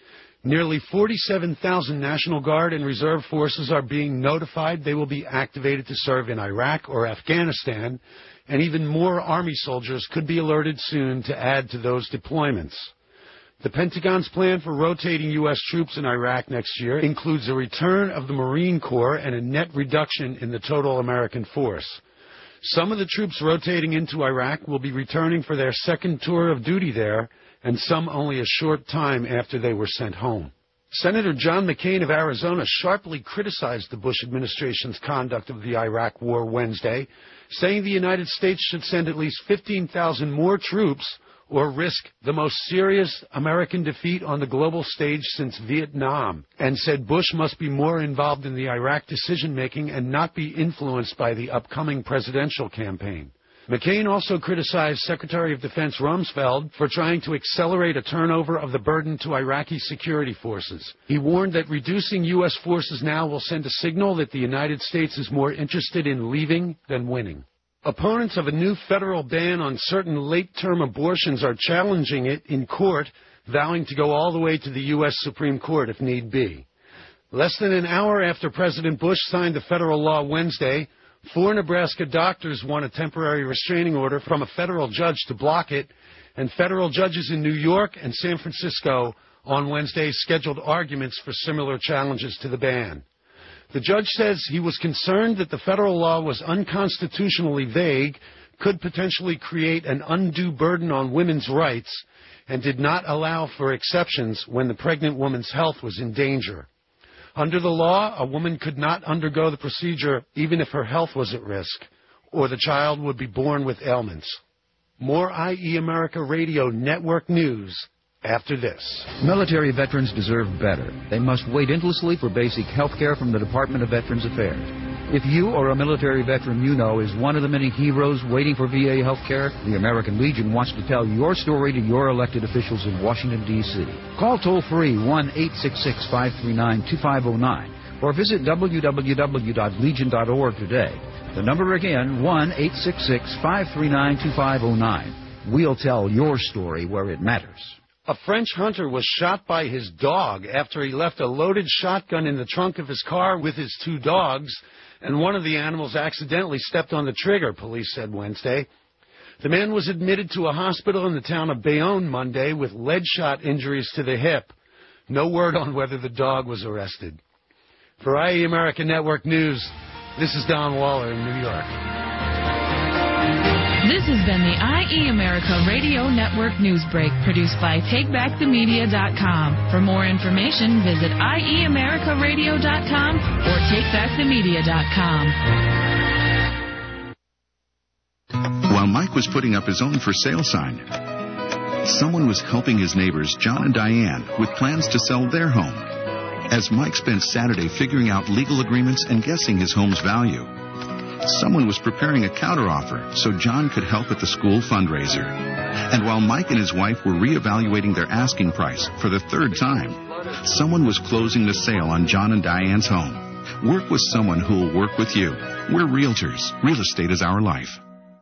Nearly forty-seven thousand National Guard and Reserve forces are being notified they will be activated to serve in Iraq or Afghanistan, and even more Army soldiers could be alerted soon to add to those deployments. The Pentagon's plan for rotating U S troops in Iraq next year includes a return of the Marine Corps and a net reduction in the total American force. Some of the troops rotating into Iraq will be returning for their second tour of duty there, and some only a short time after they were sent home. Senator John McCain of Arizona sharply criticized the Bush administration's conduct of the Iraq War Wednesday, saying the United States should send at least fifteen thousand more troops or risk the most serious American defeat on the global stage since Vietnam, and said Bush must be more involved in the Iraq decision-making and not be influenced by the upcoming presidential campaign. McCain also criticized Secretary of Defense Rumsfeld for trying to accelerate a turnover of the burden to Iraqi security forces. He warned that reducing U S forces now will send a signal that the United States is more interested in leaving than winning. Opponents of a new federal ban on certain late-term abortions are challenging it in court, vowing to go all the way to the U S Supreme Court if need be. Less than an hour after President Bush signed the federal law Wednesday, four Nebraska doctors won a temporary restraining order from a federal judge to block it, and federal judges in New York and San Francisco on Wednesday scheduled arguments for similar challenges to the ban. The judge says he was concerned that the federal law was unconstitutionally vague, could potentially create an undue burden on women's rights, and did not allow for exceptions when the pregnant woman's health was in danger. Under the law, a woman could not undergo the procedure even if her health was at risk, or the child would be born with ailments. More I E America Radio Network news after this. Military veterans deserve better. They must wait endlessly for basic health care from the Department of Veterans Affairs. If you or a military veteran you know is one of the many heroes waiting for V A health care, the American Legion wants to tell your story to your elected officials in Washington, D C Call toll-free one eight six six, five three nine, two five zero nine or visit w w w dot legion dot org today. The number again, one eight six six, five three nine, two five zero nine. We'll tell your story where it matters. A French hunter was shot by his dog after he left a loaded shotgun in the trunk of his car with his two dogs, and one of the animals accidentally stepped on the trigger, police said Wednesday. The man was admitted to a hospital in the town of Bayonne Monday with lead shot injuries to the hip. No word on whether the dog was arrested. For I E America Network News, this is Don Waller in New York. This has been the I E America Radio Network News Break, produced by take back the media dot com. For more information, visit I E America Radio dot com or take back the media dot com. While Mike was putting up his own for sale sign, Someone was helping his neighbors, John and Diane, with plans to sell their home. As Mike spent Saturday figuring out legal agreements and guessing his home's value, someone was preparing a counteroffer so John could help at the school fundraiser. And while Mike and his wife were reevaluating their asking price for the third time, someone was closing the sale on John and Diane's home. Work with someone who will work with you. We're realtors. Real estate is our life.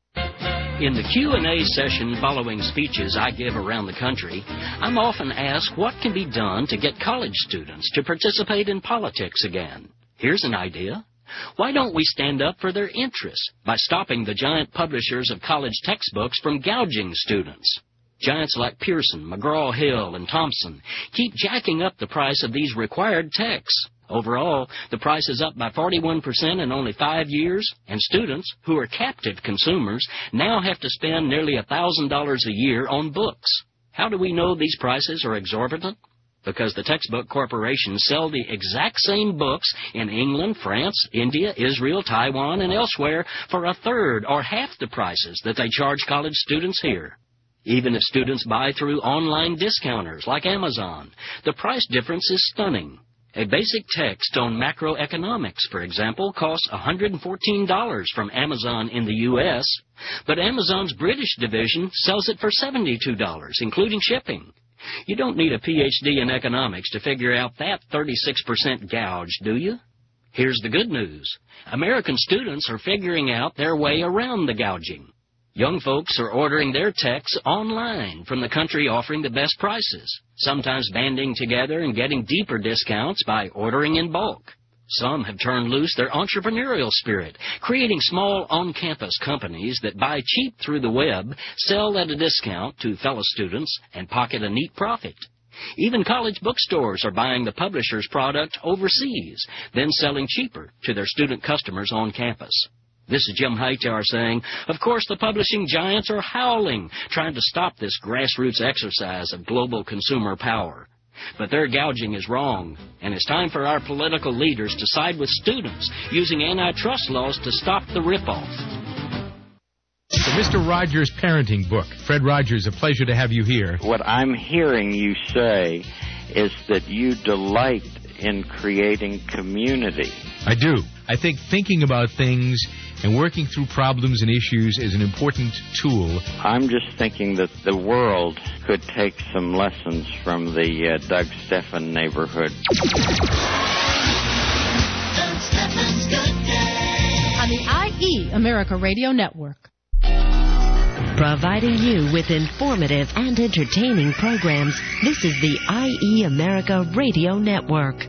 In the Q and A session following speeches I give around the country, I'm often asked what can be done to get college students to participate in politics again. Here's an idea. Why don't we stand up for their interests by stopping the giant publishers of college textbooks from gouging students? Giants like Pearson, McGraw-Hill, and Thompson keep jacking up the price of these required texts. Overall, the price is up by forty-one percent in only five years, and students, who are captive consumers, now have to spend nearly one thousand dollars a year on books. How do we know these prices are exorbitant? Because the textbook corporations sell the exact same books in England, France, India, Israel, Taiwan, and elsewhere for a third or half the prices that they charge college students here. Even if students buy through online discounters like Amazon, the price difference is stunning. A basic text on macroeconomics, for example, costs one hundred fourteen dollars from Amazon in the U S, but Amazon's British division sells it for seventy-two dollars, including shipping. You don't need a P H D in economics to figure out that thirty-six percent gouge, do you? Here's the good news. American students are figuring out their way around the gouging. Young folks are ordering their texts online from the country offering the best prices, sometimes banding together and getting deeper discounts by ordering in bulk. Some have turned loose their entrepreneurial spirit, creating small on-campus companies that buy cheap through the web, sell at a discount to fellow students, and pocket a neat profit. Even college bookstores are buying the publisher's product overseas, then selling cheaper to their student customers on campus. This is Jim Hightower saying, of course the publishing giants are howling, trying to stop this grassroots exercise of global consumer power. But their gouging is wrong, and it's time for our political leaders to side with students using antitrust laws to stop the ripoff. The Mister Rogers Parenting Book. Fred Rogers, a pleasure to have you here. What I'm hearing you say is that you delight in creating community. I do. I think thinking about things and working through problems and issues is an important tool. I'm just thinking that the world could take some lessons from the uh, Doug Stephan neighborhood. Doug Stephan's Good Day on the I E America Radio Network. Providing you with informative and entertaining programs, this is the I E America Radio Network.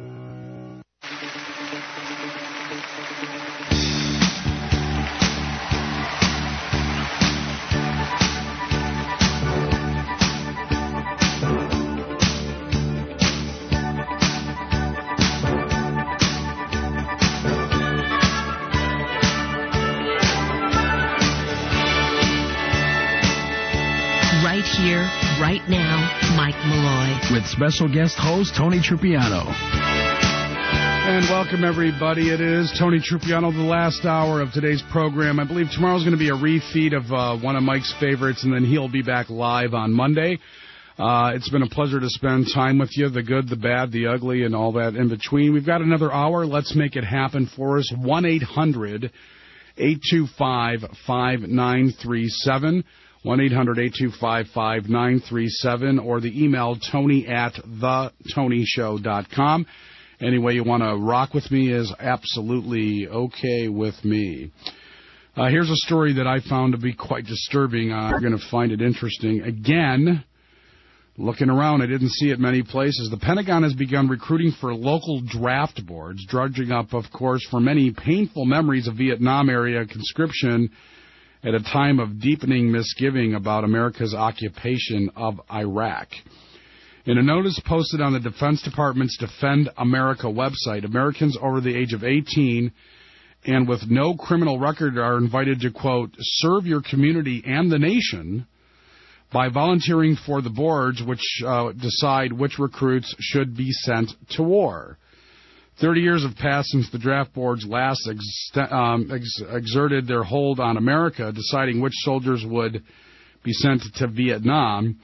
Here, right now, Mike Malloy. With special guest host Tony Trupiano. And welcome, everybody. It is Tony Trupiano, the last hour of today's program. I believe tomorrow's going to be a refeed of uh, one of Mike's favorites, and then he'll be back live on Monday. Uh, it's been a pleasure to spend time with you, the good, the bad, the ugly, and all that in between. We've got another hour. Let's make it happen for us. one eight hundred eight two five five nine three seven. one eight hundred eight two five five nine three seven, or the email tony at the tony show dot com. Any way you want to rock with me is absolutely okay with me. Uh, here's a story that I found to be quite disturbing. Uh, you're going to find it interesting. Again, looking around, I didn't see it many places. The Pentagon has begun recruiting for local draft boards, drudging up, of course, for many painful memories of Vietnam-era conscription at a time of deepening misgiving about America's occupation of Iraq. In a notice posted on the Defense Department's Defend America website, Americans over the age of eighteen and with no criminal record are invited to, quote, serve your community and the nation by volunteering for the boards which uh, decide which recruits should be sent to war. Thirty years have passed since the draft boards last ex- um, ex- exerted their hold on America, deciding which soldiers would be sent to Vietnam.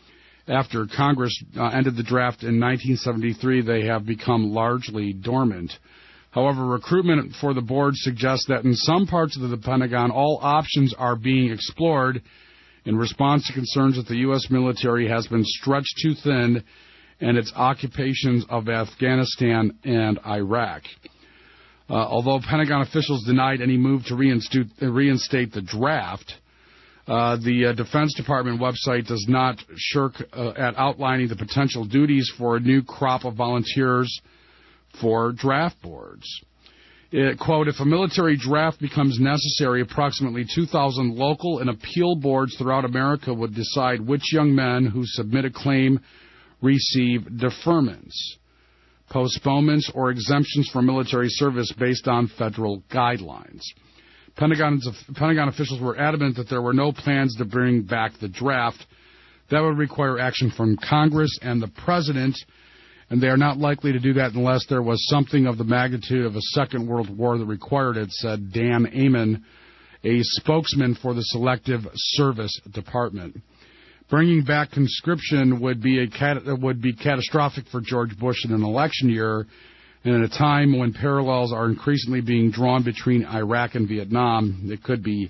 After Congress uh, ended the draft in nineteen seventy-three, they have become largely dormant. However, recruitment for the board suggests that in some parts of the Pentagon, all options are being explored in response to concerns that the U S military has been stretched too thin and its occupations of Afghanistan and Iraq. Uh, although Pentagon officials denied any move to reinstate, reinstate the draft, uh, the uh, Defense Department website does not shirk uh, at outlining the potential duties for a new crop of volunteers for draft boards. It, quote, if a military draft becomes necessary, approximately two thousand local and appeal boards throughout America would decide which young men who submit a claim receive deferments, postponements, or exemptions from military service based on federal guidelines. Pentagon's, Pentagon officials were adamant that there were no plans to bring back the draft. That would require action from Congress and the President, and they are not likely to do that unless there was something of the magnitude of a Second World War that required it, said Dan Amon, a spokesman for the Selective Service Department. Bringing back conscription would be a cat- would be catastrophic for George Bush in an election year, and at a time when parallels are increasingly being drawn between Iraq and Vietnam. It could be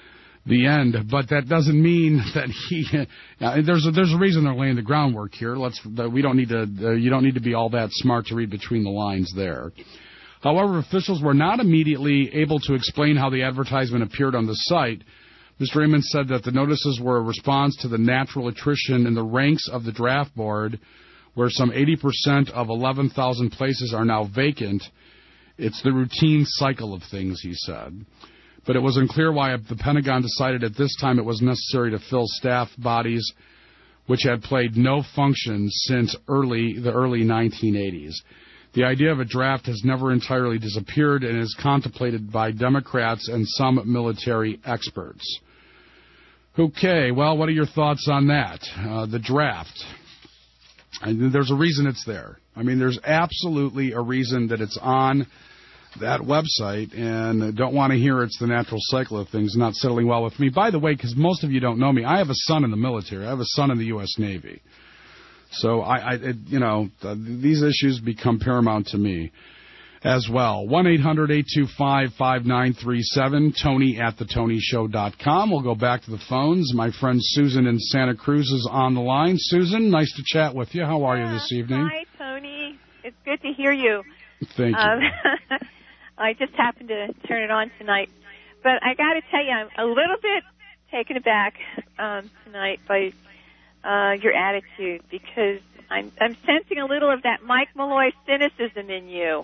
the end, but that doesn't mean that he. Uh, there's a, there's a reason they're laying the groundwork here. Let's we don't need to. Uh, you don't need to be all that smart to read between the lines there. However, officials were not immediately able to explain how the advertisement appeared on the site. Mister Raymond said that the notices were a response to the natural attrition in the ranks of the draft board, where some eighty percent of eleven thousand places are now vacant. It's the routine cycle of things, he said. But it was unclear why the Pentagon decided at this time it was necessary to fill staff bodies which had played no function since early the early nineteen eighties. The idea of a draft has never entirely disappeared and is contemplated by Democrats and some military experts. Okay, well, what are your thoughts on that? Uh, the draft. And there's a reason it's there. I mean, there's absolutely a reason that it's on that website, and I don't want to hear it's the natural cycle of things not settling well with me. By the way, because most of you don't know me, I have a son in the military. I have a son in the U S Navy. So, I, I it, you know, th- these issues become paramount to me as well. one eight hundred eight two five five nine three seven, Tony at the tony show dot com. We'll go back to the phones. My friend Susan in Santa Cruz is on the line. Susan, nice to chat with you. How are you this evening? Hi, Tony. It's good to hear you. Thank you. Um, I just happened to turn it on tonight. But I got to tell you, I'm a little bit taken aback um, tonight by uh, your attitude, because I'm, I'm sensing a little of that Mike Malloy cynicism in you,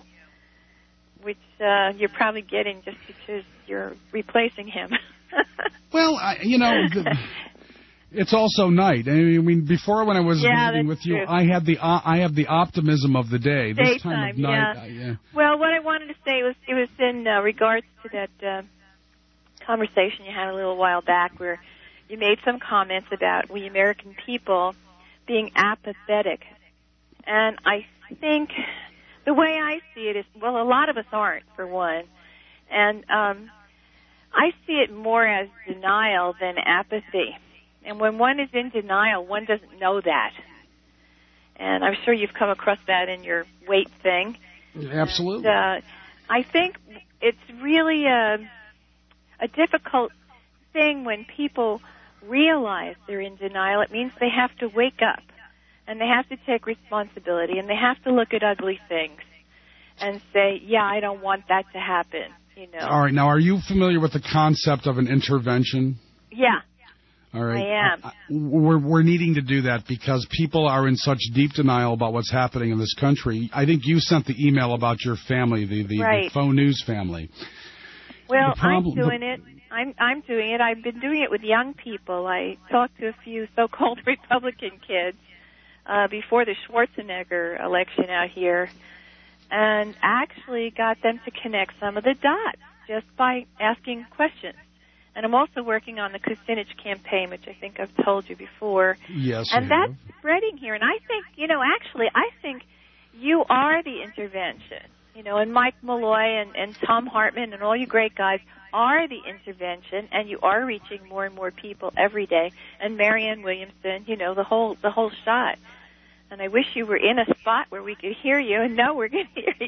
which uh, you're probably getting just because you're replacing him. Well, I, you know, the, it's also night. I mean, before when I was yeah, meeting with you, true. I had the uh, I have the optimism of the day. This Daytime, time of night, yeah. I, yeah. Well, what I wanted to say was it was in uh, regards to that uh, conversation you had a little while back, where you made some comments about we American people being apathetic, and I think the way I see it is, well, a lot of us aren't, for one, and um, I see it more as denial than apathy. And when one is in denial, one doesn't know that. And I'm sure you've come across that in your weight thing. Absolutely. And, uh, I think it's really a, a difficult thing when people realize they're in denial. It means they have to wake up, and they have to take responsibility, and they have to look at ugly things and say, yeah, I don't want that to happen. You know. All right. Now, are you familiar with the concept of an intervention? Yeah. All right. I am. Uh, we're, we're needing to do that because people are in such deep denial about what's happening in this country. I think you sent the email about your family, the, the, right. the faux news family. Well, problem, I'm doing it. I'm I'm doing it. I've been doing it with young people. I talked to a few so-called Republican kids uh, before the Schwarzenegger election out here, and actually got them to connect some of the dots just by asking questions. And I'm also working on the Kucinich campaign, which I think I've told you before. Yes, and you that's have. spreading here. And I think, you know, actually, I think you are the intervention. You know, and Mike Malloy and, and Tom Hartman and all you great guys are the intervention, and you are reaching more and more people every day. And Marianne Williamson, you know, the whole the whole shot. And I wish you were in a spot where we could hear you and know we're going to hear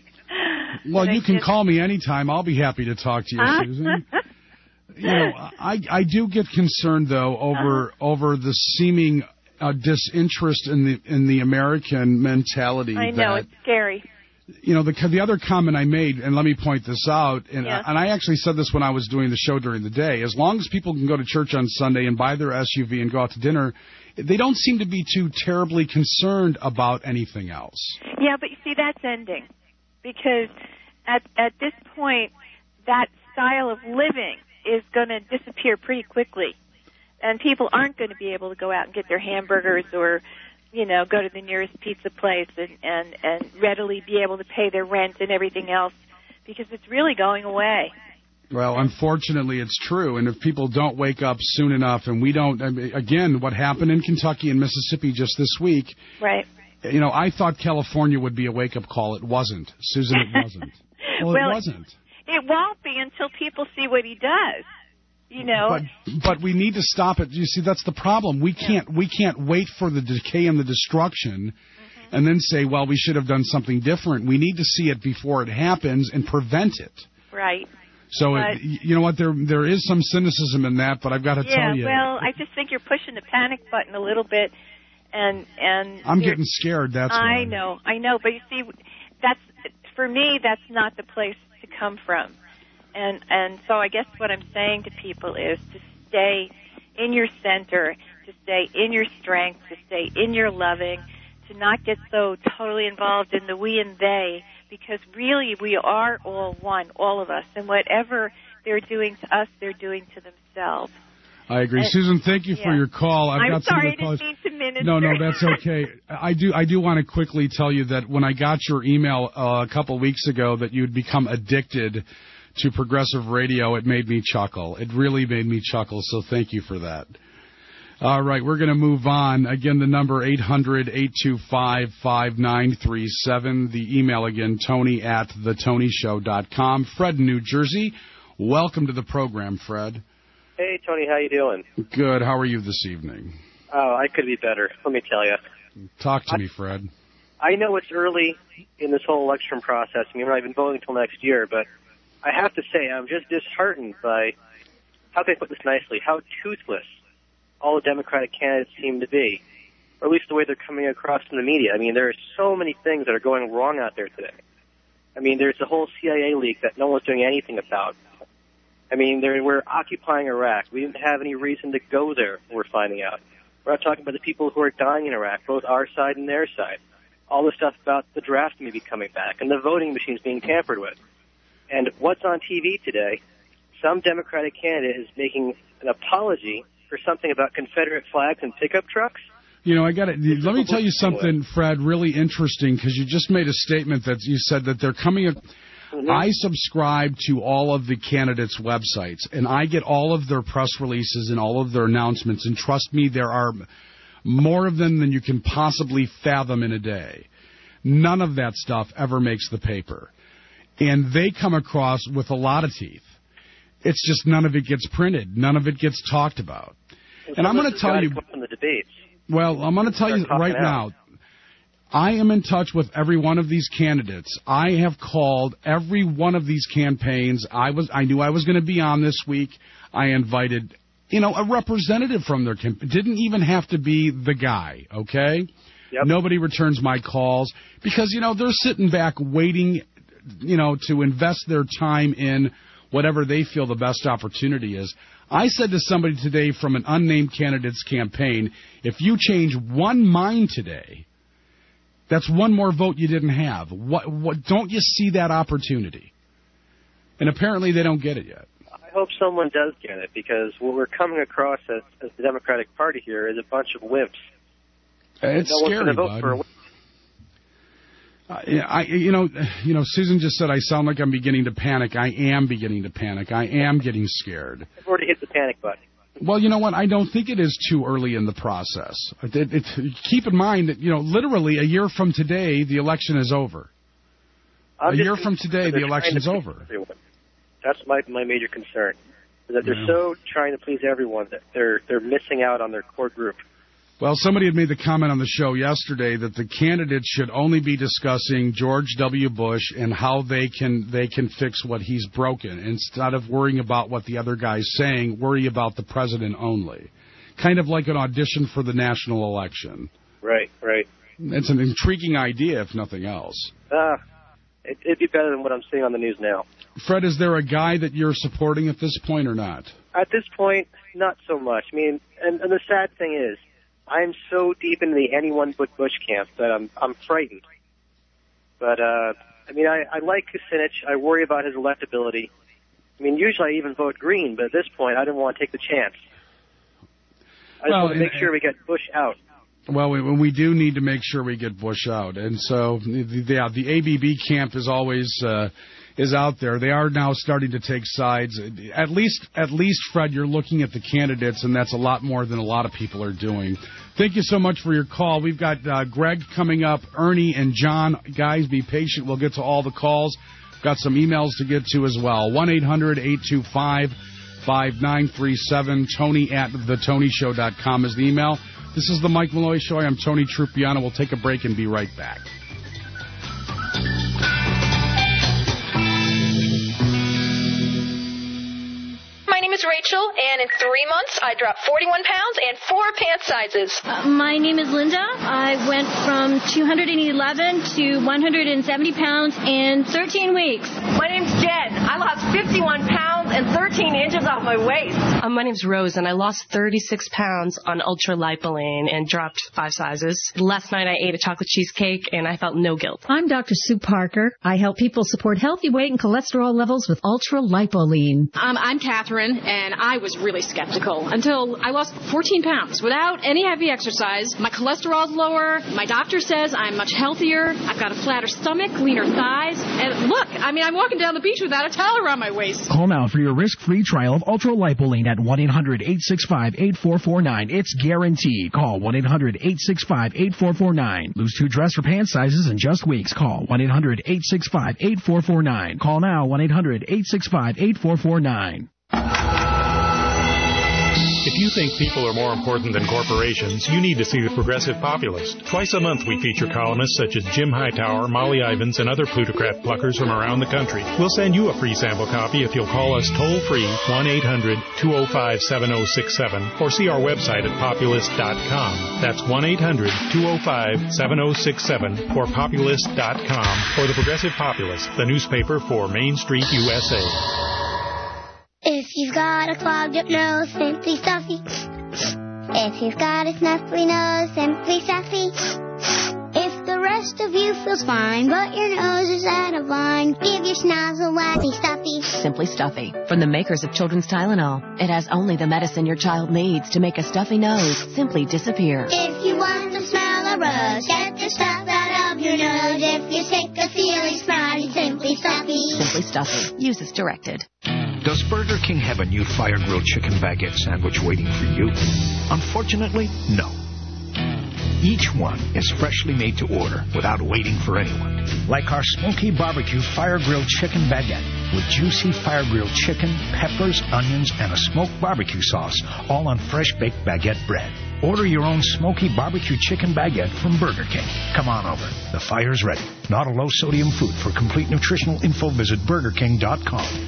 you. Well, and you I can just... call me anytime. I'll be happy to talk to you, Susan. You know, I I do get concerned though over uh-huh. over the seeming uh, disinterest in the in the American mentality. I know, that, it's scary. You know, the the other comment I made, and let me point this out, and, yeah. and I actually said this when I was doing the show during the day, as long as people can go to church on Sunday and buy their S U V and go out to dinner, they don't seem to be too terribly concerned about anything else. Yeah, but you see, that's ending. Because at at this point, that style of living is going to disappear pretty quickly. And people aren't going to be able to go out and get their hamburgers or, you know, go to the nearest pizza place and, and, and readily be able to pay their rent and everything else, because it's really going away. Well, unfortunately, it's true. And if people don't wake up soon enough, and we don't, I mean, again, what happened in Kentucky and Mississippi just this week. Right. You know, I thought California would be a wake-up call. It wasn't. Susan, it wasn't. Well, well, it wasn't. It won't be until people see what he does. You know, but but we need to stop it. You see, that's the problem. We can't we can't wait for the decay and the destruction, mm-hmm. and then say, well, we should have done something different. We need to see it before it happens and prevent it. Right. So but, it, you know what? There there is some cynicism in that, but I've got to yeah, tell you. Yeah. Well, I just think you're pushing the panic button a little bit, and and I'm getting scared. That's I why. know, I know. But you see, that's for me. That's not the place to come from. And and so I guess what I'm saying to people is to stay in your center, to stay in your strength, to stay in your loving, to not get so totally involved in the we and they, because really we are all one, all of us. And whatever they're doing to us, they're doing to themselves. I agree. And, Susan, thank you yeah. for your call. I've I'm got sorry, some I didn't mean to minister. No, no, that's okay. I do I do want to quickly tell you that when I got your email uh, a couple weeks ago that you'd become addicted to progressive radio, it made me chuckle. It really made me chuckle, so thank you for that. All right, we're going to move on. Again, the number eight hundred, eight two five, five nine three seven. The email again, Tony at the tony show dot com. Fred in New Jersey, welcome to the program, Fred. Hey, Tony, how you doing? Good. How are you this evening? Oh, I could be better, let me tell you. Talk to I, me, Fred. I know it's early in this whole election process. I mean, we're not even voting until next year, but I have to say I'm just disheartened by, how can I put this nicely, how toothless all the Democratic candidates seem to be, or at least the way they're coming across in the media. I mean, there are so many things that are going wrong out there today. I mean, there's the whole C I A leak that no one's doing anything about. I mean, we're occupying Iraq. We didn't have any reason to go there, we're finding out. We're not talking about the people who are dying in Iraq, both our side and their side. All the stuff about the draft maybe coming back and the voting machines being tampered with. And what's on T V today, some Democratic candidate is making an apology for something about Confederate flags and pickup trucks. You know, I got it. Let me tell you something, Fred, really interesting, because you just made a statement that you said that they're coming. Mm-hmm. I subscribe to all of the candidates' websites, and I get all of their press releases and all of their announcements, and trust me, there are more of them than you can possibly fathom in a day. None of that stuff ever makes the paper. And they come across with a lot of teeth. It's just none of it gets printed. None of it gets talked about. And, and I'm going to tell you... In the debates. Well, I'm going to tell you right now, I am in touch with every one of these candidates. I have called every one of these campaigns. I was, I knew I was going to be on this week. I invited, you know, a representative from their campaign. Didn't even have to be the guy, okay? Yep. Nobody returns my calls because, you know, they're sitting back waiting, you know, to invest their time in whatever they feel the best opportunity is. I said to somebody today from an unnamed candidate's campaign, if you change one mind today, that's one more vote you didn't have. What, what, don't you see that opportunity? And apparently they don't get it yet. I hope someone does get it, because what we're coming across as, as the Democratic Party here is a bunch of wimps. It's no scary, one's going to vote bud. for a wimp. Uh, I, you know, you know, Susan just said I sound like I'm beginning to panic. I am beginning to panic. I am getting scared. I've already hit the panic button. Well, you know what? I don't think it is too early in the process. It, it, keep in mind that, you know, literally a year from today, the election is over. I'm A just year from today, the election's over. Everyone. That's my my major concern. Is that they're Yeah. so trying to please everyone that they're they're missing out on their core group. Well, somebody had made the comment on the show yesterday that the candidates should only be discussing George W. Bush and how they can they can fix what he's broken. Instead of worrying about what the other guy's saying, worry about the president only. Kind of like an audition for the national election. Right, right. It's an intriguing idea, if nothing else. Ah, it, it'd be better than what I'm seeing on the news now. Fred, is there a guy that you're supporting at this point or not? At this point, not so much. I mean, and, and the sad thing is, I'm so deep into the anyone but Bush camp that I'm I'm frightened. But uh, I mean, I, I like Kucinich. I worry about his electability. I mean, usually I even vote Green, but at this point, I didn't want to take the chance. I just Well, want to make and- sure we get Bush out. Well, we, we do need to make sure we get Bush out, and so the, yeah, the A B B camp is always uh, is out there. They are now starting to take sides. At least, at least, Fred, you're looking at the candidates, and that's a lot more than a lot of people are doing. Thank you so much for your call. We've got uh, Greg coming up, Ernie and John. Guys, be patient. We'll get to all the calls. Got some emails to get to as well. one eight hundred eight two five five nine three seven. Tony at the tony show dot com is the email. This is the Mike Malloy Show. I'm Tony Trupiano. We'll take a break and be right back. My name is Rachel, and in three months, I dropped forty-one pounds and four pant sizes. Uh, my name is Linda. I went from two hundred eleven to one hundred seventy pounds in thirteen weeks. My name's Jen. I lost fifty-one pounds and thirteen inches off my waist. Uh, my name's Rose, and I lost thirty-six pounds on Ultra Lipoline and dropped five sizes. Last night, I ate a chocolate cheesecake, and I felt no guilt. I'm Doctor Sue Parker. I help people support healthy weight and cholesterol levels with Ultra Lipoline. Um, I'm Catherine, and I was really skeptical until I lost fourteen pounds without any heavy exercise. My cholesterol's lower. My doctor says I'm much healthier. I've got a flatter stomach, leaner thighs. And look, I mean, I'm walking down the beach without a towel around my waist. Call now for your risk-free trial of Ultra Lipoline at one eight hundred eight six five eight four four nine. It's guaranteed. Call one eight hundred eight six five eight four four nine. Lose two dress or pant sizes in just weeks. Call one eight hundred eight six five eight four four nine. Call now one eight hundred eight six five eight four four nine. If you think people are more important than corporations, you need to see The Progressive Populist. Twice a month we feature columnists such as Jim Hightower, Molly Ivins, and other plutocrat pluckers from around the country. We'll send you a free sample copy if you'll call us toll-free one eight hundred two oh five seven oh six seven or see our website at populist dot com. That's one eight hundred two oh five seven oh six seven or populist dot com or The Progressive Populist, the newspaper for Main Street, U S A. If you've got a clogged up nose, Simply Stuffy. If you've got a snuffly nose, Simply Stuffy. If the rest of you feels fine, but your nose is out of line, give your snozzle wacky Stuffy. Simply Stuffy. From the makers of Children's Tylenol. It has only the medicine your child needs to make a stuffy nose simply disappear. If you want to smell a rose, get the stuff out of your nose. If you're sick of feeling snotty, Simply Stuffy. Simply Stuffy. Use as directed. Does Burger King have a new fire-grilled chicken baguette sandwich waiting for you? Unfortunately, no. Each one is freshly made to order without waiting for anyone. Like our smoky barbecue fire-grilled chicken baguette with juicy fire-grilled chicken, peppers, onions, and a smoked barbecue sauce, all on fresh-baked baguette bread. Order your own smoky barbecue chicken baguette from Burger King. Come on over. The fire's ready. Not a low-sodium food. For complete nutritional info, visit burger king dot com.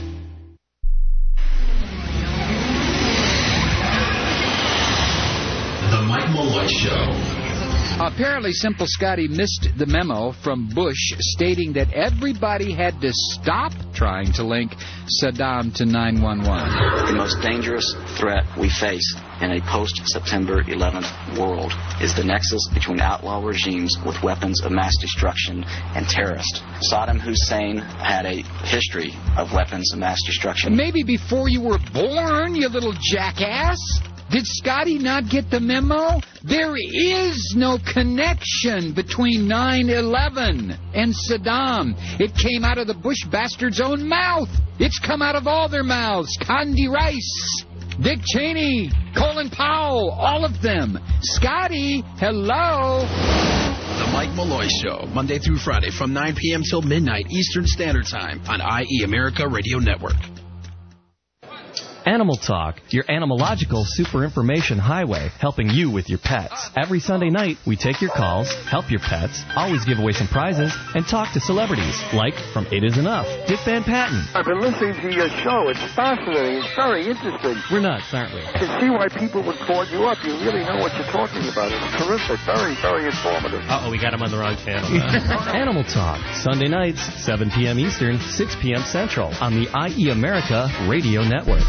The Mike Malloy Show. Apparently, Simple Scotty missed the memo from Bush stating that everybody had to stop trying to link Saddam to nine one one. The most dangerous threat we face in a post-September eleventh world is the nexus between outlaw regimes with weapons of mass destruction and terrorists. Saddam Hussein had a history of weapons of mass destruction. Maybe before you were born, you little jackass. Did Scotty not get the memo? There is no connection between nine eleven and Saddam. It came out of the Bush bastard's own mouth. It's come out of all their mouths. Condi Rice, Dick Cheney, Colin Powell, all of them. Scotty, hello. The Mike Malloy Show, Monday through Friday from nine p.m. till midnight Eastern Standard Time on I E America Radio Network. Animal Talk, your animalogical super information highway, helping you with your pets. Every Sunday night, we take your calls, help your pets, always give away some prizes, and talk to celebrities, like from It Is Enough, Dick Van Patten. I've been listening to your show. It's fascinating. It's very interesting. We're nuts, aren't we? I can see why people would call you up. You really know what you're talking about. It's terrific. Very, very informative. Uh-oh, we got him on the wrong channel. Animal Talk, Sunday nights, seven p.m. Eastern, six p.m. Central, on the I E America Radio Network.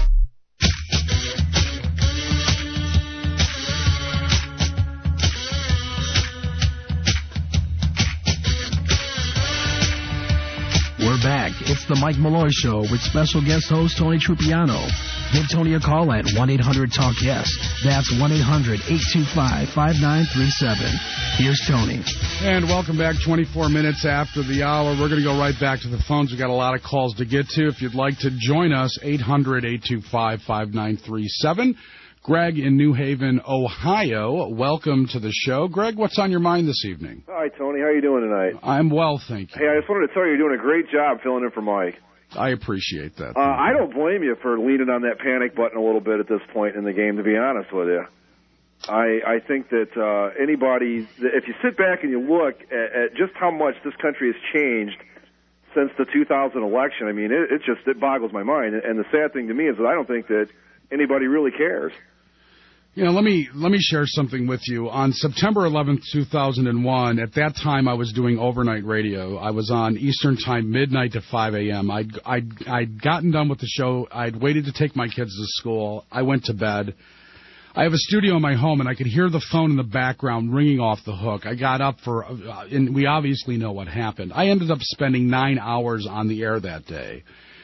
We're back. It's the Mike Malloy Show with special guest host Tony Trupiano. Give Tony a call at one eight hundred talk yes. That's one eight hundred eight two five five nine three seven. Here's Tony. And welcome back. twenty-four minutes after the hour. We're going to go right back to the phones. We've got a lot of calls to get to. If you'd like to join us, eight hundred eight two five five nine three seven. Greg in New Haven, Ohio. Welcome to the show. Greg, what's on your mind this evening? Hi, Tony. How are you doing tonight? I'm well, thank you. Hey, I just wanted to tell you you're doing a great job filling in for Mike. I appreciate that. Uh, I don't blame you for leaning on that panic button a little bit at this point in the game, to be honest with you. I, I think that uh, anybody, if you sit back and you look at, at just how much this country has changed since the two thousand election, I mean, it, it just it boggles my mind. And the sad thing to me is that I don't think that anybody really cares. You know, let me let me share something with you. On September eleventh, two thousand one, at that time I was doing overnight radio. I was on Eastern Time, midnight to five a.m. I'd, I'd, I'd gotten done with the show. I'd waited to take my kids to school. I went to bed. I have a studio in my home, and I could hear the phone in the background ringing off the hook. I got up for, uh, and we obviously know what happened. I ended up spending nine hours on the air that day.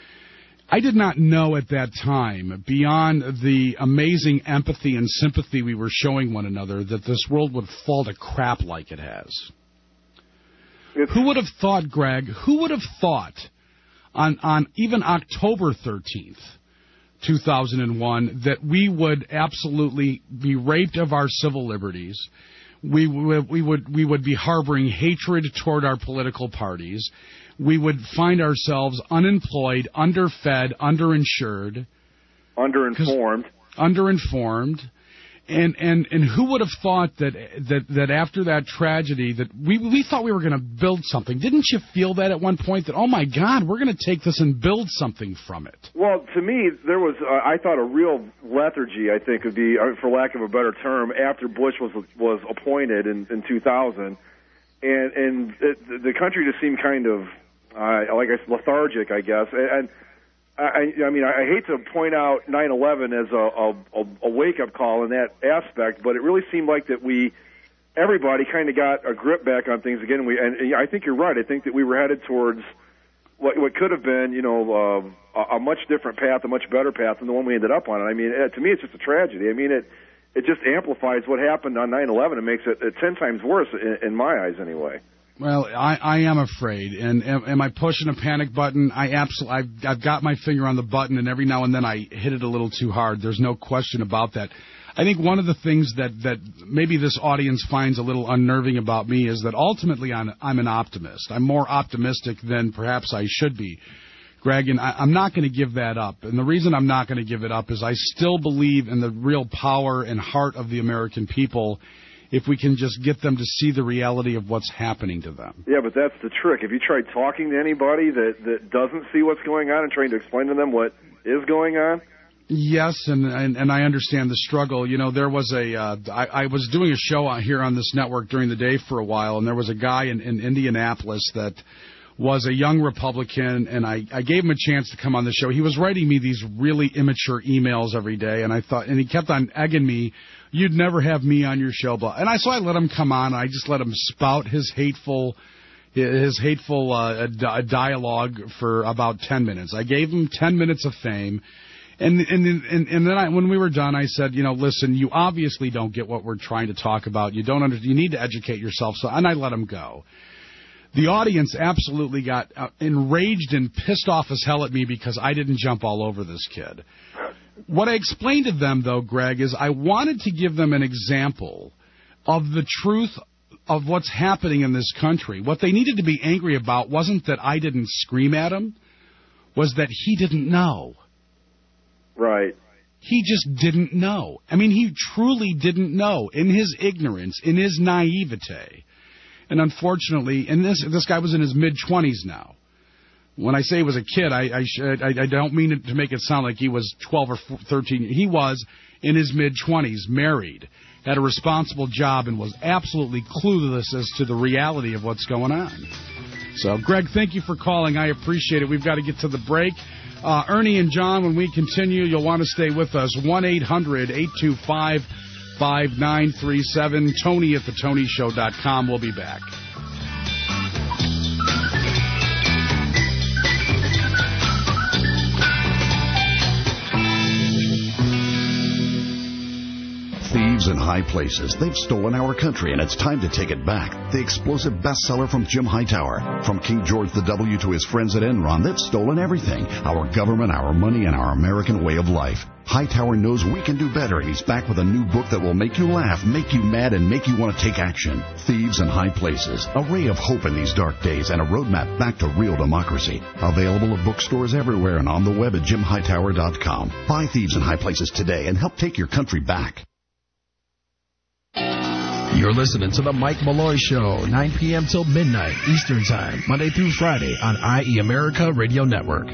I did not know at that time, beyond the amazing empathy and sympathy we were showing one another, that this world would fall to crap like it has. It's... Who would have thought, Greg, who would have thought on, on even October thirteenth, two thousand one, that we would absolutely be raped of our civil liberties, we would, we would, we would be harboring hatred toward our political parties, we would find ourselves unemployed, underfed, underinsured. Underinformed. Underinformed. And, and, and who would have thought that, that, that after that tragedy that we, we thought we were going to build something. Didn't you feel that at one point that, oh, my God, we're going to take this and build something from it? Well, to me, there was, uh, I thought, a real lethargy, I think, would be, for lack of a better term, after Bush was was appointed in, in two thousand. And, and it, the country just seemed kind of, Uh, like I said, lethargic, I guess. And I, I mean, I hate to point out nine eleven as a, a, a wake-up call in that aspect, but it really seemed like that we, everybody kind of got a grip back on things again. And, we, and, and I think you're right. I think that we were headed towards what, what could have been, you know, uh, a, a much different path, a much better path than the one we ended up on. And I mean, to me, it's just a tragedy. I mean, it it just amplifies what happened on nine eleven. It makes it, it ten times worse, in, in my eyes, anyway. Well, I, I am afraid, and am, am I pushing a panic button? I absolutely, I've, I've got my finger on the button, and every now and then I hit it a little too hard. There's no question about that. I think one of the things that, that maybe this audience finds a little unnerving about me is that ultimately I'm, I'm an optimist. I'm more optimistic than perhaps I should be, Greg, and I, I'm not going to give that up. And the reason I'm not going to give it up is I still believe in the real power and heart of the American people, if we can just get them to see the reality of what's happening to them. Yeah, but that's the trick. Have you tried talking to anybody that, that doesn't see what's going on and trying to explain to them what is going on? Yes, and, and, and I understand the struggle. You know, there was a, uh, I, I was doing a show out here on this network during the day for a while, and there was a guy in, in Indianapolis that was a young Republican, and I, I gave him a chance to come on the show. He was writing me these really immature emails every day, and I thought, and he kept on egging me, you'd never have me on your show, blah. And I so I let him come on. And I just let him spout his hateful, his hateful uh, dialogue for about ten minutes. I gave him ten minutes of fame, and and and, and then I, when we were done, I said, you know, listen, you obviously don't get what we're trying to talk about. You don't under, you need to educate yourself. So, and I let him go. The audience absolutely got uh, enraged and pissed off as hell at me because I didn't jump all over this kid. What I explained to them, though, Greg, is I wanted to give them an example of the truth of what's happening in this country. What they needed to be angry about wasn't that I didn't scream at him, was that he didn't know. Right. He just didn't know. I mean, he truly didn't know in his ignorance, in his naivete. And unfortunately, and this this guy was in his mid-twenties now. When I say he was a kid, I I, should, I I don't mean it to make it sound like he was twelve or thirteen. He was in his mid-twenties, married, had a responsible job, and was absolutely clueless as to the reality of what's going on. So, Greg, thank you for calling. I appreciate it. We've got to get to the break. Uh, Ernie and John, when we continue, you'll want to stay with us. one eight hundred eight two five five nine three seven. Tony at the tony show dot com. We'll be back. Thieves in high places. They've stolen our country, and it's time to take it back. The explosive bestseller from Jim Hightower. From King George the W to his friends at Enron, they've stolen everything. Our government, our money, and our American way of life. Hightower knows we can do better, and he's back with a new book that will make you laugh, make you mad, and make you want to take action. Thieves in High Places. A ray of hope in these dark days and a roadmap back to real democracy. Available at bookstores everywhere and on the web at jim hightower dot com. Buy Thieves in High Places today and help take your country back. You're listening to the Mike Malloy Show, nine p.m. till midnight Eastern Time, Monday through Friday on I E America Radio Network.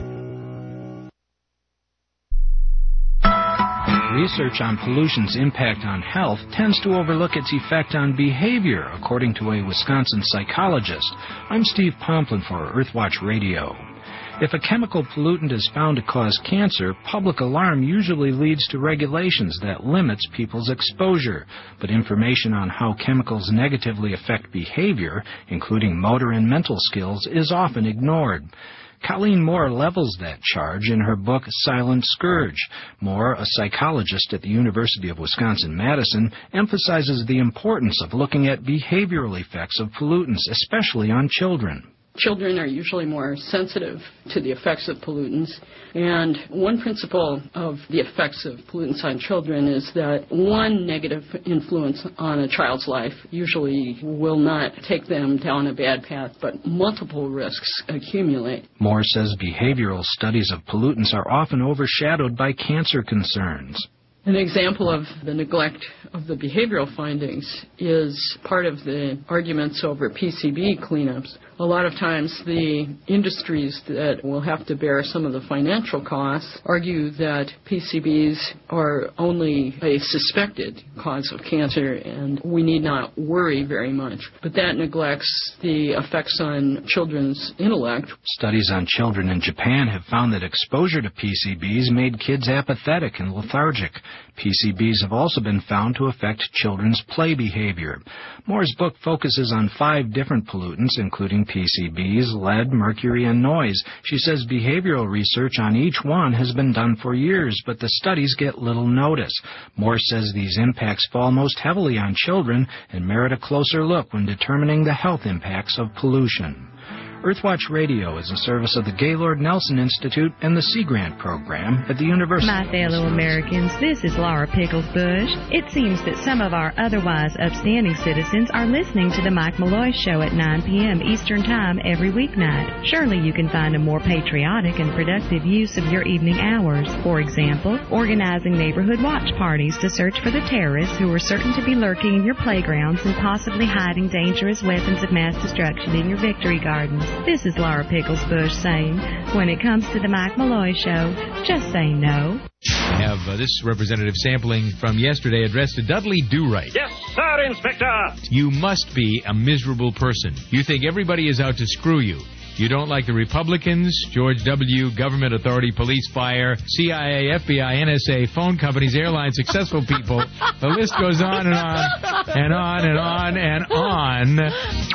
Research on pollution's impact on health tends to overlook its effect on behavior, according to a Wisconsin psychologist. I'm Steve Pomplin for Earthwatch Radio. If a chemical pollutant is found to cause cancer, public alarm usually leads to regulations that limits people's exposure. But information on how chemicals negatively affect behavior, including motor and mental skills, is often ignored. Colleen Moore levels that charge in her book Silent Scourge. Moore, a psychologist at the University of Wisconsin-Madison, emphasizes the importance of looking at behavioral effects of pollutants, especially on children. Children are usually more sensitive to the effects of pollutants, and one principle of the effects of pollutants on children is that one negative influence on a child's life usually will not take them down a bad path, but multiple risks accumulate. Moore says behavioral studies of pollutants are often overshadowed by cancer concerns. An example of the neglect of the behavioral findings is part of the arguments over P C B cleanups. A lot of times the industries that will have to bear some of the financial costs argue that P C Bs are only a suspected cause of cancer and we need not worry very much. But that neglects the effects on children's intellect. Studies on children in Japan have found that exposure to P C Bs made kids apathetic and lethargic. P C Bs have also been found to affect children's play behavior. Moore's book focuses on five different pollutants, including P C Bs, lead, mercury, and noise. She says behavioral research on each one has been done for years, but the studies get little notice. Moore says these impacts fall most heavily on children and merit a closer look when determining the health impacts of pollution. Earthwatch Radio is a service of the Gaylord Nelson Institute and the Sea Grant Program at the University. My fellow Americans, this is Laura Pickles Bush. It seems that some of our otherwise upstanding citizens are listening to the Mike Malloy Show at nine p.m. Eastern Time every weeknight. Surely you can find a more patriotic and productive use of your evening hours. For example, organizing neighborhood watch parties to search for the terrorists who are certain to be lurking in your playgrounds and possibly hiding dangerous weapons of mass destruction in your victory gardens. This is Laura Pickles Bush saying, when it comes to the Mike Malloy Show, just say no. I have uh, this representative sampling from yesterday addressed to Dudley Do-Right. Yes, sir, Inspector. You must be a miserable person. You think everybody is out to screw you. You don't like the Republicans, George W., government authority, police, fire, C I A, F B I, N S A, phone companies, airlines, successful people. The list goes on and on and on and on and on.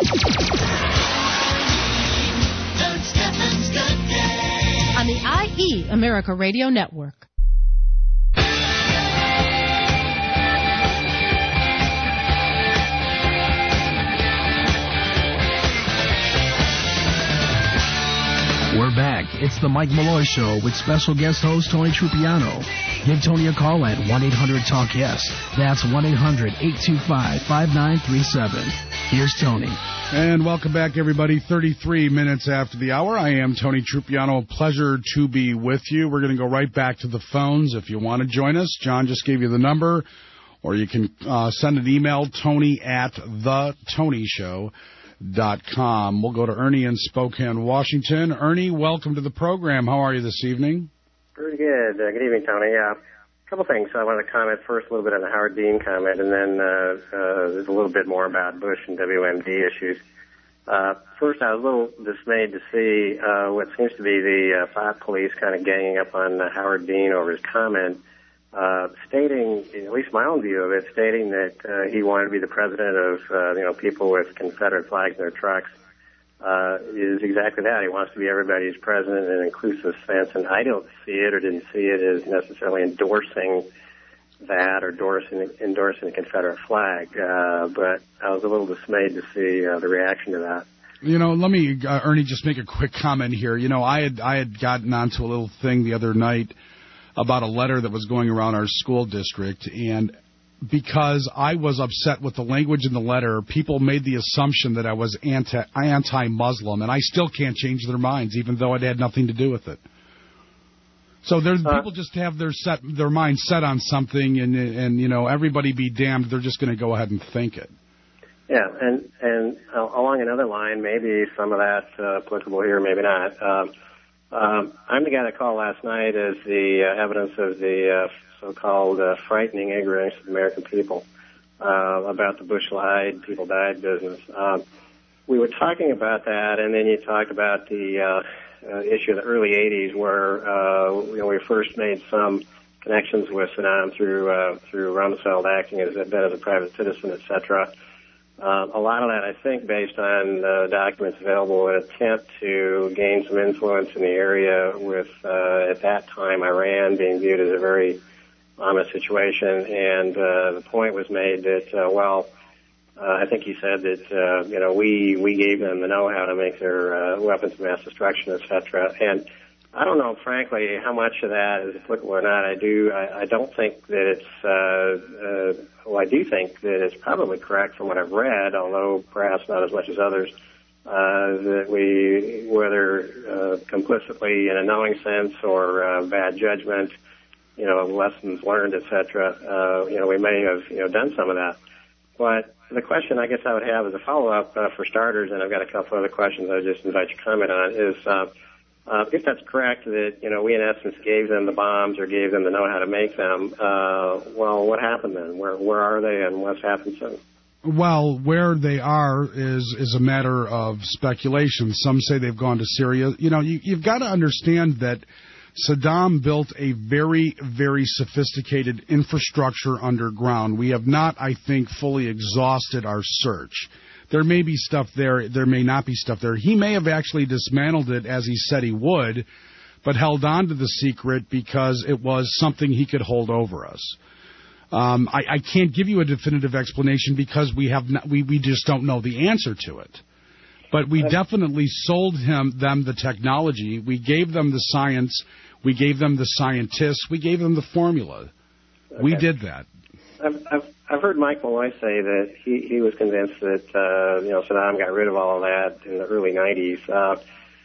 On the I E America Radio Network. We're back. It's the Mike Malloy Show with special guest host Tony Trupiano. Give Tony a call at one eight hundred talk yes. That's one eight hundred eight two five five nine three seven. Here's Tony. And welcome back, everybody. thirty-three minutes after the hour. I am Tony Trupiano. Pleasure to be with you. We're going to go right back to the phones if you want to join us. John just gave you the number, or you can uh, send an email, Tony at the Tony Show. Dot com. We'll go to Ernie in Spokane, Washington. Ernie, welcome to the program. How are you this evening? Pretty good. Uh, good evening, Tony. Uh, a couple things. I wanted to comment first a little bit on the Howard Dean comment, and then uh, uh, there's a little bit more about Bush and W M D issues. Uh, first, I was a little dismayed to see uh, what seems to be the uh, thought police kind of ganging up on uh, Howard Dean over his comment, uh, stating, at least my own view of it, stating that uh, he wanted to be the president of, uh, you know, people with Confederate flags in their trucks, uh, is exactly that. He wants to be everybody's president in an inclusive sense, and I don't see it or didn't see it as necessarily endorsing that or endorsing, endorsing the Confederate flag, uh, but I was a little dismayed to see uh, the reaction to that. You know, let me, uh, Ernie, just make a quick comment here. You know, I had I had gotten onto a little thing the other night about a letter that was going around our school district, and because I was upset with the language in the letter, people made the assumption that I was anti, anti-Muslim, and I still can't change their minds, even though it had nothing to do with it. So there's uh, people just have their set their mind set on something, and and you know, everybody be damned, they're just going to go ahead and think it. Yeah, and and uh, along another line, maybe some of that uh, applicable here, maybe not. Um, Um, I'm the guy that called last night as the uh, evidence of the uh, so-called uh, frightening ignorance of the American people uh, about the Bush lied, people died business. Um, we were talking about that, and then you talked about the uh, uh, issue of the early eighties where uh, you know, we first made some connections with Saddam through uh, through Rumsfeld acting as a bit as a private citizen, et cetera. Uh, a lot of that, I think, based on uh, documents available, an attempt to gain some influence in the area with, uh, at that time, Iran being viewed as a very ominous situation. And uh, the point was made that, uh, well, uh, I think he said that, uh, you know, we, we gave them the know-how to make their uh, weapons of mass destruction, et cetera. And I don't know, frankly, how much of that is applicable or not. I do. I, I don't think that it's. Uh, uh, well, I do think that it's probably correct from what I've read, although perhaps not as much as others. Uh, that we, whether uh, complicitly in a knowing sense or uh, bad judgment, you know, lessons learned, et cetera. Uh, you know, we may have you know done some of that. But the question I guess I would have as a follow-up uh, for starters, and I've got a couple other questions I would just invite your comment on, is. Uh, Uh, if that's correct, that, you know, we in essence gave them the bombs or gave them the know-how to make them, uh, well, what happened then? Where where are they and what's happened since? Well, where they are is is a matter of speculation. Some say they've gone to Syria. You know, you, you've got to understand that Saddam built a very, very sophisticated infrastructure underground. We have not, I think, fully exhausted our search. There may be stuff there. There may not be stuff there. He may have actually dismantled it as he said he would, but held on to the secret because it was something he could hold over us. Um, I, I can't give you a definitive explanation because we have not, we, we just don't know the answer to it. But we definitely sold him them the technology. We gave them the science. We gave them the scientists. We gave them the formula. Okay. We did that. I've, I've, I've heard Mike Malloy say that he, he was convinced that, uh, you know, Saddam got rid of all of that in the early nineties. Uh,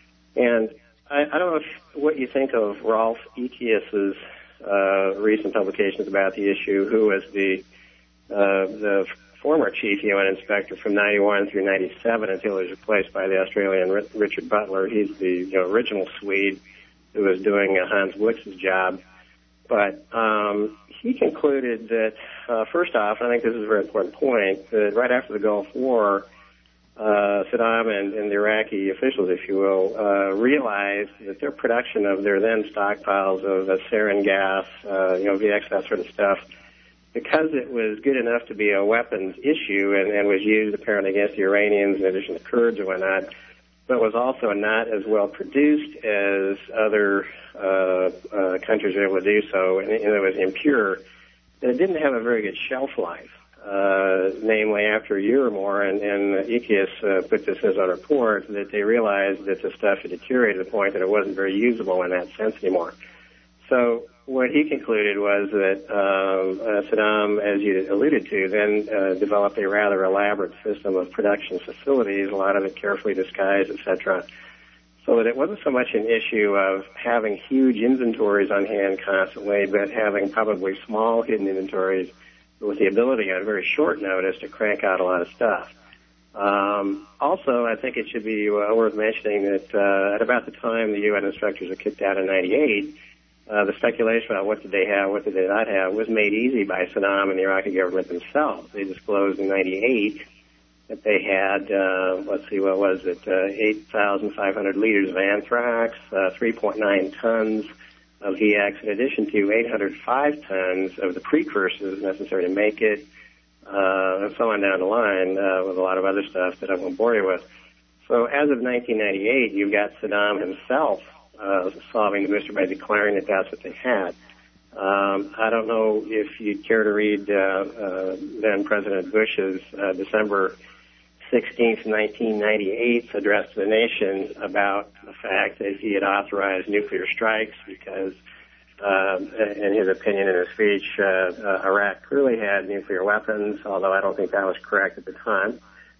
and I, I don't know if, what you think of Rolf Etius's uh, recent publications about the issue, who was the uh, the former chief U N inspector from ninety-one through ninety-seven until he was replaced by the Australian Richard Butler. He's the you know, original Swede who was doing uh, Hans Blix's job. But um, he concluded that, uh, first off, and I think this is a very important point, that right after the Gulf War, uh, Saddam and, and the Iraqi officials, if you will, uh, realized that their production of their then stockpiles of uh, sarin gas, uh, you know, V X, that sort of stuff, because it was good enough to be a weapons issue and, and was used apparently against the Iranians in addition to Kurds and whatnot, but was also not as well produced as other uh, uh, countries were able to do so, and, and it was impure, and it didn't have a very good shelf life. uh, namely after a year or more, and, and Ikius uh, put this in his own report, that they realized that the stuff had deteriorated to the point that it wasn't very usable in that sense anymore. So what he concluded was that um, uh, Saddam, as you alluded to, then uh, developed a rather elaborate system of production facilities, a lot of it carefully disguised, et cetera, so that it wasn't so much an issue of having huge inventories on hand constantly, but having probably small hidden inventories with the ability on very short notice to crank out a lot of stuff. Um, also, I think it should be uh, worth mentioning that uh, at about the time the U N inspectors were kicked out in ninety-eight, Uh, the speculation about what did they have, what did they not have, was made easy by Saddam and the Iraqi government themselves. They disclosed in ninety-eight that they had, uh, let's see, what was it, uh, eight thousand five hundred liters of anthrax, uh, three point nine tons of V X, in addition to eight hundred five tons of the precursors necessary to make it, uh, and so on down the line, uh, with a lot of other stuff that I won't bore you with. So as of nineteen ninety-eight, you've got Saddam himself Uh, solving the mystery by declaring that that's what they had. Um, I don't know if you'd care to read uh, uh, then President Bush's uh, December sixteenth, nineteen ninety-eight address to the nation about the fact that he had authorized nuclear strikes because, uh, in his opinion, in his speech, uh, uh, Iraq clearly had nuclear weapons, although I don't think that was correct at the time.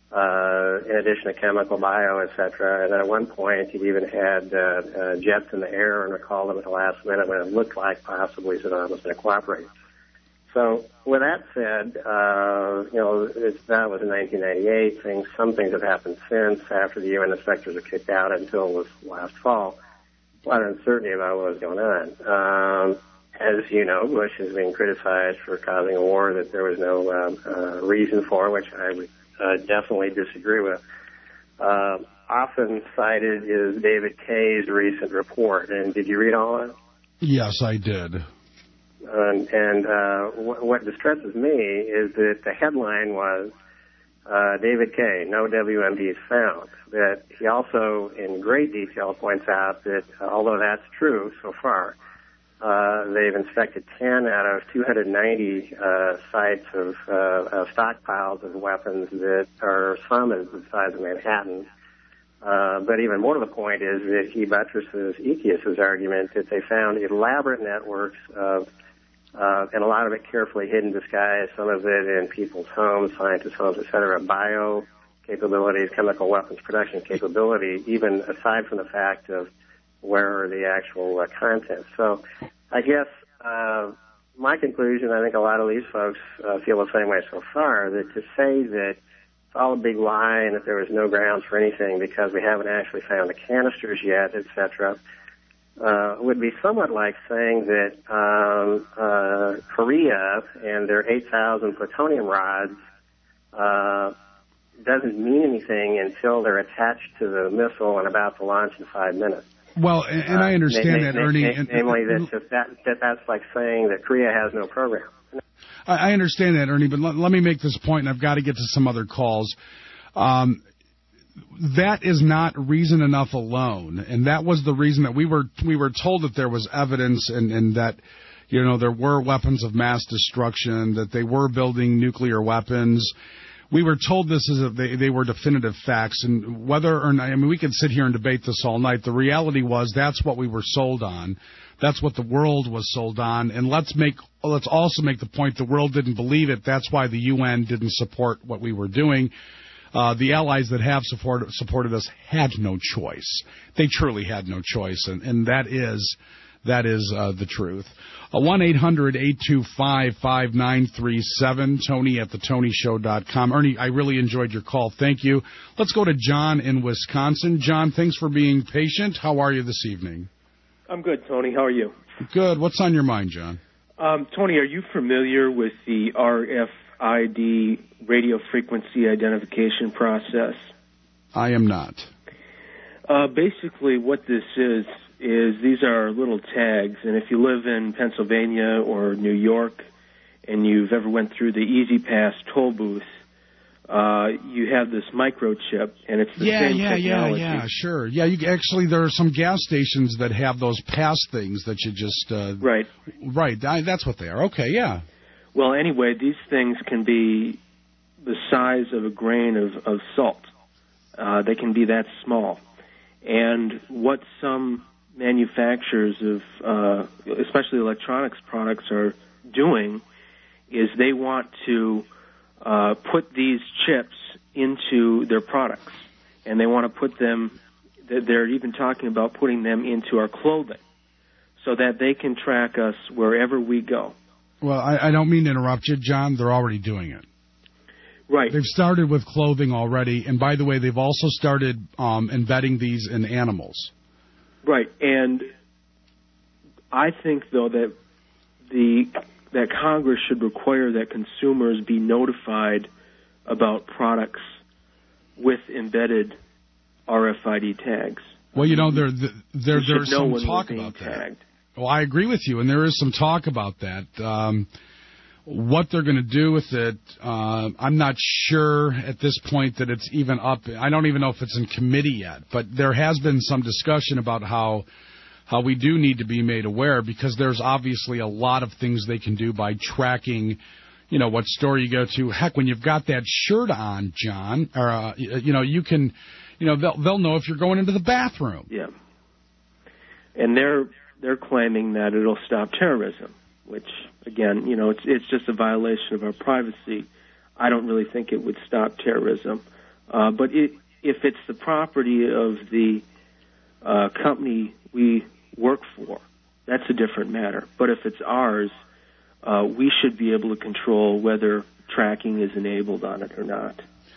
Uh, in addition to chemical, bio, et cetera. And then at one point, he even had uh, uh, jets in the air and recalled them at the last minute when it looked like possibly Saddam was going to cooperate. So, with that said, uh, you know, it's, that was in nineteen ninety-eight. Things, some things have happened since, after the U N inspectors were kicked out until this last fall. A lot of uncertainty about what was going on. Um, as you know, Bush is being criticized for causing a war that there was no um, uh, reason for, which I would Uh, definitely disagree with. Uh, often cited is David Kaye's recent report. And did you read all of it? Yes, I did. Um, and uh, w- what distresses me is that the headline was, uh, David Kaye, no W M Ds found. That he also, in great detail, points out that uh, although that's true so far, Uh, they've inspected ten out of two hundred ninety uh, sites of, uh, of stockpiles of weapons that are some as the size of Manhattan. Uh, but even more to the point is that he buttresses Ikius's argument that they found elaborate networks of, uh, and a lot of it carefully hidden, disguised, some of it in people's homes, scientists' homes, et cetera, bio capabilities, chemical weapons production capability, even aside from the fact of where are the actual uh, contents. So I guess uh, my conclusion, I think a lot of these folks uh, feel the same way so far, that to say that it's all a big lie and that there was no grounds for anything because we haven't actually found the canisters yet, et cetera, uh, would be somewhat like saying that um, uh, Korea and their eight thousand plutonium rods uh, doesn't mean anything until they're attached to the missile and about to launch in five minutes. Well, and, and I understand uh, that, na- Ernie. na- namely, that, that, that that's like saying that Korea has no program. I, I understand that, Ernie, but let, let me make this point, and I've got to get to some other calls. Um, that is not reason enough alone, and that was the reason that we were we were told that there was evidence and, and that, you know, there were weapons of mass destruction, that they were building nuclear weapons. We were told this is a, they, they were definitive facts, and whether or not, I mean, we could sit here and debate this all night. The reality was that's what we were sold on. That's what the world was sold on. And let's make, let's also make the point the world didn't believe it. That's why the U N didn't support what we were doing. Uh, the allies that have support, supported us had no choice. They truly had no choice, and, and that is that is uh, the truth. one eight hundred eight two five five nine three seven, Tony at the tony show dot com. Ernie, I really enjoyed your call. Thank you. Let's go to John in Wisconsin. John, thanks for being patient. How are you this evening? I'm good, Tony. How are you? Good. What's on your mind, John? Um, Tony, are you familiar with the R F I D radio frequency identification process? I am not. Uh, basically, what this is, is these are little tags, and if you live in Pennsylvania or New York and you've ever went through the Easy Pass toll booth, uh, you have this microchip, and it's the yeah, same yeah, technology. Yeah, yeah, yeah, sure. Yeah, you actually, there are some gas stations that have those pass things that you just... Uh, right. Right, I, that's what they are. Okay, yeah. Well, anyway, these things can be the size of a grain of, of salt. Uh, they can be that small. And what some manufacturers of, uh, especially electronics products, are doing is they want to uh, put these chips into their products. And they want to put them, they're even talking about putting them into our clothing so that they can track us wherever we go. Well, I, I don't mean to interrupt you, John. They're already doing it. Right. They've started with clothing already. And by the way, they've also started um, embedding these in animals. Right. And I think, though, that the that Congress should require that consumers be notified about products with embedded R F I D tags. Well, you know, there, there, You there's should know some when talk we're being about that. tagged. Well, I agree with you, and there is some talk about that. Um, what they're going to do with it, uh, I'm not sure at this point that it's even up. I don't even know if it's in committee yet, but there has been some discussion about how how we do need to be made aware, because there's obviously a lot of things they can do by tracking, you know, what store you go to. Heck, when you've got that shirt on, John, or uh, you know, you can, you know, they'll they'll know if you're going into the bathroom. Yeah. And they're they're claiming that it'll stop terrorism, which again, you know, it's it's just a violation of our privacy. I don't really think it would stop terrorism, uh, but it, if it's the property of the uh, company we work for, that's a different matter. But if it's ours, uh, we should be able to control whether tracking is enabled on it or not.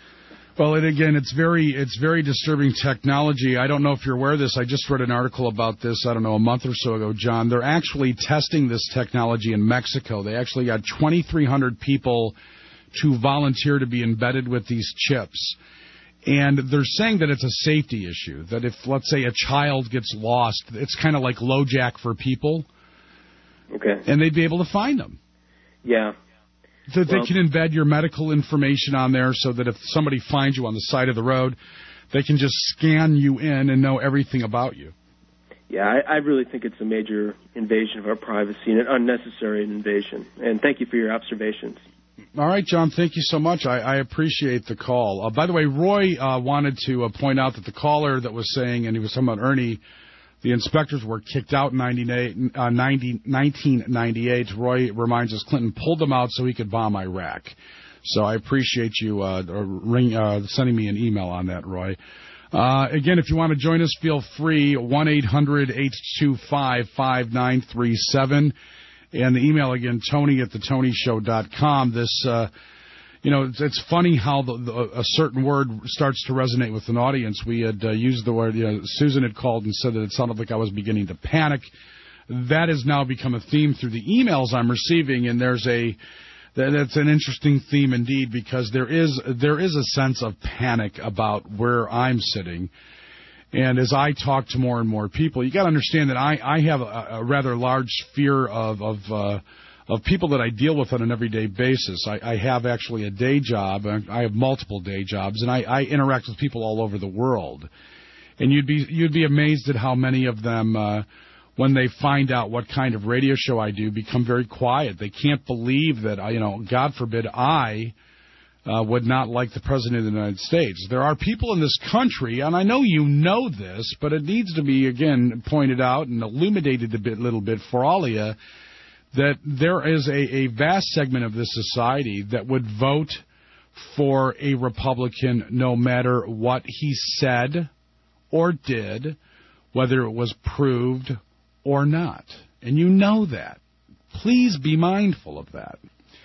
Well, and again, it's very it's very disturbing technology. I don't know if you're aware of this. I just read an article about this, I don't know, a month or so ago, John. They're actually testing this technology in Mexico. They actually got twenty-three hundred people to volunteer to be embedded with these chips. And they're saying that it's a safety issue, that if, let's say, a child gets lost, it's kind of like LoJack for people. Okay. And they'd be able to find them. Yeah. That Well, they can embed your medical information on there so that if somebody finds you on the side of the road, they can just scan you in and know everything about you. Yeah, I, I really think it's a major invasion of our privacy and an unnecessary invasion. And thank you for your observations. All right, John, thank you so much. I, I appreciate the call. Uh, by the way, Roy uh, wanted to uh, point out that the caller that was saying, and he was talking about Ernie, the inspectors were kicked out in uh, nineteen ninety-eight. Roy reminds us Clinton pulled them out so he could bomb Iraq. So I appreciate you uh, ring, uh, sending me an email on that, Roy. Uh, again, if you want to join us, feel free, one eight hundred eight two five five nine three seven. And the email again, Tony at the tony show dot com. This, uh, you know, it's, it's funny how the, the, a certain word starts to resonate with an audience. We had uh, used the word, you know, Susan had called and said that it sounded like I was beginning to panic. That has now become a theme through the emails I'm receiving, and there's a, that's an interesting theme indeed, because there is, there is a sense of panic about where I'm sitting. And as I talk to more and more people, you got to understand that I, I have a, a rather large sphere of of, uh, of people that I deal with on an everyday basis. I, I have actually a day job. I have multiple day jobs, and I, I interact with people all over the world. And you'd be you'd be amazed at how many of them, uh, when they find out what kind of radio show I do, become very quiet. They can't believe that, you know, God forbid, I Uh, would not like the President of the United States. There are people in this country, and I know you know this, but it needs to be, again, pointed out and illuminated a bit, little bit for all of you, that there is a, a vast segment of this society that would vote for a Republican no matter what he said or did, whether it was proved or not. And you know that. Please be mindful of that.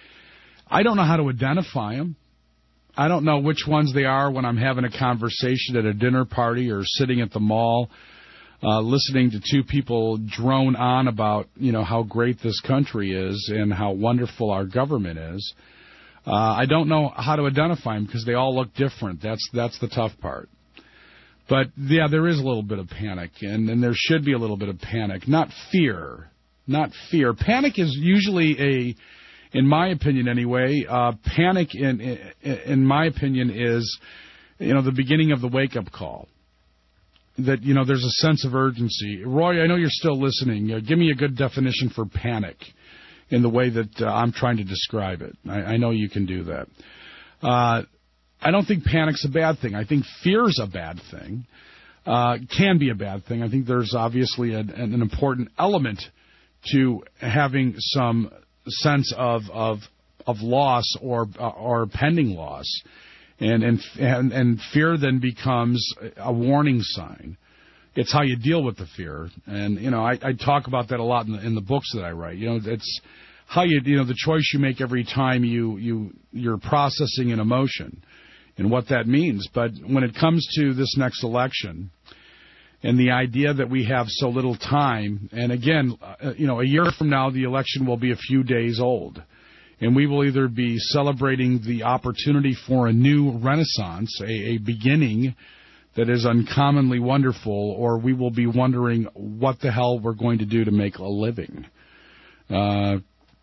I don't know how to identify them. I don't know which ones they are when I'm having a conversation at a dinner party or sitting at the mall, uh, listening to two people drone on about, you know, how great this country is and how wonderful our government is. Uh, I don't know how to identify them because they all look different. That's that's the tough part. But, yeah, there is a little bit of panic, and, and there should be a little bit of panic, not fear. Not fear. Panic is usually a... In my opinion, anyway, uh, panic, in, in in my opinion, is, you know, the beginning of the wake-up call. That, you know, there's a sense of urgency. Roy, I know you're still listening. Uh, give me a good definition for panic. in the way that uh, I'm trying to describe it. I, I know you can do that. Uh, I don't think panic's a bad thing. I think fear's a bad thing. Uh, can be a bad thing. I think there's obviously an, an important element to having some sense of of, of loss or uh, or pending loss, and, and and and fear then becomes a warning sign. It's how you deal with the fear, and you know I, I talk about that a lot in the, in the books that I write. You know, it's how you you know the choice you make every time you you you're processing an emotion, and what that means. But when it comes to this next election, and the idea that we have so little time, and again, uh, you know, a year from now, the election will be a few days old. And we will either be celebrating the opportunity for a new renaissance, a, a beginning that is uncommonly wonderful, or we will be wondering what the hell we're going to do to make a living. Uh,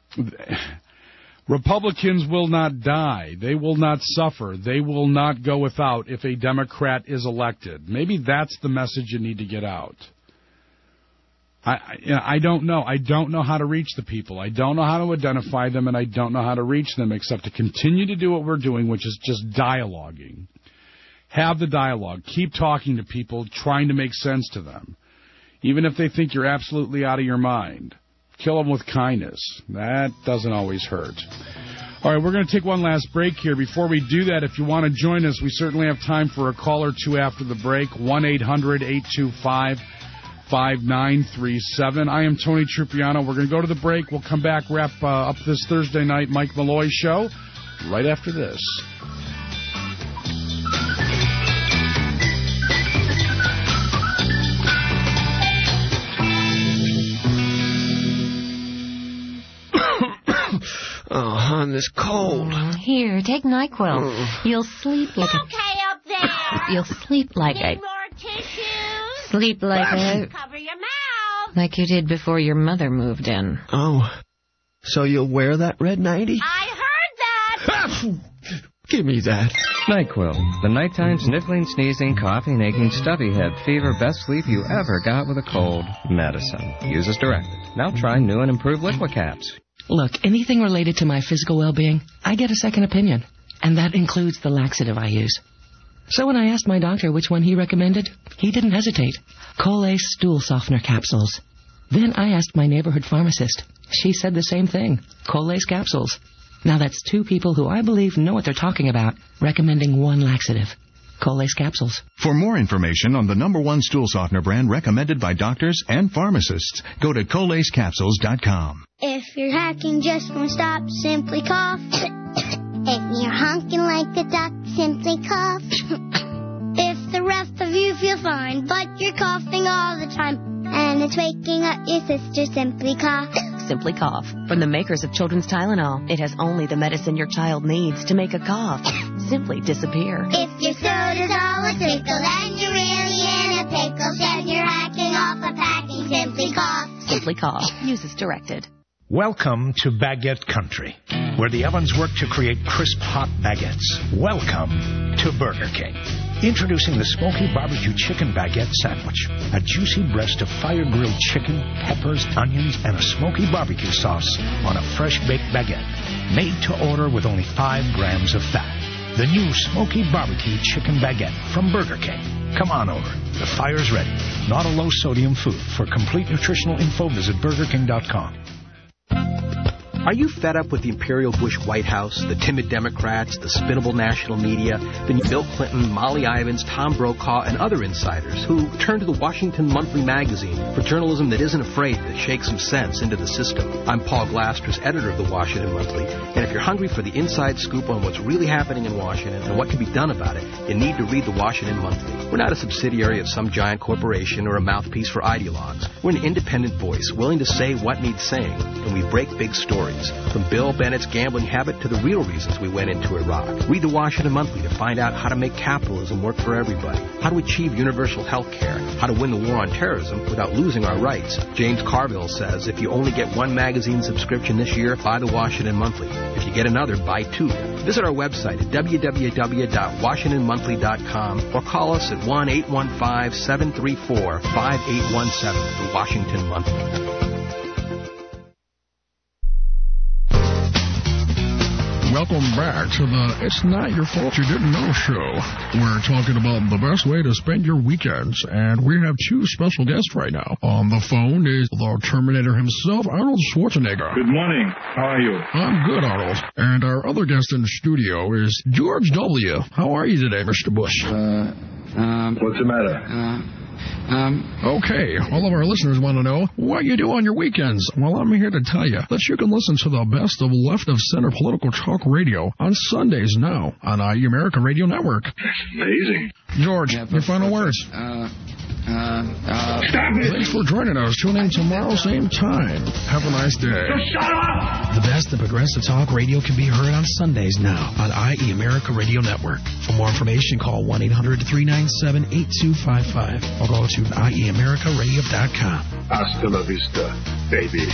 Republicans will not die. They will not suffer. They will not go without if a Democrat is elected. Maybe that's the message you need to get out. I, I, you know, I don't know. I don't know how to reach the people. I don't know how to identify them, and I don't know how to reach them except to continue to do what we're doing, which is just dialoguing. Have the dialogue. Keep talking to people, trying to make sense to them. Even if they think you're absolutely out of your mind. Kill them with kindness. That doesn't always hurt. All right, we're going to take one last break here. Before we do that, if you want to join us, we certainly have time for a call or two after the break. one eight hundred eight two five five nine three seven. I am Tony Trupiano. We're going to go to the break. We'll come back, wrap uh, up this Thursday night Mike Malloy show right after this. Oh, hon, this cold. Mm, here, take NyQuil. Mm. You'll sleep like okay a... Okay up there. You'll sleep like Need a... more tissues? Sleep like a... Cover your mouth. Like you did before your mother moved in. Oh, so you'll wear that red nightie? I heard that. Give me that. NyQuil, the nighttime sniffling, sneezing, coughing, aching, stuffy head, fever, best sleep you ever got with a cold. Medicine. Use as directed. Now try new and improved Liquicaps. Look, anything related to my physical well-being, I get a second opinion, and that includes the laxative I use. So when I asked my doctor which one he recommended, he didn't hesitate. Colace Stool Softener Capsules. Then I asked my neighborhood pharmacist. She said the same thing, Colace Capsules. Now that's two people who I believe know what they're talking about, recommending one laxative. Colace Capsules. For more information on the number one stool softener brand recommended by doctors and pharmacists, go to colace capsules dot com. If your hacking just won't stop, simply cough. If you're honking like a duck, simply cough. If the rest of you feel fine, but you're coughing all the time, and it's waking up your sister, simply cough. Simply Cough. From the makers of Children's Tylenol, it has only the medicine your child needs to make a cough simply disappear. If your soda's all a tickle, then you're really in a pickle. Then you're hacking off a packing, simply cough. Simply Cough. Use as directed. Welcome to Baguette Country, where the ovens work to create crisp, hot baguettes. Welcome to Burger King. Introducing the Smoky Barbecue Chicken Baguette Sandwich. A juicy breast of fire-grilled chicken, peppers, onions, and a smoky barbecue sauce on a fresh-baked baguette. Made to order with only five grams of fat. The new Smoky Barbecue Chicken Baguette from Burger King. Come on over. The fire's ready. Not a low-sodium food. For complete nutritional info, visit burger king dot com. Are you fed up with the Imperial Bush White House, the timid Democrats, the spinnable national media, the Bill Clinton, Molly Ivins, Tom Brokaw, and other insiders who turn to the Washington Monthly magazine for journalism that isn't afraid to shake some sense into the system? I'm Paul Glasters, editor of the Washington Monthly, and if you're hungry for the inside scoop on what's really happening in Washington and what can be done about it, you need to read the Washington Monthly. We're not a subsidiary of some giant corporation or a mouthpiece for ideologues. We're an independent voice willing to say what needs saying, and we break big stories. From Bill Bennett's gambling habit to the real reasons we went into Iraq. Read the Washington Monthly to find out how to make capitalism work for everybody, how to achieve universal health care, how to win the war on terrorism without losing our rights. James Carville says if you only get one magazine subscription this year, buy the Washington Monthly. If you get another, buy two. Visit our website at w w w dot washington monthly dot com or call us at one eight one five, seven three four, five eight one seven, the Washington Monthly. welcome back to the It's Not Your Fault You Didn't Know show. We're talking about the best way to spend your weekends, and we have two special guests right now. On the phone is the Terminator himself, Arnold Schwarzenegger. Good morning. How are you? I'm good, Arnold. And our other guest in the studio is George W. How are you today, Mister Bush? Uh, um... What's the matter? Uh... Um, okay, all of our listeners want to know what you do on your weekends. Well, I'm here to tell you that you can listen to the best of left-of-center political talk radio on Sundays now on I E America Radio Network. That's amazing. George, yeah, your final words. Uh, uh, uh... Stop it! Thanks for joining us. Tune in tomorrow, same time. Have a nice day. Just shut up! The best of progressive talk radio can be heard on Sundays now on I E America Radio Network. For more information, call one eight hundred three nine seven eight two five five or go to I E America Radio dot com. Hasta la vista, baby.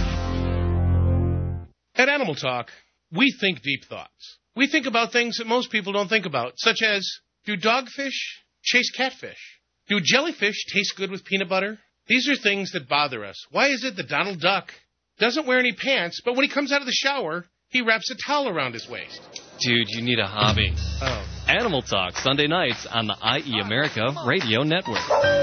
At Animal Talk, we think deep thoughts. We think about things that most people don't think about, such as, do dogfish chase catfish? Do jellyfish taste good with peanut butter? These are things that bother us. Why is it that Donald Duck doesn't wear any pants, but when he comes out of the shower, he wraps a towel around his waist? Dude, you need a hobby. Oh. Animal Talk, Sunday nights on the I E America Radio Network.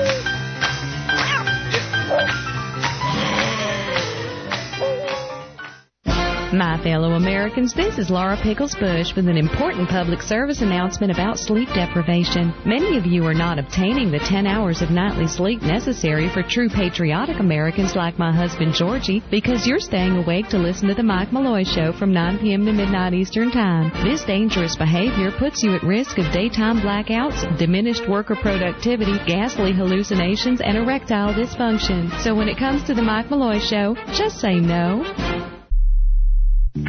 My fellow Americans, this is Laura Pickles Bush with an important public service announcement about sleep deprivation. Many of you are not obtaining the ten hours of nightly sleep necessary for true patriotic Americans like my husband Georgie because you're staying awake to listen to the Mike Malloy Show from nine p.m. to midnight Eastern Time. This dangerous behavior puts you at risk of daytime blackouts, diminished worker productivity, ghastly hallucinations, and erectile dysfunction. So when it comes to the Mike Malloy Show, just say no. We're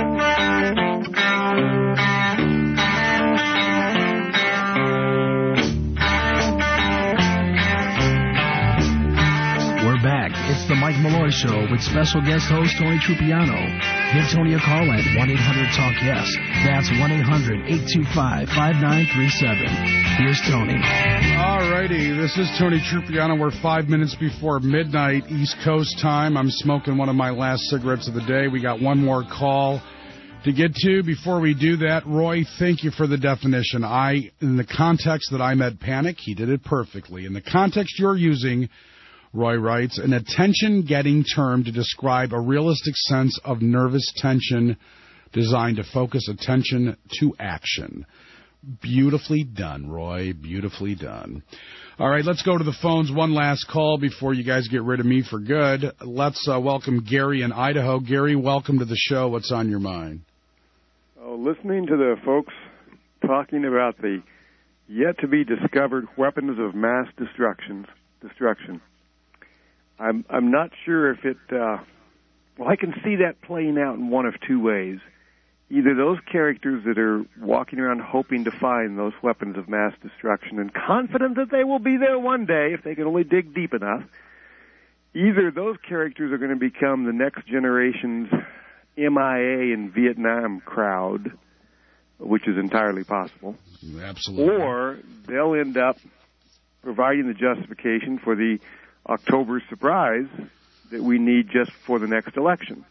back. It's the Mike Malloy Show with special guest host Tony Trupiano. Give Tony a call at one eight hundred talk yes. That's one eight hundred eight two five five nine three seven. Here's Tony. All righty. This is Tony Trupiano. We're five minutes before midnight East Coast time. I'm smoking one of my last cigarettes of the day. We got one more call to get to. Before we do that, Roy, thank you for the definition. I, in the context that I meant panic, he did it perfectly. In the context you're using, Roy writes, an attention-getting term to describe a realistic sense of nervous tension designed to focus attention to action. Beautifully done, Roy. Beautifully done. All right, let's go to the phones. One last call before you guys get rid of me for good. Let's uh, welcome Gary in Idaho. Gary, welcome to the show. What's on your mind? Oh, listening to the folks talking about the yet-to-be-discovered weapons of mass destruction, destruction. I'm I'm not sure if it. Uh, well, I can see that playing out in one of two ways. Either those characters that are walking around hoping to find those weapons of mass destruction and confident that they will be there one day if they can only dig deep enough. Either those characters are going to become the next generation's M I A and Vietnam crowd, which is entirely possible. Absolutely. Or they'll end up providing the justification for the October surprise that we need just for the next election.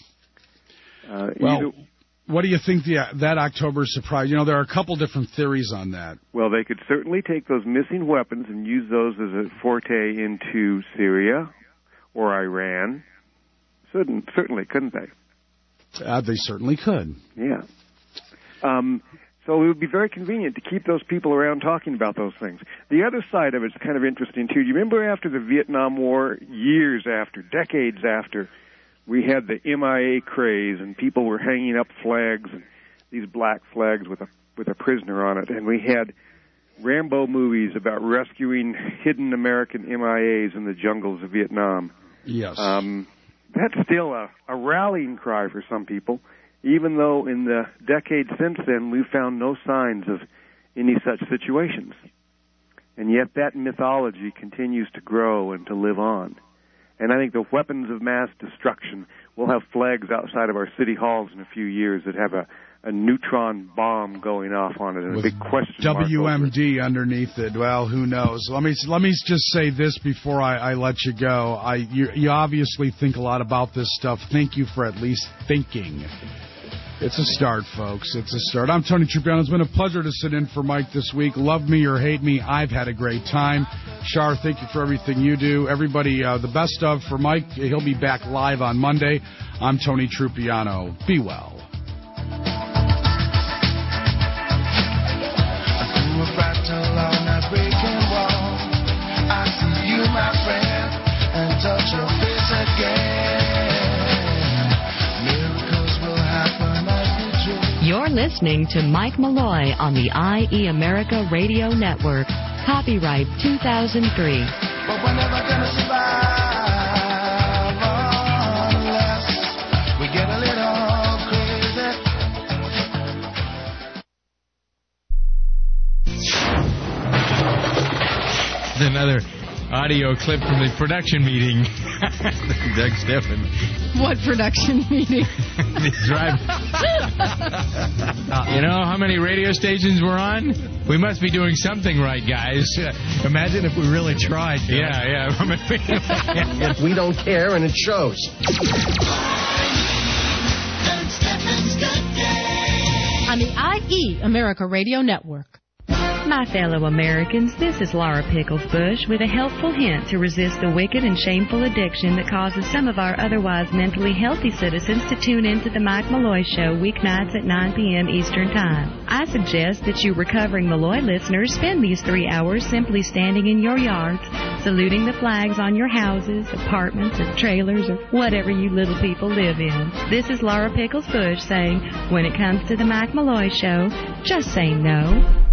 Uh, well, either, what do you think the, that October surprise? You know, there are a couple different theories on that. Well, they could certainly take those missing weapons and use those as a forte into Syria or Iran. Certainly, certainly couldn't they? Uh, they certainly could. Yeah. Um, so it would be very convenient to keep those people around talking about those things. The other side of it's kind of interesting, too. Do you remember after the Vietnam War, years after, decades after, we had the M I A craze and people were hanging up flags, and these black flags with a with a prisoner on it, and we had Rambo movies about rescuing hidden American M I As in the jungles of Vietnam. Yes. Um, that's still a, a rallying cry for some people, even though in the decades since then we've found no signs of any such situations. And yet that mythology continues to grow and to live on. And I think the weapons of mass destruction will have flags outside of our city halls in a few years that have a, a neutron bomb going off on it and with a big question W M D mark underneath it. Well, who knows? Let me let me just say this before I, I let you go. I you, you obviously think a lot about this stuff. Thank you for at least thinking. It's a start, folks. It's a start. I'm Tony Trupiano. It's been a pleasure to sit in for Mike this week. Love me or hate me, I've had a great time. Shar, thank you for everything you do. Everybody, uh, the best of for Mike. He'll be back live on Monday. I'm Tony Trupiano. Be well. I see you, my friend, and touch your face again. Miracles will happen as we dream. You're listening to Mike Malloy on the I E America Radio Network. Copyright two thousand three. But we're never gonna survive unless we get a little crazy. Another audio clip from the production meeting. Doug Stephan. What production meeting? Drive. You know how many radio stations we're on? We must be doing something right, guys. Imagine if we really tried. Yeah, yeah. We don't care, and it shows. On the I E America Radio Network. My fellow Americans, this is Laura Pickles Bush with a helpful hint to resist the wicked and shameful addiction that causes some of our otherwise mentally healthy citizens to tune into the Mike Malloy Show weeknights at nine p.m. Eastern Time. I suggest that you recovering Malloy listeners spend these three hours simply standing in your yards, saluting the flags on your houses, apartments, or trailers, or whatever you little people live in. This is Laura Pickles Bush saying, when it comes to the Mike Malloy Show, just say no.